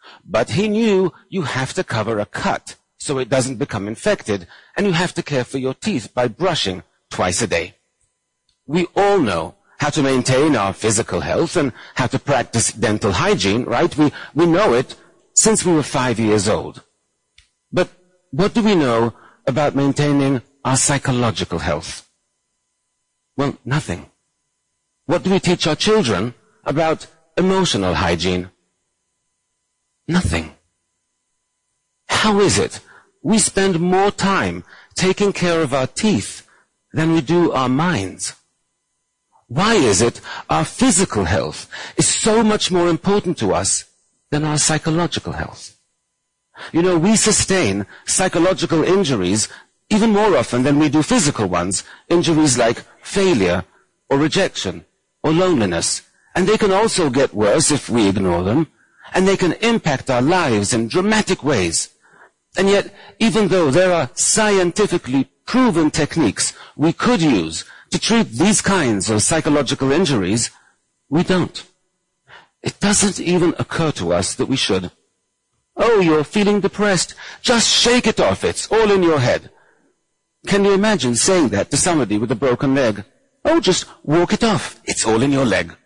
But he knew you have to cover a cut so it doesn't become infected, and you have to care for your teeth by brushing twice a day. We all know how to maintain our physical health and how to practice dental hygiene, right? We, we know it since we were five years old. But what do we know about maintaining our psychological health? Well, nothing. What do we teach our children about emotional hygiene? Nothing. How is it we spend more time taking care of our teeth than we do our minds? Why is it our physical health is so much more important to us than our psychological health? You know, we sustain psychological injuries even more often than we do physical ones, injuries like failure or rejection or loneliness. And they can also get worse if we ignore them, and they can impact our lives in dramatic ways. And yet, even though there are scientifically proven techniques we could use to treat these kinds of psychological injuries, we don't. It doesn't even occur to us that we should. Oh, you're feeling depressed. Just shake it off. It's all in your head. Can you imagine saying that to somebody with a broken leg? Oh, just walk it off. It's all in your leg.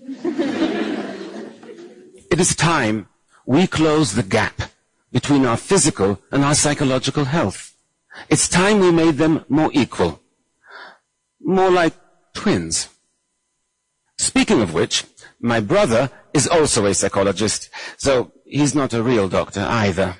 It is time we close the gap between our physical and our psychological health. It's time we made them more equal. More like twins. Speaking of which, my brother is also a psychologist, so he's not a real doctor either.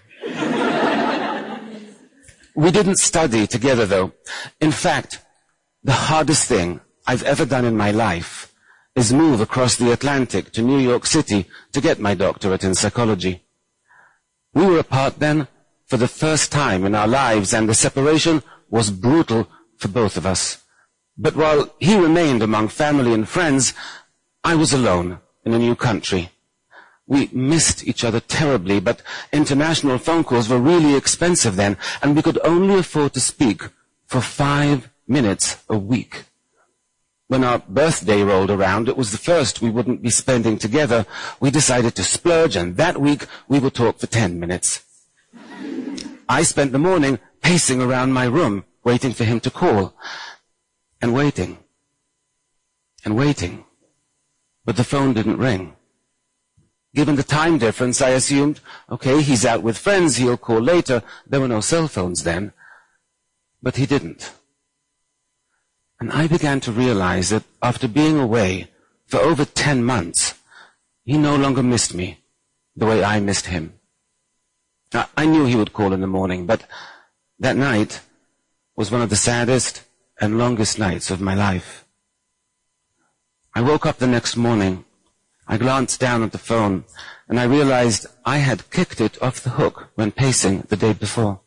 We didn't study together, though. In fact, the hardest thing I've ever done in my life is move across the Atlantic to New York City to get my doctorate in psychology. We were apart then for the first time in our lives, and the separation was brutal for both of us. But while he remained among family and friends, I was alone in a new country. We missed each other terribly, but international phone calls were really expensive then, and we could only afford to speak for five minutes a week. When our birthday rolled around, it was the first we wouldn't be spending together. We decided to splurge, and that week we would talk for ten minutes. I spent the morning pacing around my room, waiting for him to call. And waiting. And waiting. But the phone didn't ring. Given the time difference, I assumed, okay, he's out with friends, he'll call later. There were no cell phones then. But he didn't. And I began to realize that after being away for over ten months, he no longer missed me the way I missed him. Now, I knew he would call in the morning, but that night was one of the saddest and longest nights of my life. I woke up the next morning. I glanced down at the phone, and I realized I had kicked it off the hook when pacing the day before.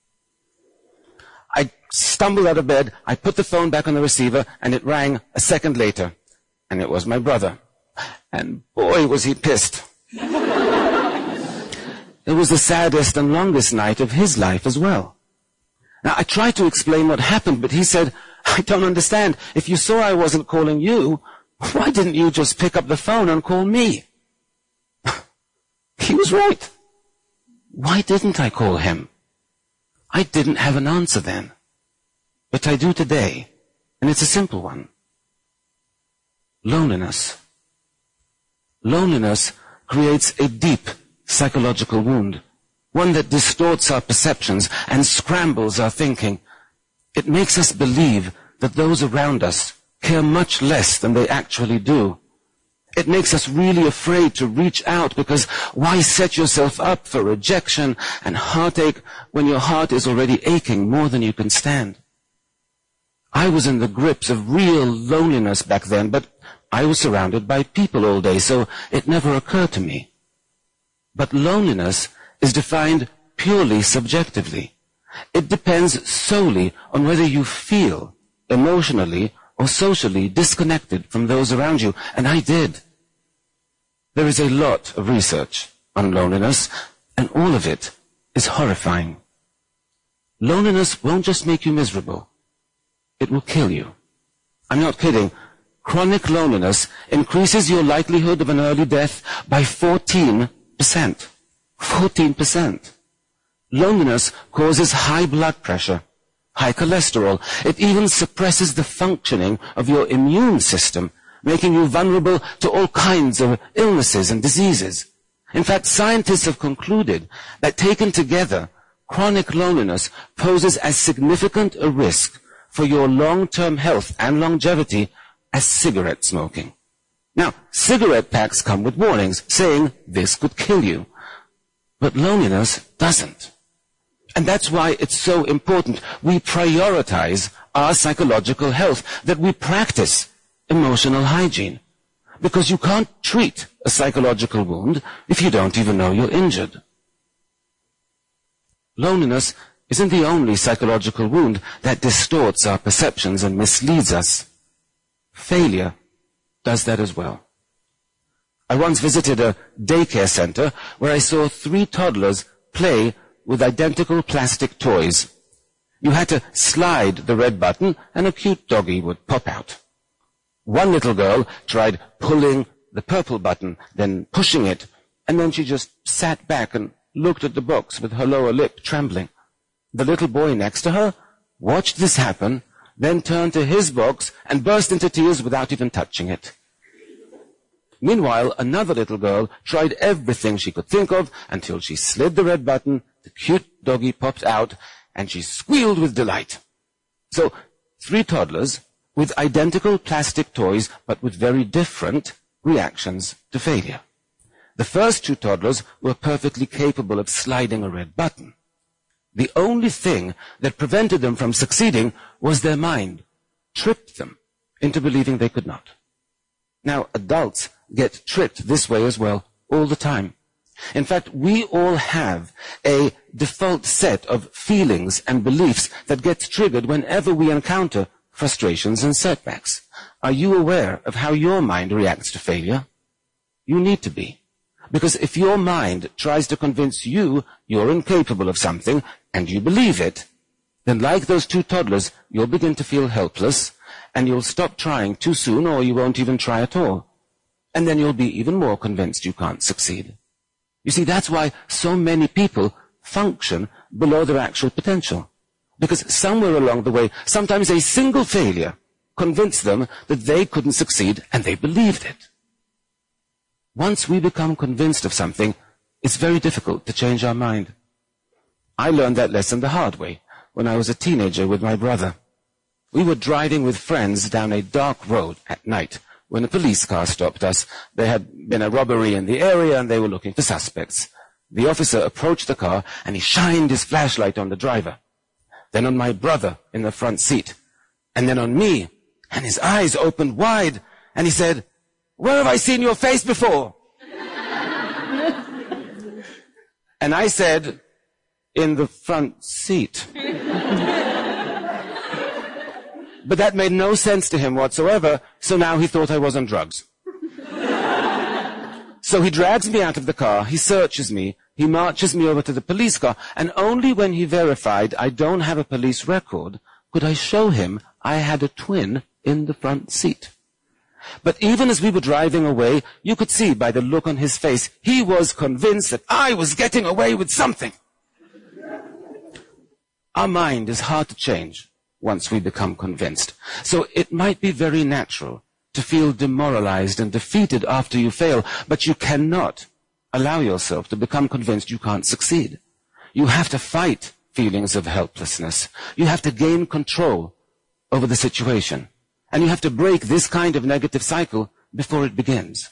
I stumbled out of bed, I put the phone back on the receiver, and it rang a second later. And it was my brother. And boy, was he pissed. It was the saddest and longest night of his life as well. Now, I tried to explain what happened, but he said, I don't understand. If you saw I wasn't calling you, why didn't you just pick up the phone and call me? He was right. Why didn't I call him? I didn't have an answer then. But I do today, and it's a simple one. Loneliness. Loneliness creates a deep psychological wound, one that distorts our perceptions and scrambles our thinking. It makes us believe that those around us care much less than they actually do. It makes us really afraid to reach out, because why set yourself up for rejection and heartache when your heart is already aching more than you can stand? I was in the grips of real loneliness back then, but I was surrounded by people all day, so it never occurred to me. But loneliness is defined purely subjectively. It depends solely on whether you feel emotionally or socially disconnected from those around you, and I did. There is a lot of research on loneliness, and all of it is horrifying. Loneliness won't just make you miserable. It will kill you. I'm not kidding. Chronic loneliness increases your likelihood of an early death by fourteen percent. fourteen percent. Loneliness causes high blood pressure, high cholesterol. It even suppresses the functioning of your immune system, making you vulnerable to all kinds of illnesses and diseases. In fact, scientists have concluded that taken together, chronic loneliness poses as significant a risk for your long-term health and longevity as cigarette smoking. Now, cigarette packs come with warnings saying this could kill you, but loneliness doesn't. And that's why it's so important we prioritize our psychological health, that we practice emotional hygiene. Because you can't treat a psychological wound if you don't even know you're injured. Loneliness isn't the only psychological wound that distorts our perceptions and misleads us. Failure does that as well. I once visited a daycare center where I saw three toddlers play with identical plastic toys. You had to slide the red button and a cute doggy would pop out. One little girl tried pulling the purple button, then pushing it, and then she just sat back and looked at the box with her lower lip trembling. The little boy next to her watched this happen, then turned to his box and burst into tears without even touching it. Meanwhile, another little girl tried everything she could think of until she slid the red button, the cute doggy popped out, and she squealed with delight. So, three toddlers with identical plastic toys, but with very different reactions to failure. The first two toddlers were perfectly capable of sliding a red button. The only thing that prevented them from succeeding was their mind, tricked them into believing they could not. Now, adults get tricked this way as well, all the time. In fact, we all have a default set of feelings and beliefs that gets triggered whenever we encounter frustrations and setbacks. Are you aware of how your mind reacts to failure? You need to be. Because if your mind tries to convince you you're incapable of something, and you believe it, then like those two toddlers, you'll begin to feel helpless, and you'll stop trying too soon, or you won't even try at all. And then you'll be even more convinced you can't succeed. You see, that's why so many people function below their actual potential. Because somewhere along the way, sometimes a single failure convinced them that they couldn't succeed, and they believed it. Once we become convinced of something, it's very difficult to change our mind. I learned that lesson the hard way when I was a teenager with my brother. We were driving with friends down a dark road at night when a police car stopped us. There had been a robbery in the area and they were looking for suspects. The officer approached the car and he shined his flashlight on the driver, then on my brother in the front seat, and then on me, and his eyes opened wide and he said, "Where have I seen your face before?" And I said, "In the front seat." But that made no sense to him whatsoever, so now he thought I was on drugs. So he drags me out of the car, he searches me, he marches me over to the police car, and only when he verified I don't have a police record could I show him I had a twin in the front seat. But even as we were driving away, you could see by the look on his face, he was convinced that I was getting away with something. Our mind is hard to change once we become convinced. So it might be very natural to feel demoralized and defeated after you fail, but you cannot allow yourself to become convinced you can't succeed. You have to fight feelings of helplessness. You have to gain control over the situation. And you have to break this kind of negative cycle before it begins.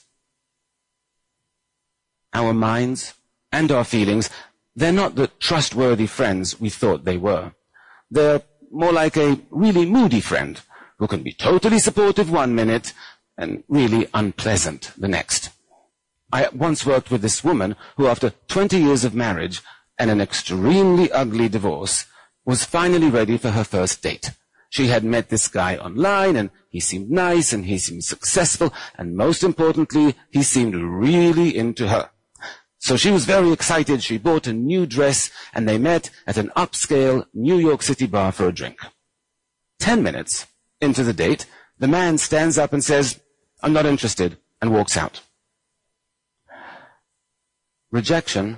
Our minds and our feelings, they're not the trustworthy friends we thought they were. They're more like a really moody friend who can be totally supportive one minute and really unpleasant the next. I once worked with this woman who, after twenty years of marriage and an extremely ugly divorce, was finally ready for her first date. She had met this guy online, and he seemed nice, and he seemed successful, and most importantly, he seemed really into her. So she was very excited. She bought a new dress, and they met at an upscale New York City bar for a drink. Ten minutes into the date, the man stands up and says, "I'm not interested," and walks out. Rejection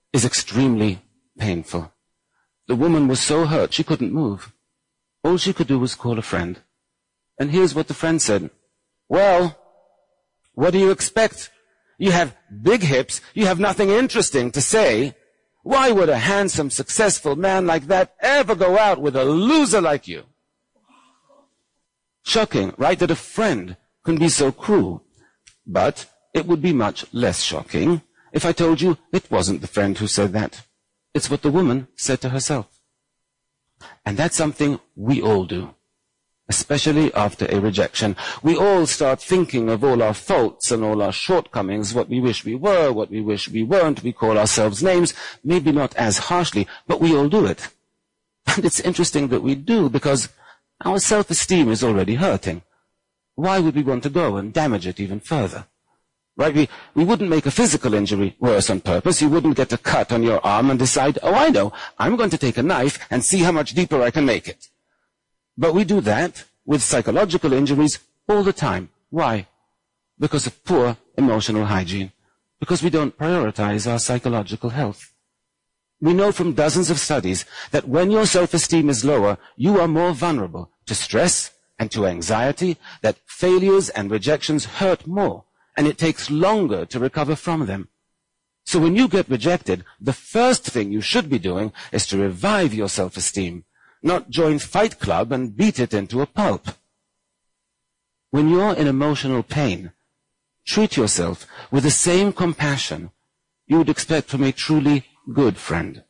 is extremely painful. The woman was so hurt she couldn't move. All she could do was call a friend. And here's what the friend said. Well, what do you expect? You have big hips. You have nothing interesting to say. Why would a handsome, successful man like that ever go out with a loser like you? Shocking, right, that a friend can be so cruel. But it would be much less shocking if I told you it wasn't the friend who said that. It's what the woman said to herself. And that's something we all do, especially after a rejection. We all start thinking of all our faults and all our shortcomings, what we wish we were, what we wish we weren't. We call ourselves names, maybe not as harshly, but we all do it. And it's interesting that we do, because our self-esteem is already hurting. Why would we want to go and damage it even further? Right? We, we wouldn't make a physical injury worse on purpose. You wouldn't get a cut on your arm and decide, oh, I know, I'm going to take a knife and see how much deeper I can make it. But we do that with psychological injuries all the time. Why? Because of poor emotional hygiene. Because we don't prioritize our psychological health. We know from dozens of studies that when your self-esteem is lower, you are more vulnerable to stress and to anxiety, that failures and rejections hurt more, and it takes longer to recover from them. So when you get rejected, the first thing you should be doing is to revive your self-esteem, not join Fight Club and beat it into a pulp. When you're in emotional pain, treat yourself with the same compassion you would expect from a truly good friend.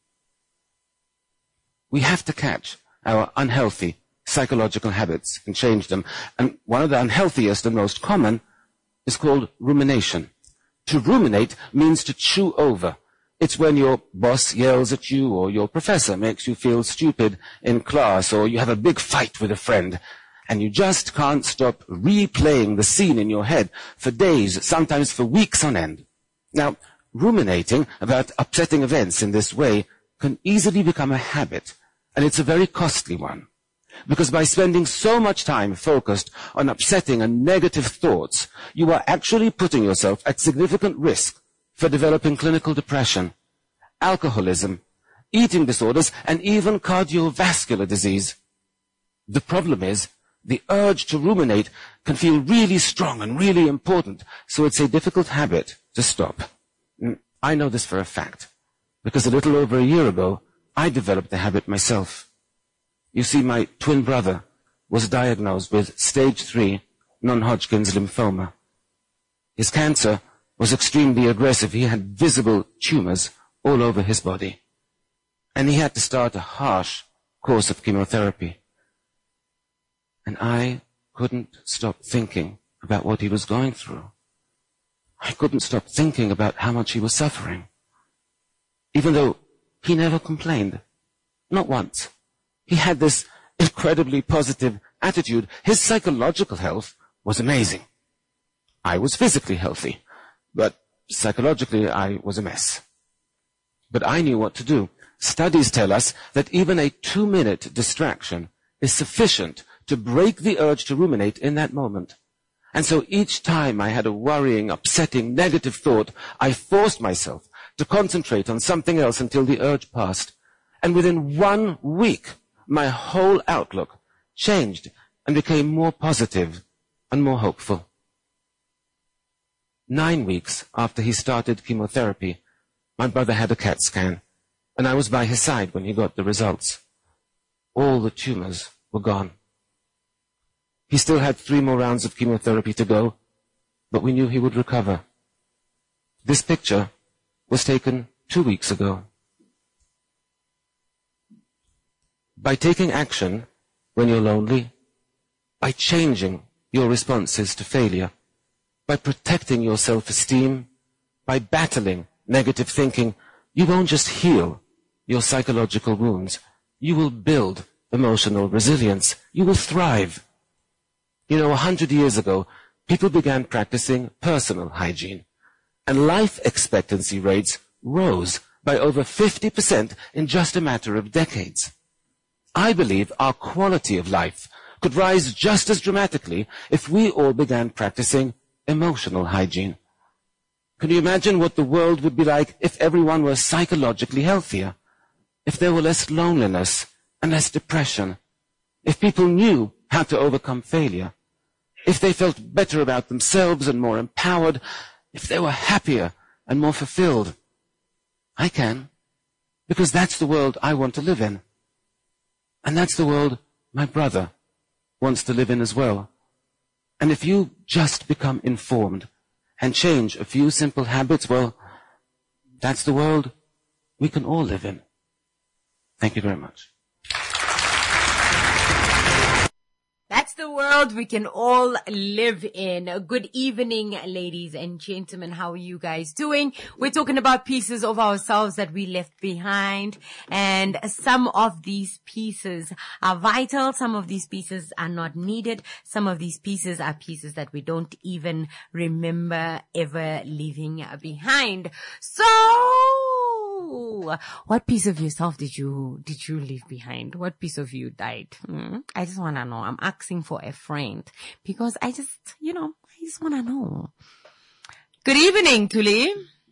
We have to catch our unhealthy psychological habits and change them. And one of the unhealthiest and most common is called rumination. To ruminate means to chew over. It's when your boss yells at you, or your professor makes you feel stupid in class, or you have a big fight with a friend, and you just can't stop replaying the scene in your head for days, sometimes for weeks on end. Now, ruminating about upsetting events in this way can easily become a habit, and it's a very costly one. Because by spending so much time focused on upsetting and negative thoughts, you are actually putting yourself at significant risk for developing clinical depression, alcoholism, eating disorders, and even cardiovascular disease. The problem is, the urge to ruminate can feel really strong and really important, so it's a difficult habit to stop. I know this for a fact, because a little over a year ago, I developed the habit myself. You see, my twin brother was diagnosed with stage three non-Hodgkin's lymphoma. His cancer was extremely aggressive. He had visible tumors all over his body. And he had to start a harsh course of chemotherapy. And I couldn't stop thinking about what he was going through. I couldn't stop thinking about how much he was suffering. Even though he never complained. Not once. He had this incredibly positive attitude. His psychological health was amazing. I was physically healthy, but psychologically I was a mess. But I knew what to do. Studies tell us that even a two-minute distraction is sufficient to break the urge to ruminate in that moment. And so each time I had a worrying, upsetting, negative thought, I forced myself to concentrate on something else until the urge passed. And within one week, my whole outlook changed and became more positive and more hopeful. Nine weeks after he started chemotherapy, my brother had a CAT scan, and I was by his side when he got the results. All the tumors were gone. He still had three more rounds of chemotherapy to go, but we knew he would recover. This picture was taken two weeks ago. By taking action when you're lonely, by changing your responses to failure, by protecting your self-esteem, by battling negative thinking, you won't just heal your psychological wounds. You will build emotional resilience. You will thrive. You know, a hundred years ago, people began practicing personal hygiene, and life expectancy rates rose by over fifty percent in just a matter of decades. I believe our quality of life could rise just as dramatically if we all began practicing emotional hygiene. Can you imagine what the world would be like if everyone were psychologically healthier? If there were less loneliness and less depression? If people knew how to overcome failure? If they felt better about themselves and more empowered? If they were happier and more fulfilled? I can, because that's the world I want to live in. And that's the world my brother wants to live in as well. And if you just become informed and change a few simple habits, well, that's the world we can all live in. Thank you very much. That's the world we can all live in. Good evening, ladies and gentlemen. How are you guys doing? We're talking about pieces of ourselves that we left behind. And some of these pieces are vital. Some of these pieces are not needed. Some of these pieces are pieces that we don't even remember ever leaving behind. So, what piece of yourself did you, did you leave behind? What piece of you died? Hmm? I just want to know. I'm asking for a friend because I just, you know, I just want to know. Good evening, Tuli.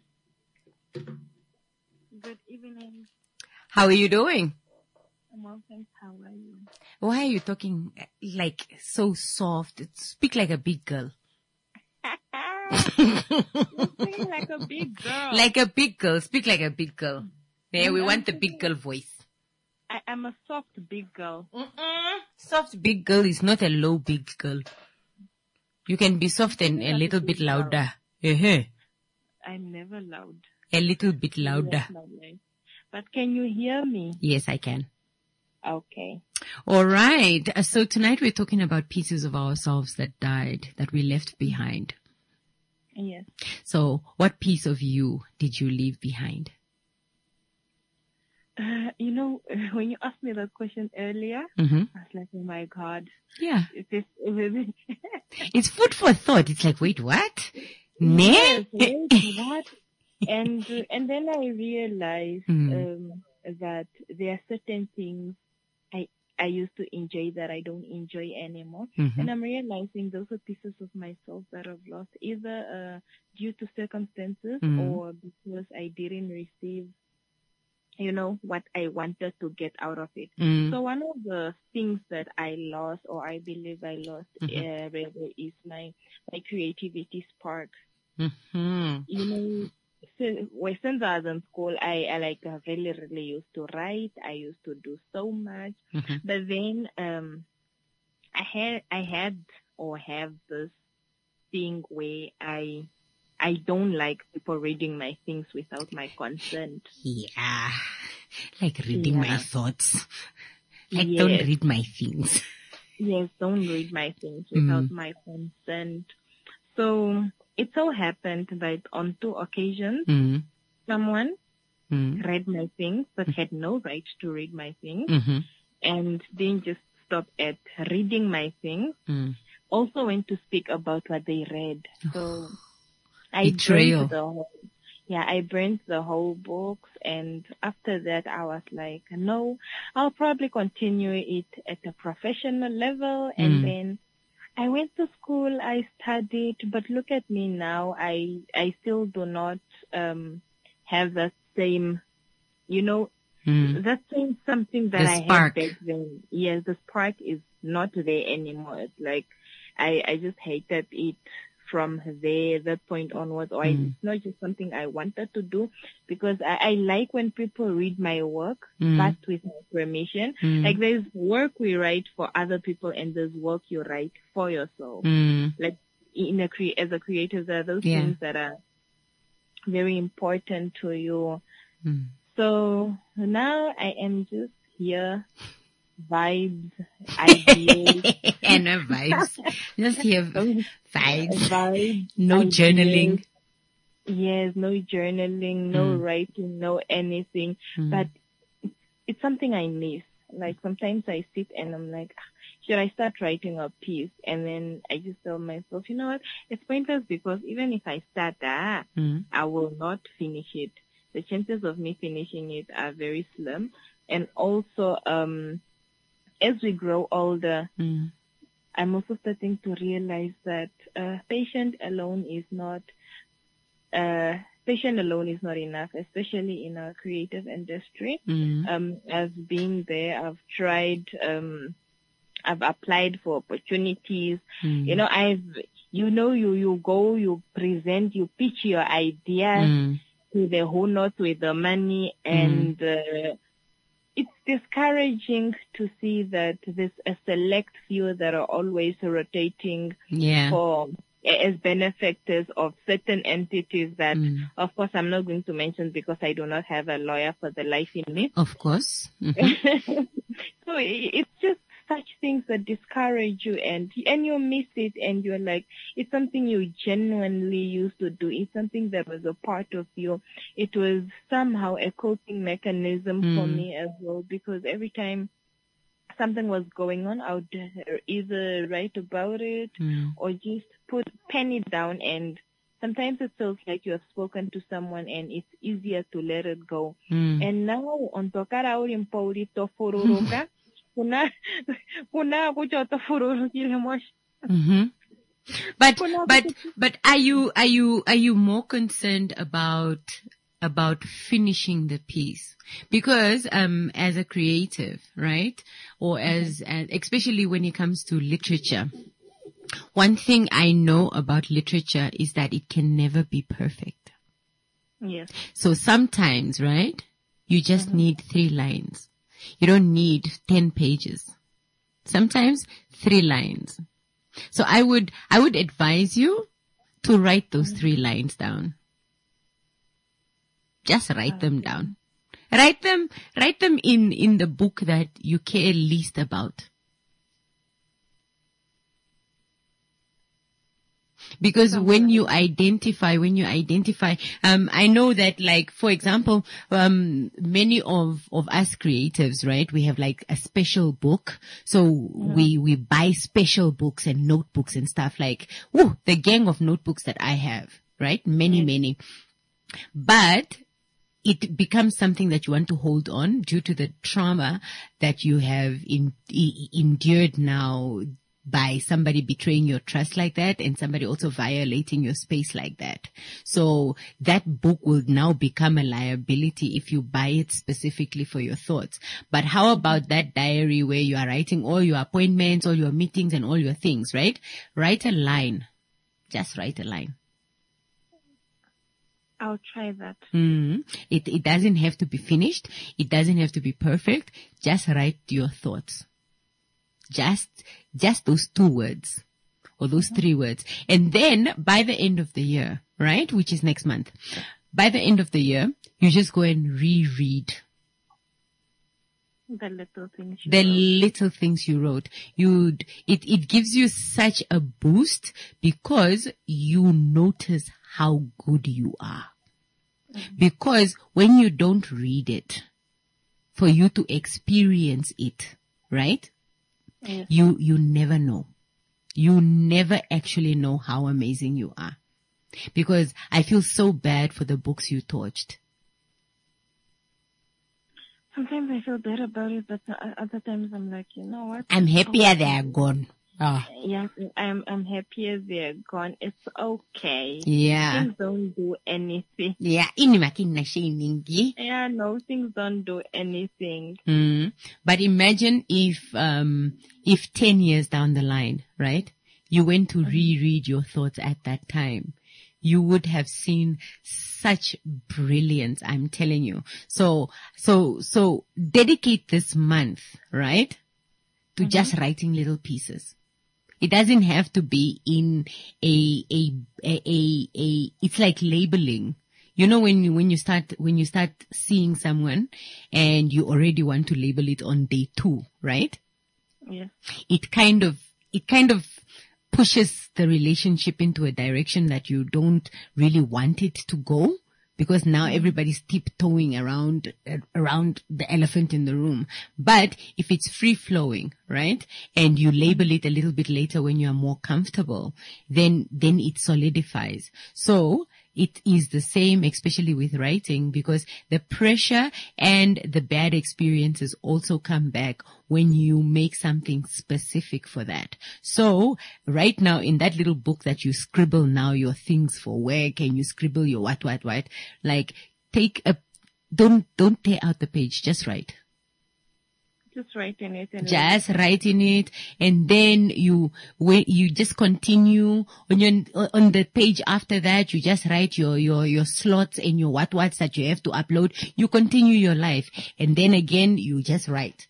Good evening. How are you doing? I'm well, thanks. How are you? Why are you talking like so soft? Speak like a big girl. You're speaking like a big girl. Like a big girl. Speak like a big girl. Yeah, we want the big girl voice. I am a soft big girl. Mm-mm. Soft big girl is not a low big girl. You can be soft and a little bit louder. Uh-huh. I'm never loud. A little bit louder. But can you hear me? Yes, I can. Okay. All right. So tonight we're talking about pieces of ourselves that died, that we left behind. Yes. So what piece of you did you leave behind? Uh, you know, when you asked me that question earlier, mm-hmm. I was like, oh my God. Yeah. It is, it is it's food for thought. It's like, wait, what? Yes, wait, what? And, uh, and then I realized, mm. um, that there are certain things I, I used to enjoy that I don't enjoy anymore. Mm-hmm. And I'm realizing those are pieces of myself that I've lost, either, uh, due to circumstances mm. or because I didn't receive, you know, what I wanted to get out of it. Mm. So one of the things that I lost, or I believe I lost, mm-hmm. uh, rather is my, my creativity spark. Mm-hmm. You know, so, well, since I was in school, I, I like uh, really, really used to write. I used to do so much. Mm-hmm. But then, um, I had, I had or have this thing where I, I don't like people reading my things without my consent. Yeah. Like reading Yeah. my thoughts. Like Yes. don't read my things. Yes, don't read my things without Mm. my consent. So it so happened that on two occasions, Mm. someone Mm. read my things but had no right to read my things, Mm-hmm. and didn't just stop at reading my things. Mm. Also went to speak about what they read. So I Betrayal. burned the whole, yeah, I burned the whole books, and after that I was like, no, I'll probably continue it at a professional level, and Mm. then I went to school, I studied, but look at me now, I, I still do not, um, have that same, you know, Mm. that same something that The I spark. had back then. Yes, the spark is not there anymore. It's like, I, I just hated it from there, that point onwards, or I, Mm. it's not just something I wanted to do, because I, I like when people read my work, Mm. but with my permission. Mm. Like there's work we write for other people, and there's work you write for yourself. Mm. Like in a cre- as a creator, there are those Yeah. things that are very important to you. Mm. So now I am just here, vibes, ideas. And no vibes. Just here, vibes. Vibes, No ideas. journaling. Yes, no journaling, no Mm. writing, no anything. Mm. But it's, it's something I miss. Like sometimes I sit and I'm like, "Ah, should I start writing a piece?" And then I just tell myself, you know what? It's pointless, because even if I start that, Mm. I will not finish it. The chances of me finishing it are very slim. And also, um, as we grow older, Mm. I'm also starting to realize that uh, patient alone is not uh, passion alone is not enough, especially in our creative industry. Mm. Um, I've been there. I've tried. Um, I've applied for opportunities. Mm. You know, I've, you know, you, you go, you present, you pitch your ideas Mm. to the who knows with the money, and uh, it's discouraging to see that there's a select few that are always rotating Yeah. for as benefactors of certain entities that, Mm. of course, I'm not going to mention because I do not have a lawyer for the life in me. Of course. Mhm. So i- it's just such things that discourage you, and and you miss it, and you're like, it's something you genuinely used to do. It's something that was a part of you. It was somehow a coping mechanism for Mm. me as well, because every time something was going on, I would either write about it Mm. or just put pen it down, and sometimes it feels like you have spoken to someone and it's easier to let it go. Mm. And now on tokara uri mpauri tofururuka kuna kuna kucho tofururukile mosh. Mhm. But but but are you are you are you more concerned about about finishing the piece? Because um as a creative, right, or as, as especially when it comes to literature, one thing I know about literature is that it can never be perfect. Yes. So sometimes, right, you just need three lines. You don't need ten pages. Sometimes three lines. So I would, I would advise you to write those three lines down. Just write them down. Write them, write them in, in the book that you care least about. Because when you identify, when you identify, um, I know that, like, for example, um, many of, of us creatives, right, we have like a special book. So we, we buy special books and notebooks and stuff, like, woo, the gang of notebooks that I have, right? Many, many. But it becomes something that you want to hold on due to the trauma that you have in, e- endured now by somebody betraying your trust like that and somebody also violating your space like that. So that book will now become a liability if you buy it specifically for your thoughts. But how about that diary where you are writing all your appointments, all your meetings and all your things, right? Write a line. Just write a line. I'll try that. Mm. It, it doesn't have to be finished. It doesn't have to be perfect. Just write your thoughts. Just, just those two words or those three words. And then by the end of the year, right, which is next month, by the end of the year, you just go and reread The little things. You the wrote. little things you wrote. You'd, it, it gives you such a boost because you notice how good you are. Because when you don't read it, for you to experience it, right? Yes. You, you never know. You never actually know how amazing you are. Because I feel so bad for the books you torched. Sometimes I feel bad about it, but other times I'm like, you know what? I'm happier they are gone. Ah. Yeah, I'm I'm happier they're gone. It's okay. Yeah. Things don't do anything. Yeah, ini makin na shiningi. Yeah, no, things don't do anything. Mm. But imagine if, um, if ten years down the line, right, you went to reread your thoughts at that time, you would have seen such brilliance, I'm telling you. So, so, so dedicate this month, right, to mm-hmm. just writing little pieces. It doesn't have to be in a, a, a, a, a, it's like labeling. You know, when you, when you start, when you start seeing someone and you already want to label it on day two, right? Yeah. It kind of, it kind of pushes the relationship into a direction that you don't really want it to go. Because now everybody's tiptoeing around, uh, around the elephant in the room. But if it's free flowing, right? And you label it a little bit later when you are more comfortable, then, then it solidifies. So it is the same, especially with writing, because the pressure and the bad experiences also come back when you make something specific for that. So right now in that little book that you scribble now your things for work and you scribble your what, what, what, like take a, don't, don't tear out the page, just write. Just write in it. And just write in it, and then you when you just continue on your on the page after that. You just write your your your slots and your what whats that you have to upload. You continue your life, and then again you just write.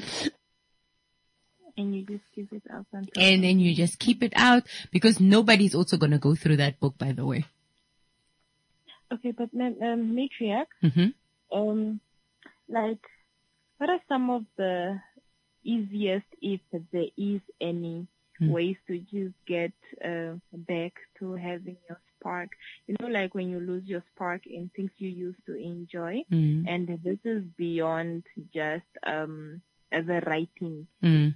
And you just keep it out. Until and then you just keep it out, because nobody's also going to go through that book, by the way. Okay, but um, matriarch, mm-hmm. um, like. What are some of the easiest, if there is any, mm. ways to just get uh, back to having your spark? You know, like when you lose your spark in things you used to enjoy. Mm. And this is beyond just um, the writing. Mm.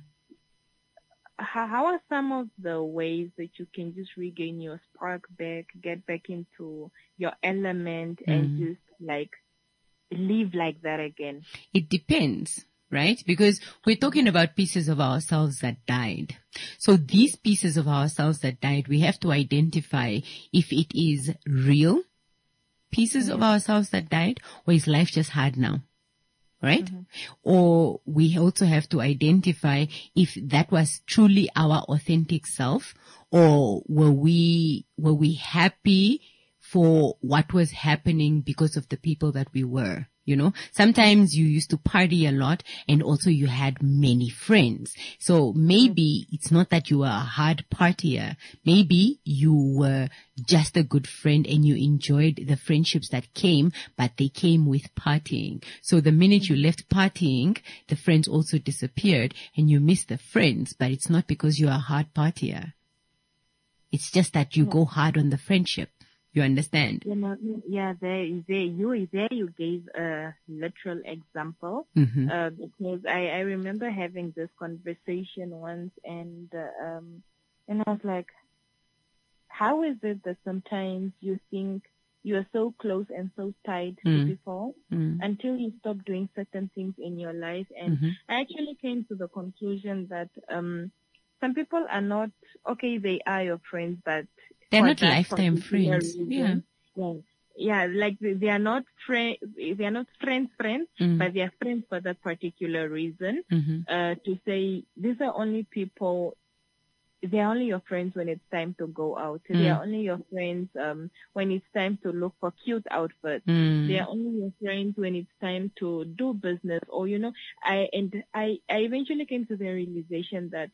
How, how are some of the ways that you can just regain your spark back, get back into your element, mm. and just like live like that again? It depends, right? Because we're talking about pieces of ourselves that died. So these pieces of ourselves that died, we have to identify if it is real pieces mm-hmm. of ourselves that died, or is life just hard now? Right? Mm-hmm. Or we also have to identify if that was truly our authentic self, or were we, were we happy for what was happening because of the people that we were, you know. Sometimes you used to party a lot, and also you had many friends. So maybe it's not that you were a hard partier. Maybe you were just a good friend and you enjoyed the friendships that came, but they came with partying. So the minute you left partying, the friends also disappeared and you missed the friends, but it's not because you're a hard partier. It's just that you go hard on the friendship. You understand? You know, yeah, there, there, you, there you gave a literal example, mm-hmm. uh, because I, I remember having this conversation once, and, uh, um, and I was like, how is it that sometimes you think you are so close and so tied mm. to people mm. until you stop doing certain things in your life? And mm-hmm. I actually came to the conclusion that, um, some people are not, okay, they are your friends, but they're not lifetime friends. Reason, yeah. yeah. Yeah, like they, they are not friends, they are not friends, friends, mm. but they are friends for that particular reason. Mm-hmm. Uh, to say these are only people, they are only your friends when it's time to go out. Mm. They are only your friends, um, when it's time to look for cute outfits. Mm. They are only your friends when it's time to do business, or, you know, I, and I, I eventually came to the realization that,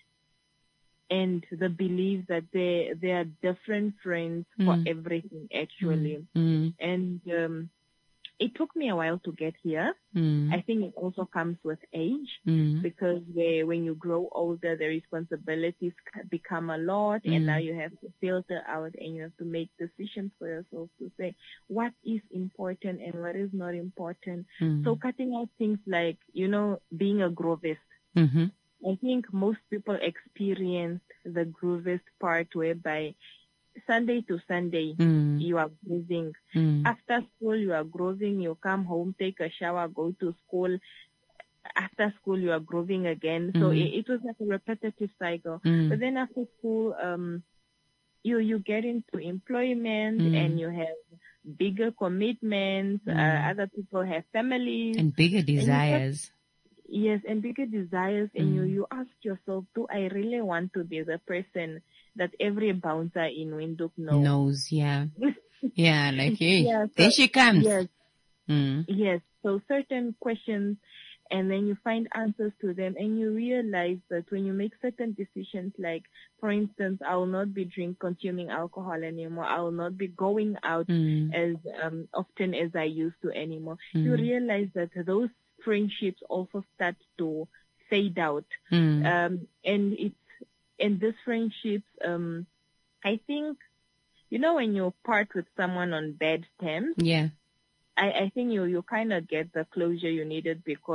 and the belief that they they are different friends mm. for everything, actually. Mm. And um, it took me a while to get here. Mm. I think it also comes with age, mm. because they, when you grow older, the responsibilities become a lot, mm. and now you have to filter out and you have to make decisions for yourself to say what is important and what is not important. Mm. So cutting out things like, you know, being a groovist. Mm-hmm. I think most people experience the groovist part whereby Sunday to Sunday mm. you are grooving. Mm. After school you are grooving. You come home, take a shower, go to school. After school you are grooving again. Mm. So it, it was like a repetitive cycle. Mm. But then after school, um, you you get into employment mm. and you have bigger commitments. Mm. Uh, other people have families and bigger desires. Yes, and bigger desires, and mm. you, you ask yourself, do I really want to be the person that every bouncer in Windhoek knows? Knows, yeah. yeah, like, hey, yeah, so, there she comes. Yes, mm. yes. So certain questions, and then you find answers to them, and you realize that when you make certain decisions, like, for instance, I will not be drink consuming alcohol anymore. I will not be going out mm. as um, often as I used to anymore. Mm. You realize that those friendships also start to fade out. Mm. Um, and it's, and these friendships, um, I think, you know, when you part with someone on bad terms, yeah, I, I think you, you kind of get the closure you needed, because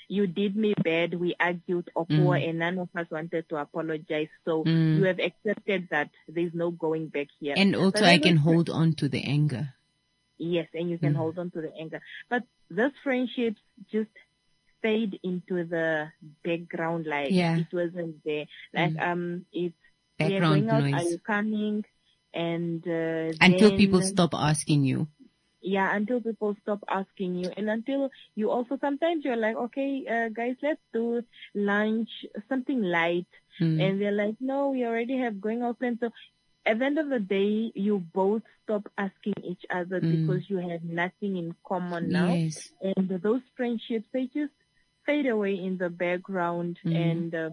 you did me bad, we argued, or Mm. poor, and none of us wanted to apologize. So Mm. you have accepted that there's no going back here. And also But I those can fri- hold on to the anger. Yes, and you can Mm. hold on to the anger. But those friendships just fade into the background, like Yeah. it wasn't there. Like Mm. um, it's we are Background going out, noise. are you coming? And uh, Until then- people stop asking you. Yeah, until people stop asking you, and until you also sometimes you're like, okay, uh, guys, let's do lunch, something light, Mm. and they're like, no, we already have going out plans. So at the end of the day, you both stop asking each other Mm. because you have nothing in common now, Yes. and those friendships, they just fade away in the background, Mm. and um,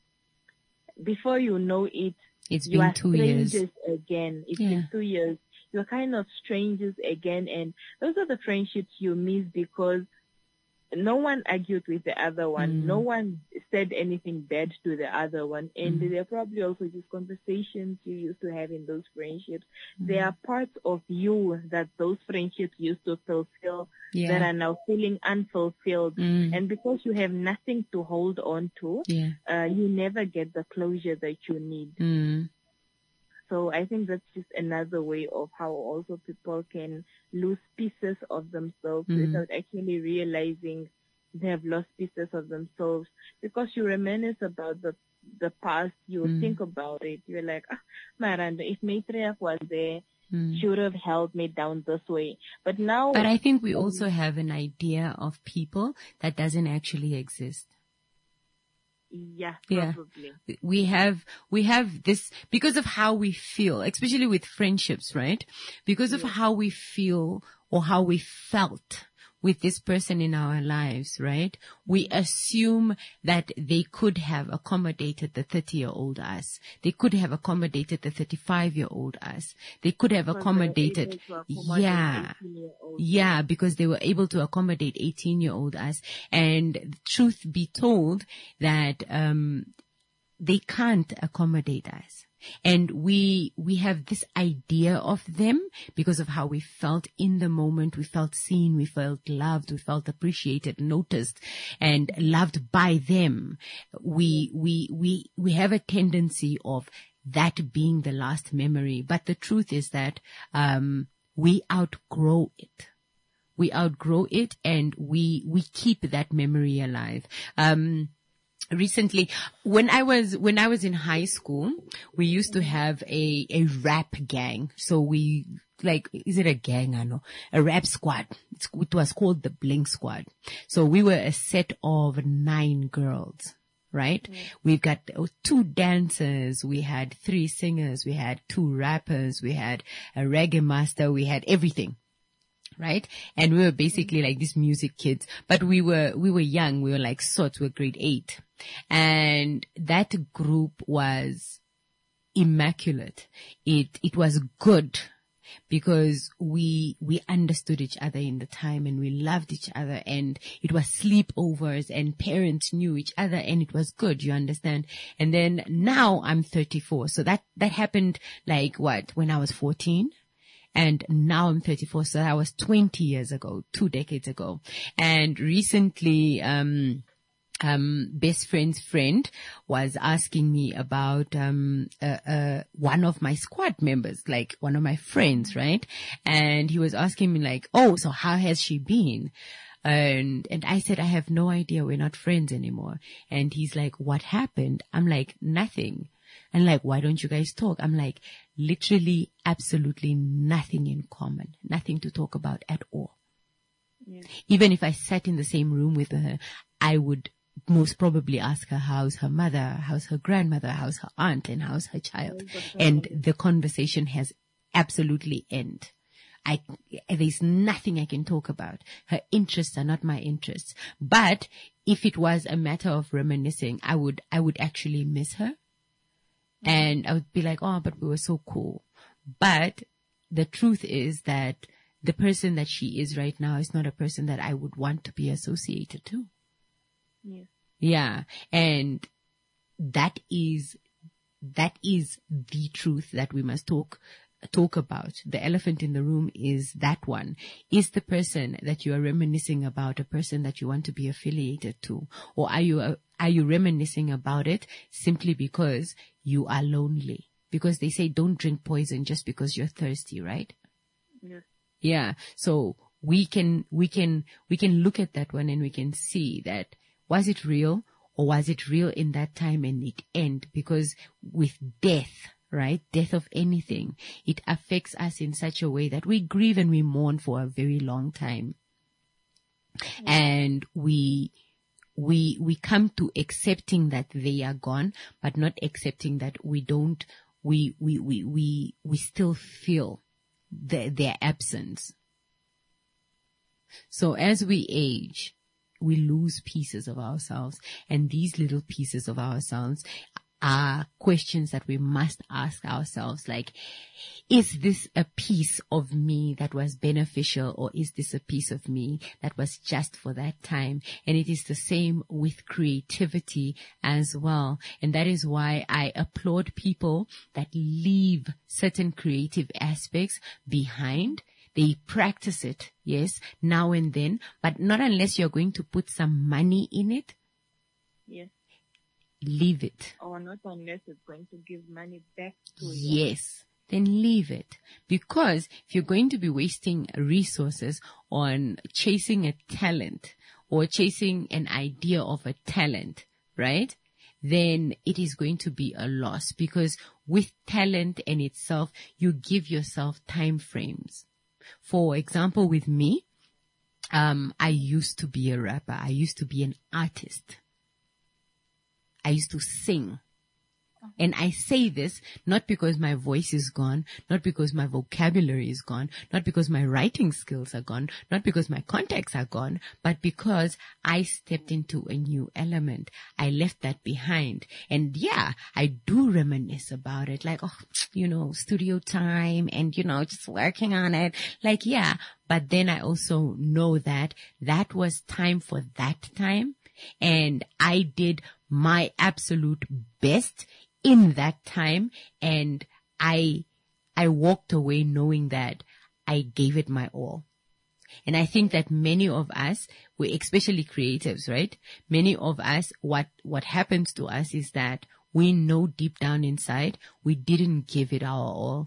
before you know it, It's you been are two years. strangers again. It's Yeah. been two years. You're kind of strangers again, and those are the friendships you miss because no one argued with the other one. Mm. No one said anything bad to the other one, and Mm. there are probably also just conversations you used to have in those friendships. Mm. There are parts of you that those friendships used to fulfill Yeah. that are now feeling unfulfilled, Mm. and because you have nothing to hold on to, Yeah. uh, you never get the closure that you need. Mm. So I think that's just another way of how also people can lose pieces of themselves Mm. without actually realizing they have lost pieces of themselves. Because you reminisce about the the past, you Mm. think about it. You're like, ah, Miranda, if matriarch was there, Mm. she would have held me down this way. But now, But I think we also have an idea of people that doesn't actually exist. yeah, Yeah. probably. We have, we have this, because of how we feel, especially with friendships, right? Because of how we feel or how we felt with this person in our lives, right? We assume that they could have accommodated the thirty-year-old us. They could have accommodated the thirty-five-year-old us. They could have Because they're accommodated, able to accommodate yeah. eighteen-year-old. Yeah, because they were able to accommodate eighteen-year-old us. And truth be told that um they can't accommodate us. And we, we have this idea of them because of how we felt in the moment. We felt seen, we felt loved, we felt appreciated, noticed, and loved by them. We, we, we, we have a tendency of that being the last memory. But the truth is that, um, we outgrow it. We outgrow it and we, we keep that memory alive. Um, Recently, when I was, when I was in high school, we used to have a, a rap gang. So we, like, is it a gang? I know. A rap squad. It's, it was called the Blink Squad. So we were a set of nine girls. Right? Mm. We've got two dancers. We had three singers. We had two rappers. We had a reggae master. We had everything. Right? And we were basically like these music kids, but we were, we were young. We were like sorts, we were grade eight. And that group was immaculate. It, it was good because we, we understood each other in the time and we loved each other and it was sleepovers and parents knew each other and it was good. You understand? And then now I'm thirty-four. So that, that happened like what? When I was fourteen? And now I'm thirty-four. So that was twenty years ago, two decades ago. And recently, um, um, best friend's friend was asking me about, um, uh, uh, one of my squad members, like one of my friends, right? And he was asking me like, oh, so how has she been? And, and I said, I have no idea. We're not friends anymore. And he's like, what happened? I'm like, nothing. And like, why don't you guys talk? I'm like, literally, absolutely nothing in common, nothing to talk about at all. Yeah. Even if I sat in the same room with her, I would most probably ask her, how's her mother, how's her grandmother, how's her aunt, and how's her child. And the conversation has absolutely ended. I, there's nothing I can talk about. Her interests are not my interests. But if it was a matter of reminiscing, I would, I would actually miss her. And I would be like, oh, but we were so cool. But the truth is that the person that she is right now is not a person that I would want to be associated to. Yeah. Yeah. And that is, that is the truth that we must talk talk about, the elephant in the room is that one. Is the person that you are reminiscing about a person that you want to be affiliated to? Or are you, uh, are you reminiscing about it simply because you are lonely? Because they say don't drink poison just because you're thirsty, right? Yes. Yeah. So we can, we can, we can look at that one and we can see that, was it real or was it real in that time and it end? Because with death, right, death of anything, it affects us in such a way that we grieve and we mourn for a very long time. Yeah. And we, we, we come to accepting that they are gone, but not accepting that we don't, we, we, we, we, we still feel the, their absence. So as we age, we lose pieces of ourselves, and these little pieces of ourselves are questions that we must ask ourselves, like, is this a piece of me that was beneficial, or is this a piece of me that was just for that time? And it is the same with creativity as well. And that is why I applaud people that leave certain creative aspects behind. They practice it, yes, now and then, but not unless you're going to put some money in it. Yes. Leave it. Or not unless it's going to give money back to you. Yes. Then leave it. Because if you're going to be wasting resources on chasing a talent or chasing an idea of a talent, right? Then it is going to be a loss, because with talent in itself, you give yourself time frames. For example, with me, um, I used to be a rapper. I used to be an artist. I used to sing. And I say this not because my voice is gone, not because my vocabulary is gone, not because my writing skills are gone, not because my contacts are gone, but because I stepped into a new element. I left that behind. And yeah, I do reminisce about it, like, oh, you know, studio time and, you know, just working on it. Like, yeah, but then I also know that that was time for that time. And I did my absolute best in that time, and I, I walked away knowing that I gave it my all. And I think that many of us, we, especially creatives, right? Many of us, what, what happens to us is that we know deep down inside, we didn't give it our all.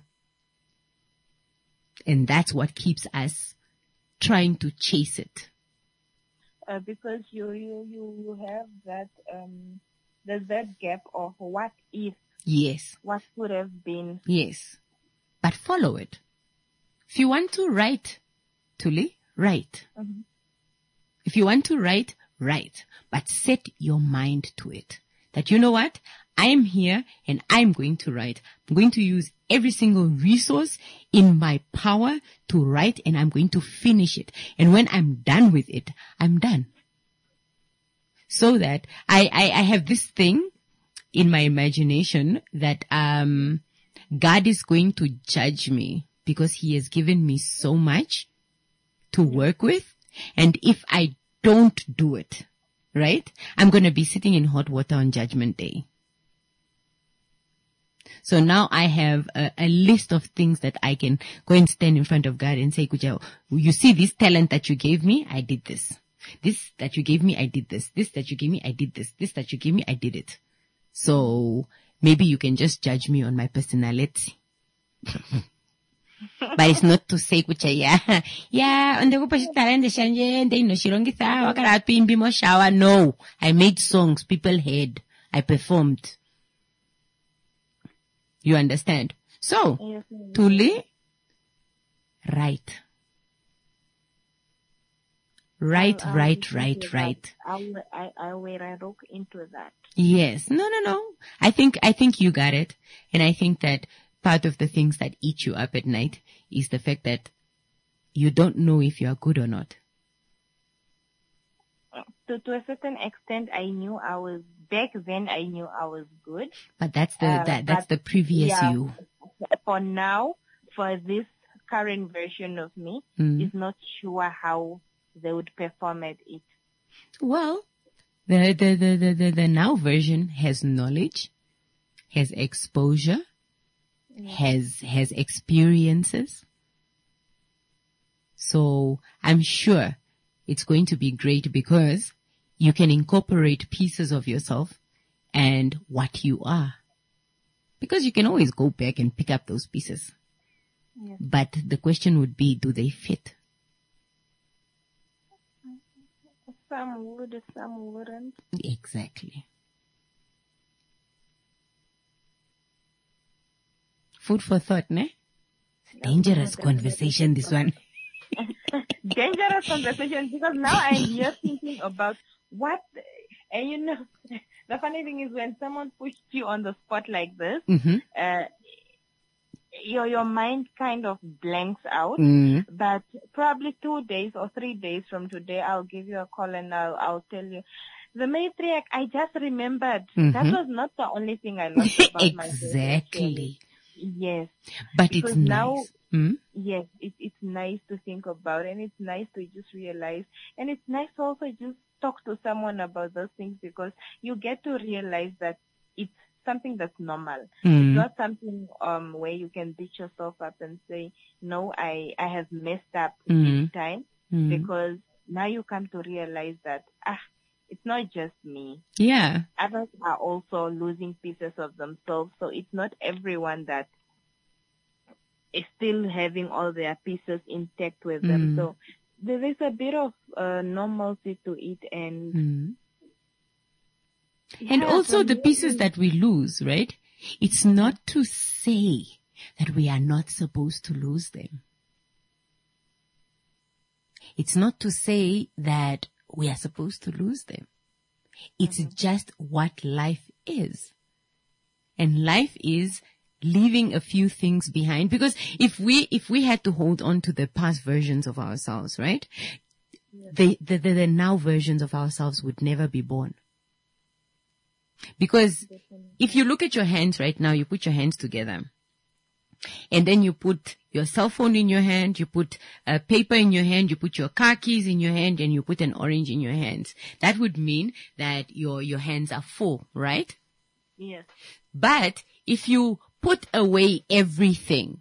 And that's what keeps us trying to chase it. Uh, because you, you, you have that, um, there's that gap of what if. Yes. What could have been. Yes. But follow it. If you want to write, Tuli, write. Mm-hmm. If you want to write, write. But set your mind to it. That, you know what? I am here and I'm going to write. I'm going to use every single resource in my power to write, and I'm going to finish it. And when I'm done with it, I'm done. So that I, I, I have this thing in my imagination that, um, God is going to judge me because he has given me so much to work with. And if I don't do it, right, I'm going to be sitting in hot water on Judgment Day. So now I have a, a list of things that I can go and stand in front of God and say, Kuja, you see this talent that you gave me? I did this. This that you gave me, I did this. This that you gave me, I did this. This that you gave me, I did it. So maybe you can just judge me on my personality. But it's not to say, Kucha, yeah, yeah, and the talent, they know she don't get shower. No, I made songs, people heard, I performed. You understand? So, Yes, Tuli, write. Right, I'll- I'll right, look right, into right. that. I will, I, I will look into that. Yes. No, no, no. I think, I think you got it. And I think that part of the things that eat you up at night is the fact that you don't know if you are good or not. To, to a certain extent, I knew I was, back then I knew I was good. But that's the, Uh, that, that's but the previous yeah, you. For now, for this current version of me, Mm. is not sure how they would perform at it. Well, the, the, the, the, the, the now version has knowledge, has exposure, has, has experiences. So I'm sure it's going to be great because you can incorporate pieces of yourself and what you are. Because you can always go back and pick up those pieces. Yes. But the question would be, do they fit? Some would, some wouldn't. Exactly. Food for thought, ne? Dangerous conversation, this one. Dangerous conversation, because now I'm here thinking about what, and you know, the funny thing is when someone pushed you on the spot like this, Mm-hmm. uh, your your mind kind of blanks out. Mm. But probably two days or three days from today, I'll give you a call and I'll I'll tell you. The matriarch, I just remembered Mm-hmm. that was not the only thing I loved about my Exactly. Yes. But Because it's now, nice. Mm? yes, it, it's nice to think about, and it's nice to just realize, and it's nice to also just talk to someone about those things, because you get to realize that it's something that's normal. Mm. It's not something um where you can beat yourself up and say, no, I, I have messed up Mm. this time, Mm. because now you come to realize that, ah, it's not just me. Yeah. Others are also losing pieces of themselves, so it's not everyone that is still having all their pieces intact with them. Mm. So there is a bit of uh, normalcy to it, and Mm. And yeah, also for the me, pieces that we lose, right? It's not to say that we are not supposed to lose them. It's not to say that we are supposed to lose them. It's just what life is. And life is leaving a few things behind, because if we, if we had to hold on to the past versions of ourselves, right? The, the, the, the now versions of ourselves would never be born. Because if you look at your hands right now, you put your hands together and then you put your cell phone in your hand, you put a paper in your hand, you put your car keys in your hand, and you put an orange in your hands. That would mean that your, your hands are full, right? yes, But if you put away everything,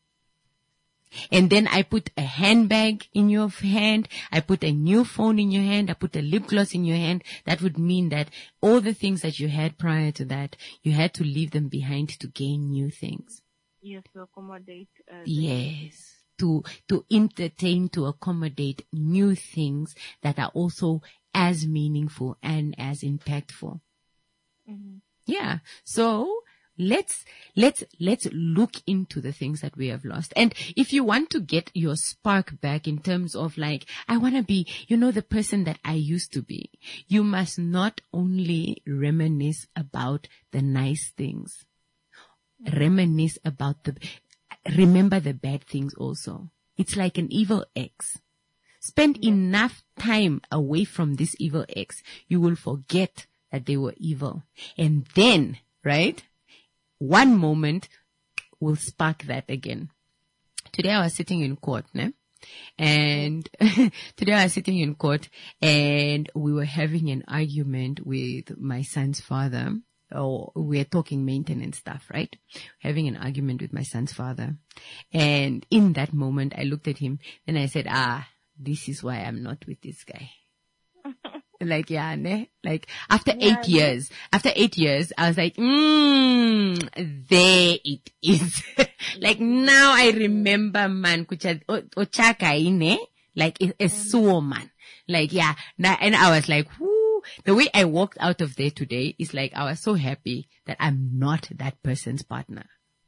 and then I put a handbag in your hand, I put a new phone in your hand, I put a lip gloss in your hand, that would mean that all the things that you had prior to that, you had to leave them behind to gain new things. yes, to accommodate. Uh, Yes. To, to entertain, to accommodate new things that are also as meaningful and as impactful. Mhm. Yeah. So let's, let's, let's look into the things that we have lost. And if you want to get your spark back in terms of like, I want to be, you know, the person that I used to be, you must not only reminisce about the nice things, reminisce about the, remember the bad things also. It's like an evil ex. Spend enough time away from this evil ex, you will forget that they were evil. And then, right, one moment will spark that again. Today I was sitting in court, ne? And today I was sitting in court and we were having an argument with my son's father. Or we were talking maintenance stuff, right? Having an argument with my son's father. And in that moment, I looked at him and I said, ah, this is why I'm not with this guy. Like, yeah, ne? Like, after Yeah, eight years, after eight years, I was like, mmm, there it is. Like, now I remember, man, kucha, ochaka ine, like, a, a sore man. Like, yeah, and I was like, whoo, the way I walked out of there today is like, I was so happy that I'm not that person's partner.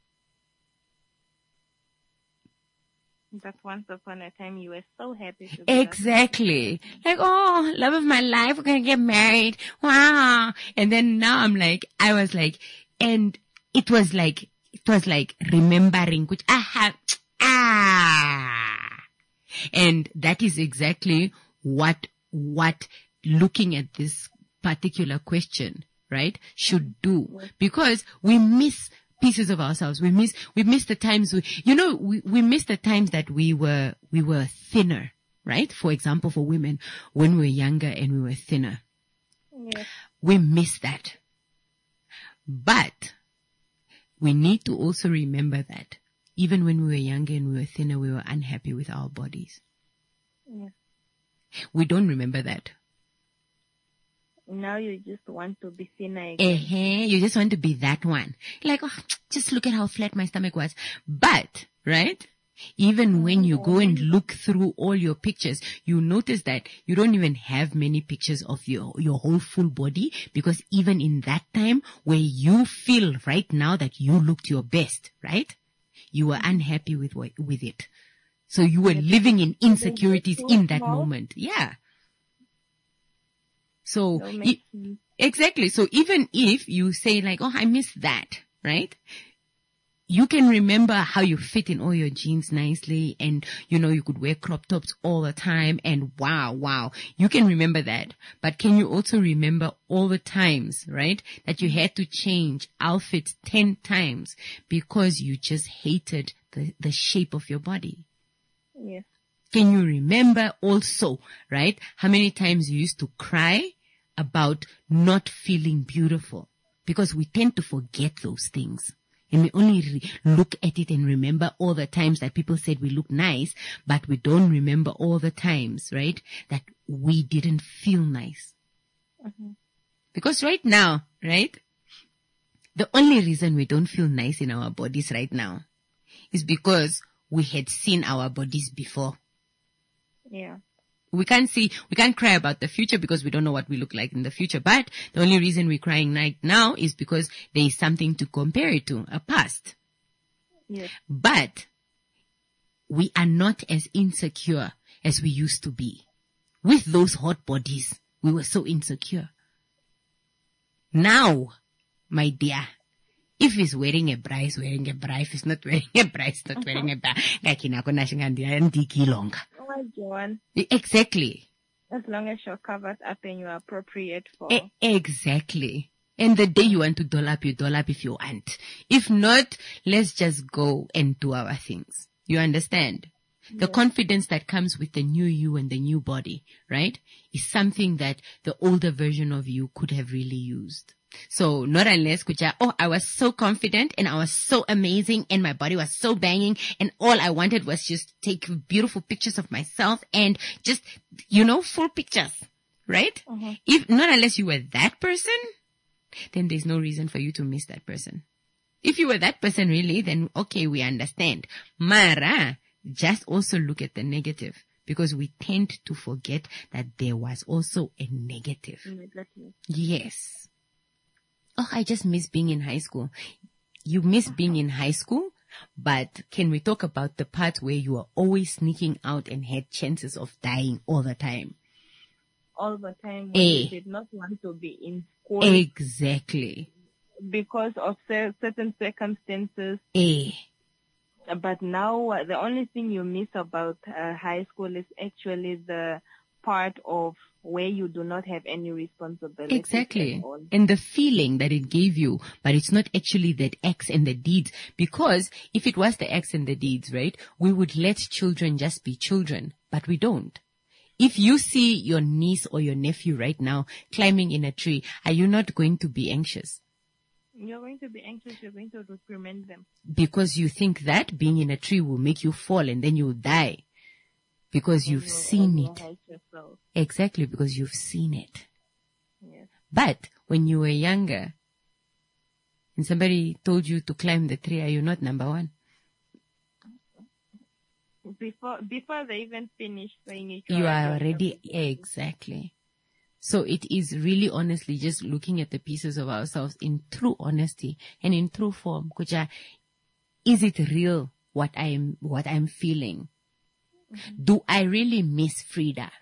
That once upon a time you were so happy to be Exactly. Like, oh, love of my life, we're gonna get married. Wow. And then now I'm like, I was like, and it was like, it was like remembering, which I have, ah. And that is exactly what, what looking at this particular question, right, should do. Because we miss pieces of ourselves. We miss, we miss the times we, you know, we, we miss the times that we were, we were thinner, right? For example, for women, when we were younger and we were thinner. Yes. We miss that. But we need to also remember that even when we were younger and we were thinner, we were unhappy with our bodies. Yeah. We don't remember that. Now you just want to be thinner again. Uh-huh. You just want to be that one. Like, oh, just look at how flat my stomach was. But, right? Even when you go and look through all your pictures, you notice that you don't even have many pictures of your, your whole full body, because even in that time where you feel right now that you looked your best, right? You were unhappy with what, with it. So you were living in insecurities in that moment. Yeah. So, e- exactly. So even if you say like, oh, I miss that, right? You can remember how you fit in all your jeans nicely, and, you know, you could wear crop tops all the time, and wow, wow. You can remember that. But can you also remember all the times, right, that you had to change outfits ten times because you just hated the, the shape of your body? Yes. Can you remember also, right, how many times you used to cry about not feeling beautiful? Because we tend to forget those things. And we only re- look at it and remember all the times that people said we look nice, but we don't remember all the times, right, that we didn't feel nice. Mm-hmm. Because right now, right, the only reason we don't feel nice in our bodies right now is because we had seen our bodies before. Yeah. We can't see, we can't cry about the future because we don't know what we look like in the future. But the only reason we're crying right now is because there is something to compare it to, a past. Yes. But we are not as insecure as we used to be. With those hot bodies, we were so insecure. Now, my dear, if he's wearing a bra, he's wearing a bra. If he's not wearing a bra, he's not wearing a bra. Oh, Joan. Exactly. As long as you're covered up and you're appropriate for. E- exactly. And the day you want to doll up, you doll up if you want. If not, let's just go and do our things. You understand? The Yeah. confidence that comes with the new you and the new body, right, is something that the older version of you could have really used. So not unless kuja, oh, I was so confident and I was so amazing and my body was so banging and all I wanted was just take beautiful pictures of myself and just, you know, full pictures, right? Mhm. If not unless you were that person, then there's no reason for you to miss that person. If you were that person really, then okay, we understand. Mara, just also look at the negative, because we tend to forget that there was also a negative. Negative. Yes. Oh, I just miss being in high school. You miss being in high school, but can we talk about the part where you were always sneaking out and had chances of dying all the time? All the time when Eh. you did not want to be in school. Exactly. Because of cer- certain circumstances. Eh. But now uh, the only thing you miss about uh, high school is actually the part of where you do not have any responsibility. Exactly. And the feeling that it gave you, but it's not actually that acts and the deeds. Because if it was the acts and the deeds, right, we would let children just be children, but we don't. If you see your niece or your nephew right now climbing in a tree, are you not going to be anxious? You're going to be anxious. You're going to reprimand them. Because you think that being in a tree will make you fall and then you'll die. Because you've seen it. Exactly, because you've seen it. Yes. But when you were younger and somebody told you to climb the tree, are you not number one? Before before they even finish saying it, You are already, exactly. So it is really honestly just looking at the pieces of ourselves in true honesty and in true form. Kuja, is it real what I am, what I'm feeling? Mm-hmm. Do I really miss Frida?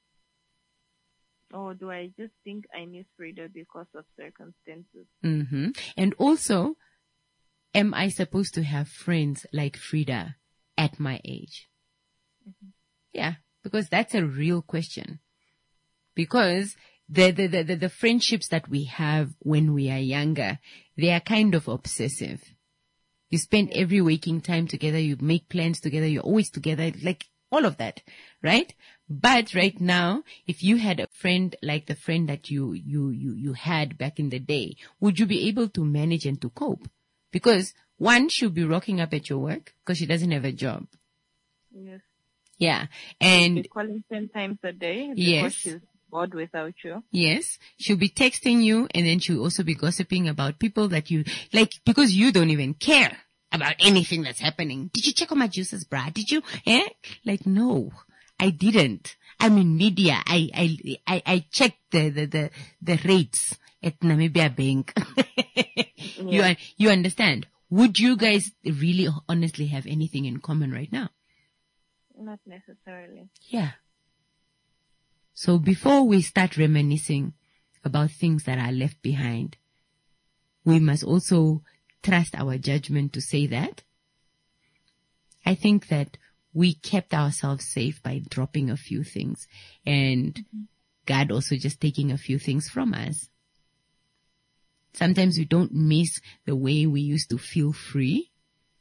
Or do I just think I miss Frida because of circumstances? Mm-hmm. And also, am I supposed to have friends like Frida at my age? Mm-hmm. Yeah, because that's a real question. Because the, the, the, the, the friendships that we have when we are younger, they are kind of obsessive. You spend every waking time together, you make plans together, you're always together, like all of that, right? But right now, if you had a friend like the friend that you, you, you, you had back in the day, would you be able to manage and to cope? Because one, she'll be rocking up at your work because she doesn't have a job. Yes. Yeah. And She's calling ten times a day because yes. she's bored without you. Yes. She'll be texting you, and then she'll also be gossiping about people that you like, because you don't even care about anything that's happening. Did you check on my juices, bruh? Did you? Eh? Like, no, I didn't. I'm in media. I, I, I, I checked the, the, the, the rates at Namibia Bank. You, Yeah. you understand? Would you guys really honestly have anything in common right now? Not necessarily. Yeah. So before we start reminiscing about things that are left behind, we must also trust our judgment to say that. I think that we kept ourselves safe by dropping a few things, and mm-hmm. God also just taking a few things from us. Sometimes we don't miss the way we used to feel free.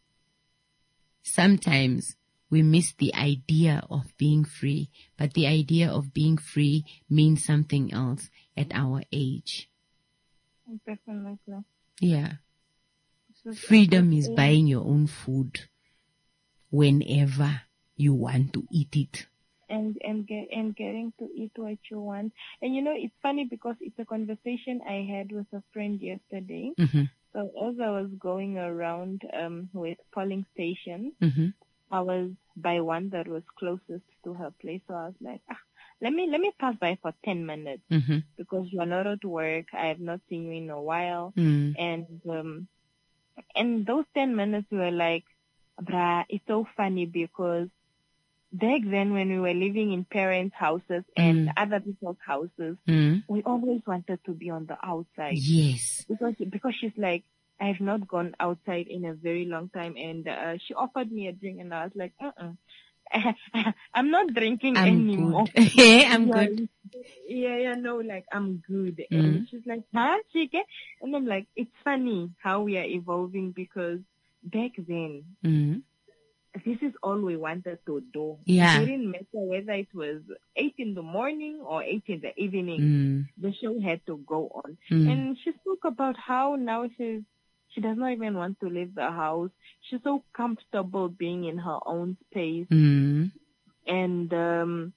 Sometimes we miss the idea of being free, but the idea of being free means something else at our age. Definitely. Yeah. So Freedom is it's- buying your own food whenever you want to eat it. and and get and getting to eat what you want. And you know, it's funny because it's a conversation I had with a friend yesterday. Mm-hmm. So as I was going around um with polling stations, Mm-hmm. I was by one that was closest to her place. So I was like, ah, let me let me pass by for ten minutes Mm-hmm. because you are not at work. I have not seen you in a while, Mm. and um and those ten minutes were like, bruh, it's so funny because back then when we were living in parents' houses and Mm. other people's houses, Mm. we always wanted to be on the outside. Yes. Because because she's like, I have not gone outside in a very long time, and uh, she offered me a drink, and I was like, uh-uh. I'm not drinking I'm anymore. good. Yeah, I'm yeah, good. Yeah, yeah, no, like I'm good. Mm. And she's like, huh, Chike? And I'm like, it's funny how we are evolving because back then, Mm. this is all we wanted to do. Yeah. It didn't matter whether it was eight in the morning or eight in the evening. Mm. The show had to go on. Mm. And she spoke about how now she's, she does not even want to leave the house. She's so comfortable being in her own space. Mm. And um,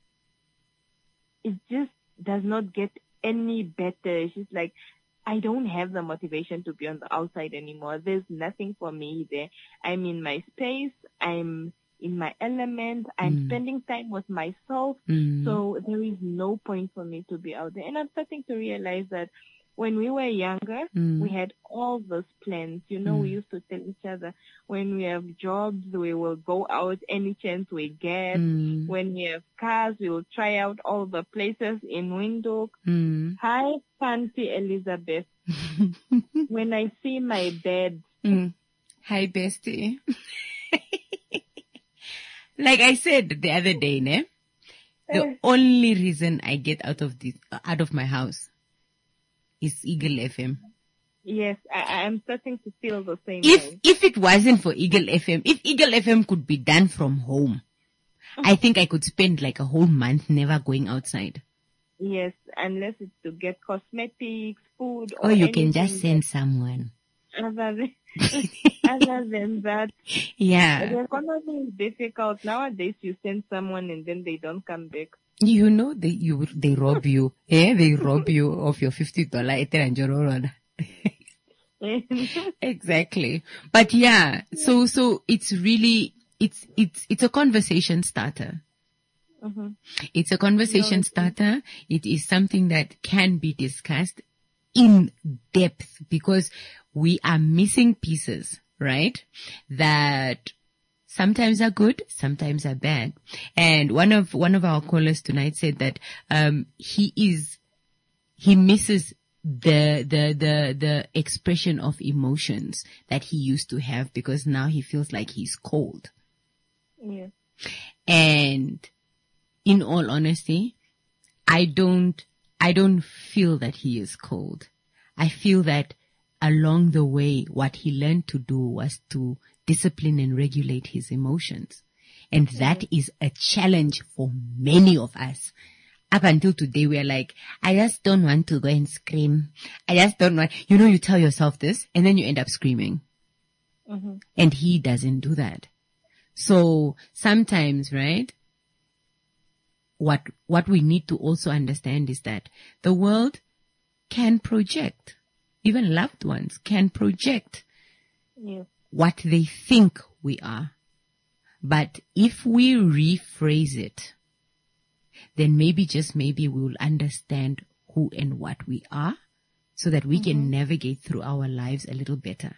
it just does not get any better. She's like, I don't have the motivation to be on the outside anymore. There's nothing for me there. I'm in my space. I'm in my element. I'm Mm. spending time with myself. Mm. So there is no point for me to be out there. And I'm starting to realize that when we were younger, Mm. we had all those plans. You know, we Mm. used to tell each other, when we have jobs, we will go out any chance we get. Mm. When we have cars, we will try out all the places in Windhoek. Mm. Hi, Fancy Elizabeth. When I see my bed. Mm. Hi, bestie. Like I said the other day, ne? The only reason I get out of this, out of my house is Eagle F M. Yes, I, I'm starting to feel the same If, way. if it wasn't for Eagle F M, if Eagle F M could be done from home, I think I could spend like a whole month never going outside. Yes, unless it's to get cosmetics, food, or Or you can just anything send someone. Other than, other than that, Yeah. the economy is difficult. Nowadays, you send someone and then they don't come back. You know, they, you, they rob you. Eh? They rob you of your fifty dollars. Exactly. But yeah, so, so it's really, it's, it's, it's a conversation starter. Mm-hmm. It's a conversation starter. It is something that can be discussed in depth because we are missing pieces, right? That sometimes are good, sometimes are bad. And one of, one of our callers tonight said that, um, he is, he misses the, the, the, the expression of emotions that he used to have because now he feels like he's cold. Yes. And in all honesty, I don't, I don't feel that he is cold. I feel that along the way, what he learned to do was to discipline and regulate his emotions. And that is a challenge for many of us. Up until today, we are like, I just don't want to go and scream. I just don't want, you know, you tell yourself this and then you end up screaming. Mm-hmm. And he doesn't do that. So sometimes, right, what, what we need to also understand is that the world can project, even loved ones can project Yeah. what they think we are. But if we rephrase it, then maybe, just maybe, we will understand who and what we are so that we can navigate through our lives a little better.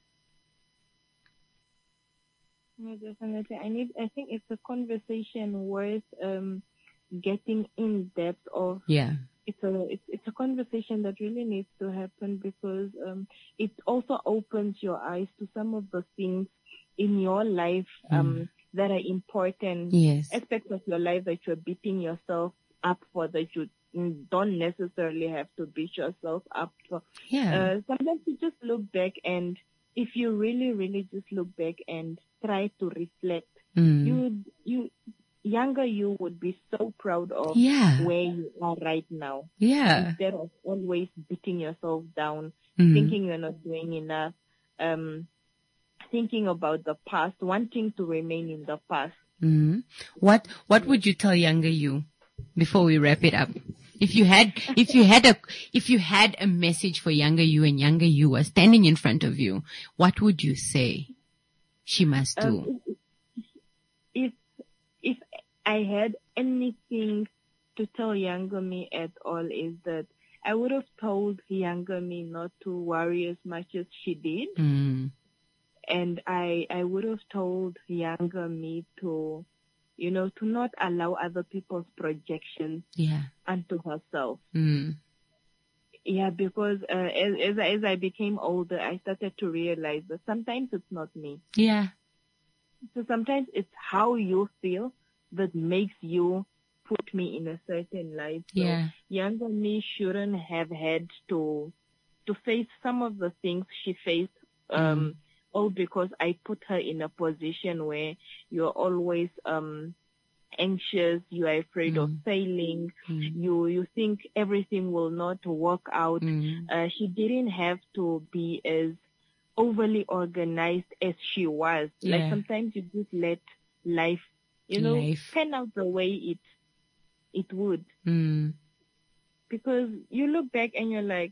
No, definitely. I need, I think it's a conversation worth um, getting in depth of. Yeah. It's a, it's, it's a conversation that really needs to happen because um, it also opens your eyes to some of the things in your life um, Mm. that are important. Yes. Aspects of your life that you're beating yourself up for, that you mm, don't necessarily have to beat yourself up for. Yeah. Uh, sometimes you just look back, and if you really, really just look back and try to reflect, Mm. you, you, younger you would be so proud of Yeah. where you are right now. Yeah. Instead of always beating yourself down, Mm. thinking you're not doing enough, um, thinking about the past, wanting to remain in the past. Mm. What, what would you tell younger you before we wrap it up? If you had, if you had a, if you had a message for younger you and younger you was standing in front of you, what would you say she must do? Um, if, if I had anything to tell younger me at all, is that I would have told younger me not to worry as much as she did. Mm. And I, I would have told younger me to, you know, to not allow other people's projections Yeah. onto herself. Mm. Yeah, because uh, as, as, I- as I became older, I started to realize that sometimes it's not me. Yeah. So sometimes it's how you feel that makes you put me in a certain light. So Yeah. younger me shouldn't have had to to face some of the things she faced, um, Mm. all because I put her in a position where you're always um anxious, you are afraid of failing, you you think everything will not work out. Uh, she didn't have to be as overly organized as she was. Like Yeah. sometimes you just let life, you know, Life. pan out the way it it would. Mm. Because you look back and you're like,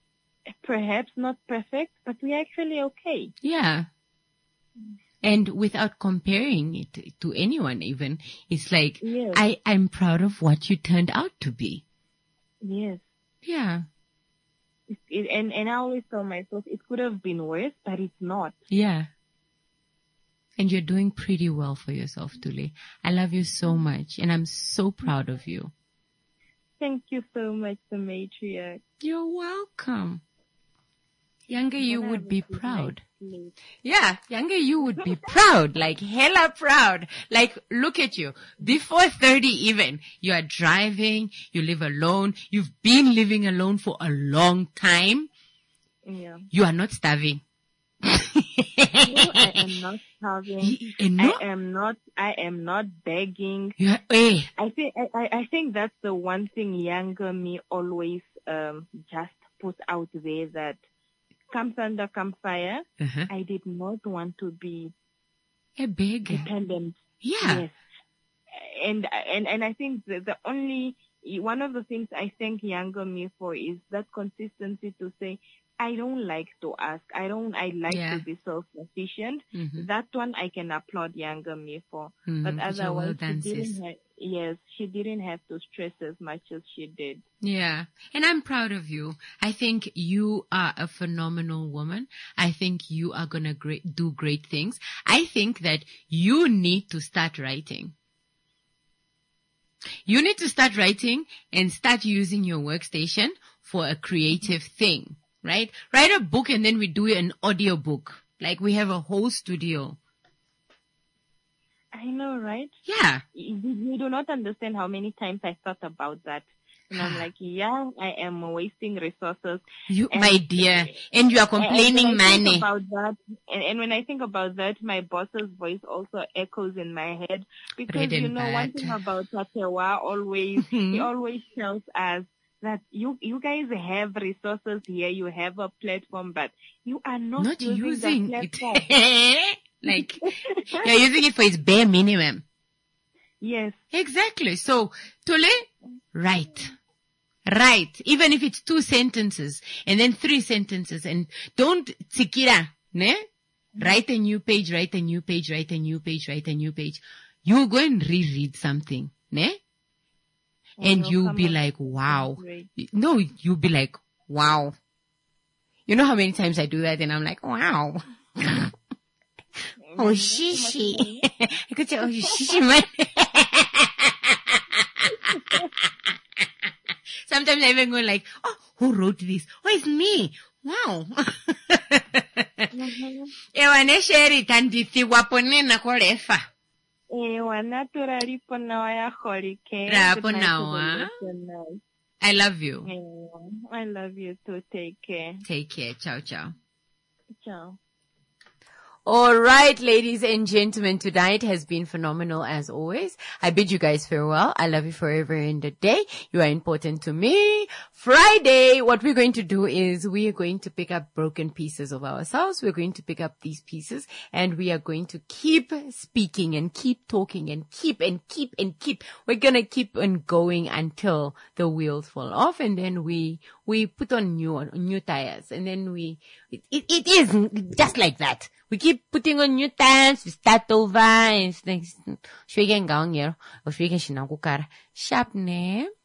perhaps not perfect, but we're actually okay. Yeah. And without comparing it to anyone even, it's like, Yes. I, I'm proud of what you turned out to be. Yes. Yeah. It, it, and, and I always tell myself it could have been worse, but it's not. Yeah. And you're doing pretty well for yourself, Tuli. I love you so much and I'm so proud of you. Thank you so much, the matriarch. You're welcome. Younger you Gonna would have a be good proud. night's sleep. Yeah, younger you would be proud, like hella proud. Like, look at you. Before thirty even, you are driving, you live alone, you've been living alone for a long time. Yeah. You are not starving. No, I am not starving. and no- I am not. I am not begging. Yeah, eh. I think. I, I I think that's the one thing younger me always um just put out there, that come thunder, come fire. Uh-huh. I did not want to be a beggar. dependent. Yeah. Yes. And and and I think the, the only one of the things I thank younger me for is that consistency to say, I don't like to ask. I don't, I like Yeah. to be self-sufficient. Mhm. That one I can applaud younger me for. Mhm. But You're otherwise, well done, she didn't sis. have, yes, she didn't have to stress as much as she did. Yeah. And I'm proud of you. I think you are a phenomenal woman. I think you are going to great, do great things. I think that you need to start writing. You need to start writing and start using your workstation for a creative thing, right? Write a book and then we do an audio book. Like we have a whole studio. I know, right? Yeah. You, you do not understand how many times I thought about that. And I'm like, yeah, I am wasting resources. You, and, my dear, and you are complaining and when I think money. about that, and, and when I think about that, my boss's voice also echoes in my head. Because, Bread you and know, one butter. thing about Tatewa always, he always tells us that you, you guys have resources here, you have a platform, but you are not, Not using, using the it. platform. Like, you're using it for its bare minimum. Yes. Exactly. So, Tole, write. Write. Even if it's two sentences and then three sentences, and don't tsikira, ne? Write a new page, write a new page, write a new page, write a new page. You go and reread something, ne? And you'll be like, wow. No, you'll be like, wow. You know how many times I do that and I'm like, wow. Oh, shishi. I could say, oh, shishi, man. Sometimes I even go like, oh, who wrote this? Oh, it's me. Wow. Ewa ne sheri tandithi wapone na korefa. Ewa naturally po nawa ya holike. Rapo nawa. I love you. Yeah, I love you too. Take care. Take care. Ciao, ciao. Ciao. All right, ladies and gentlemen, tonight has been phenomenal as always. I bid you guys farewell. I love you forever and a day. You are important to me. Friday, what we're going to do is we are going to pick up broken pieces of ourselves. We're going to pick up these pieces and we are going to keep speaking and keep talking and keep and keep and keep. We're going to keep on going until the wheels fall off, and then we, we put on new, new tires, and then we, it, it, it is just like that. We keep putting on new tires, we start over, and things. Sharp, ne?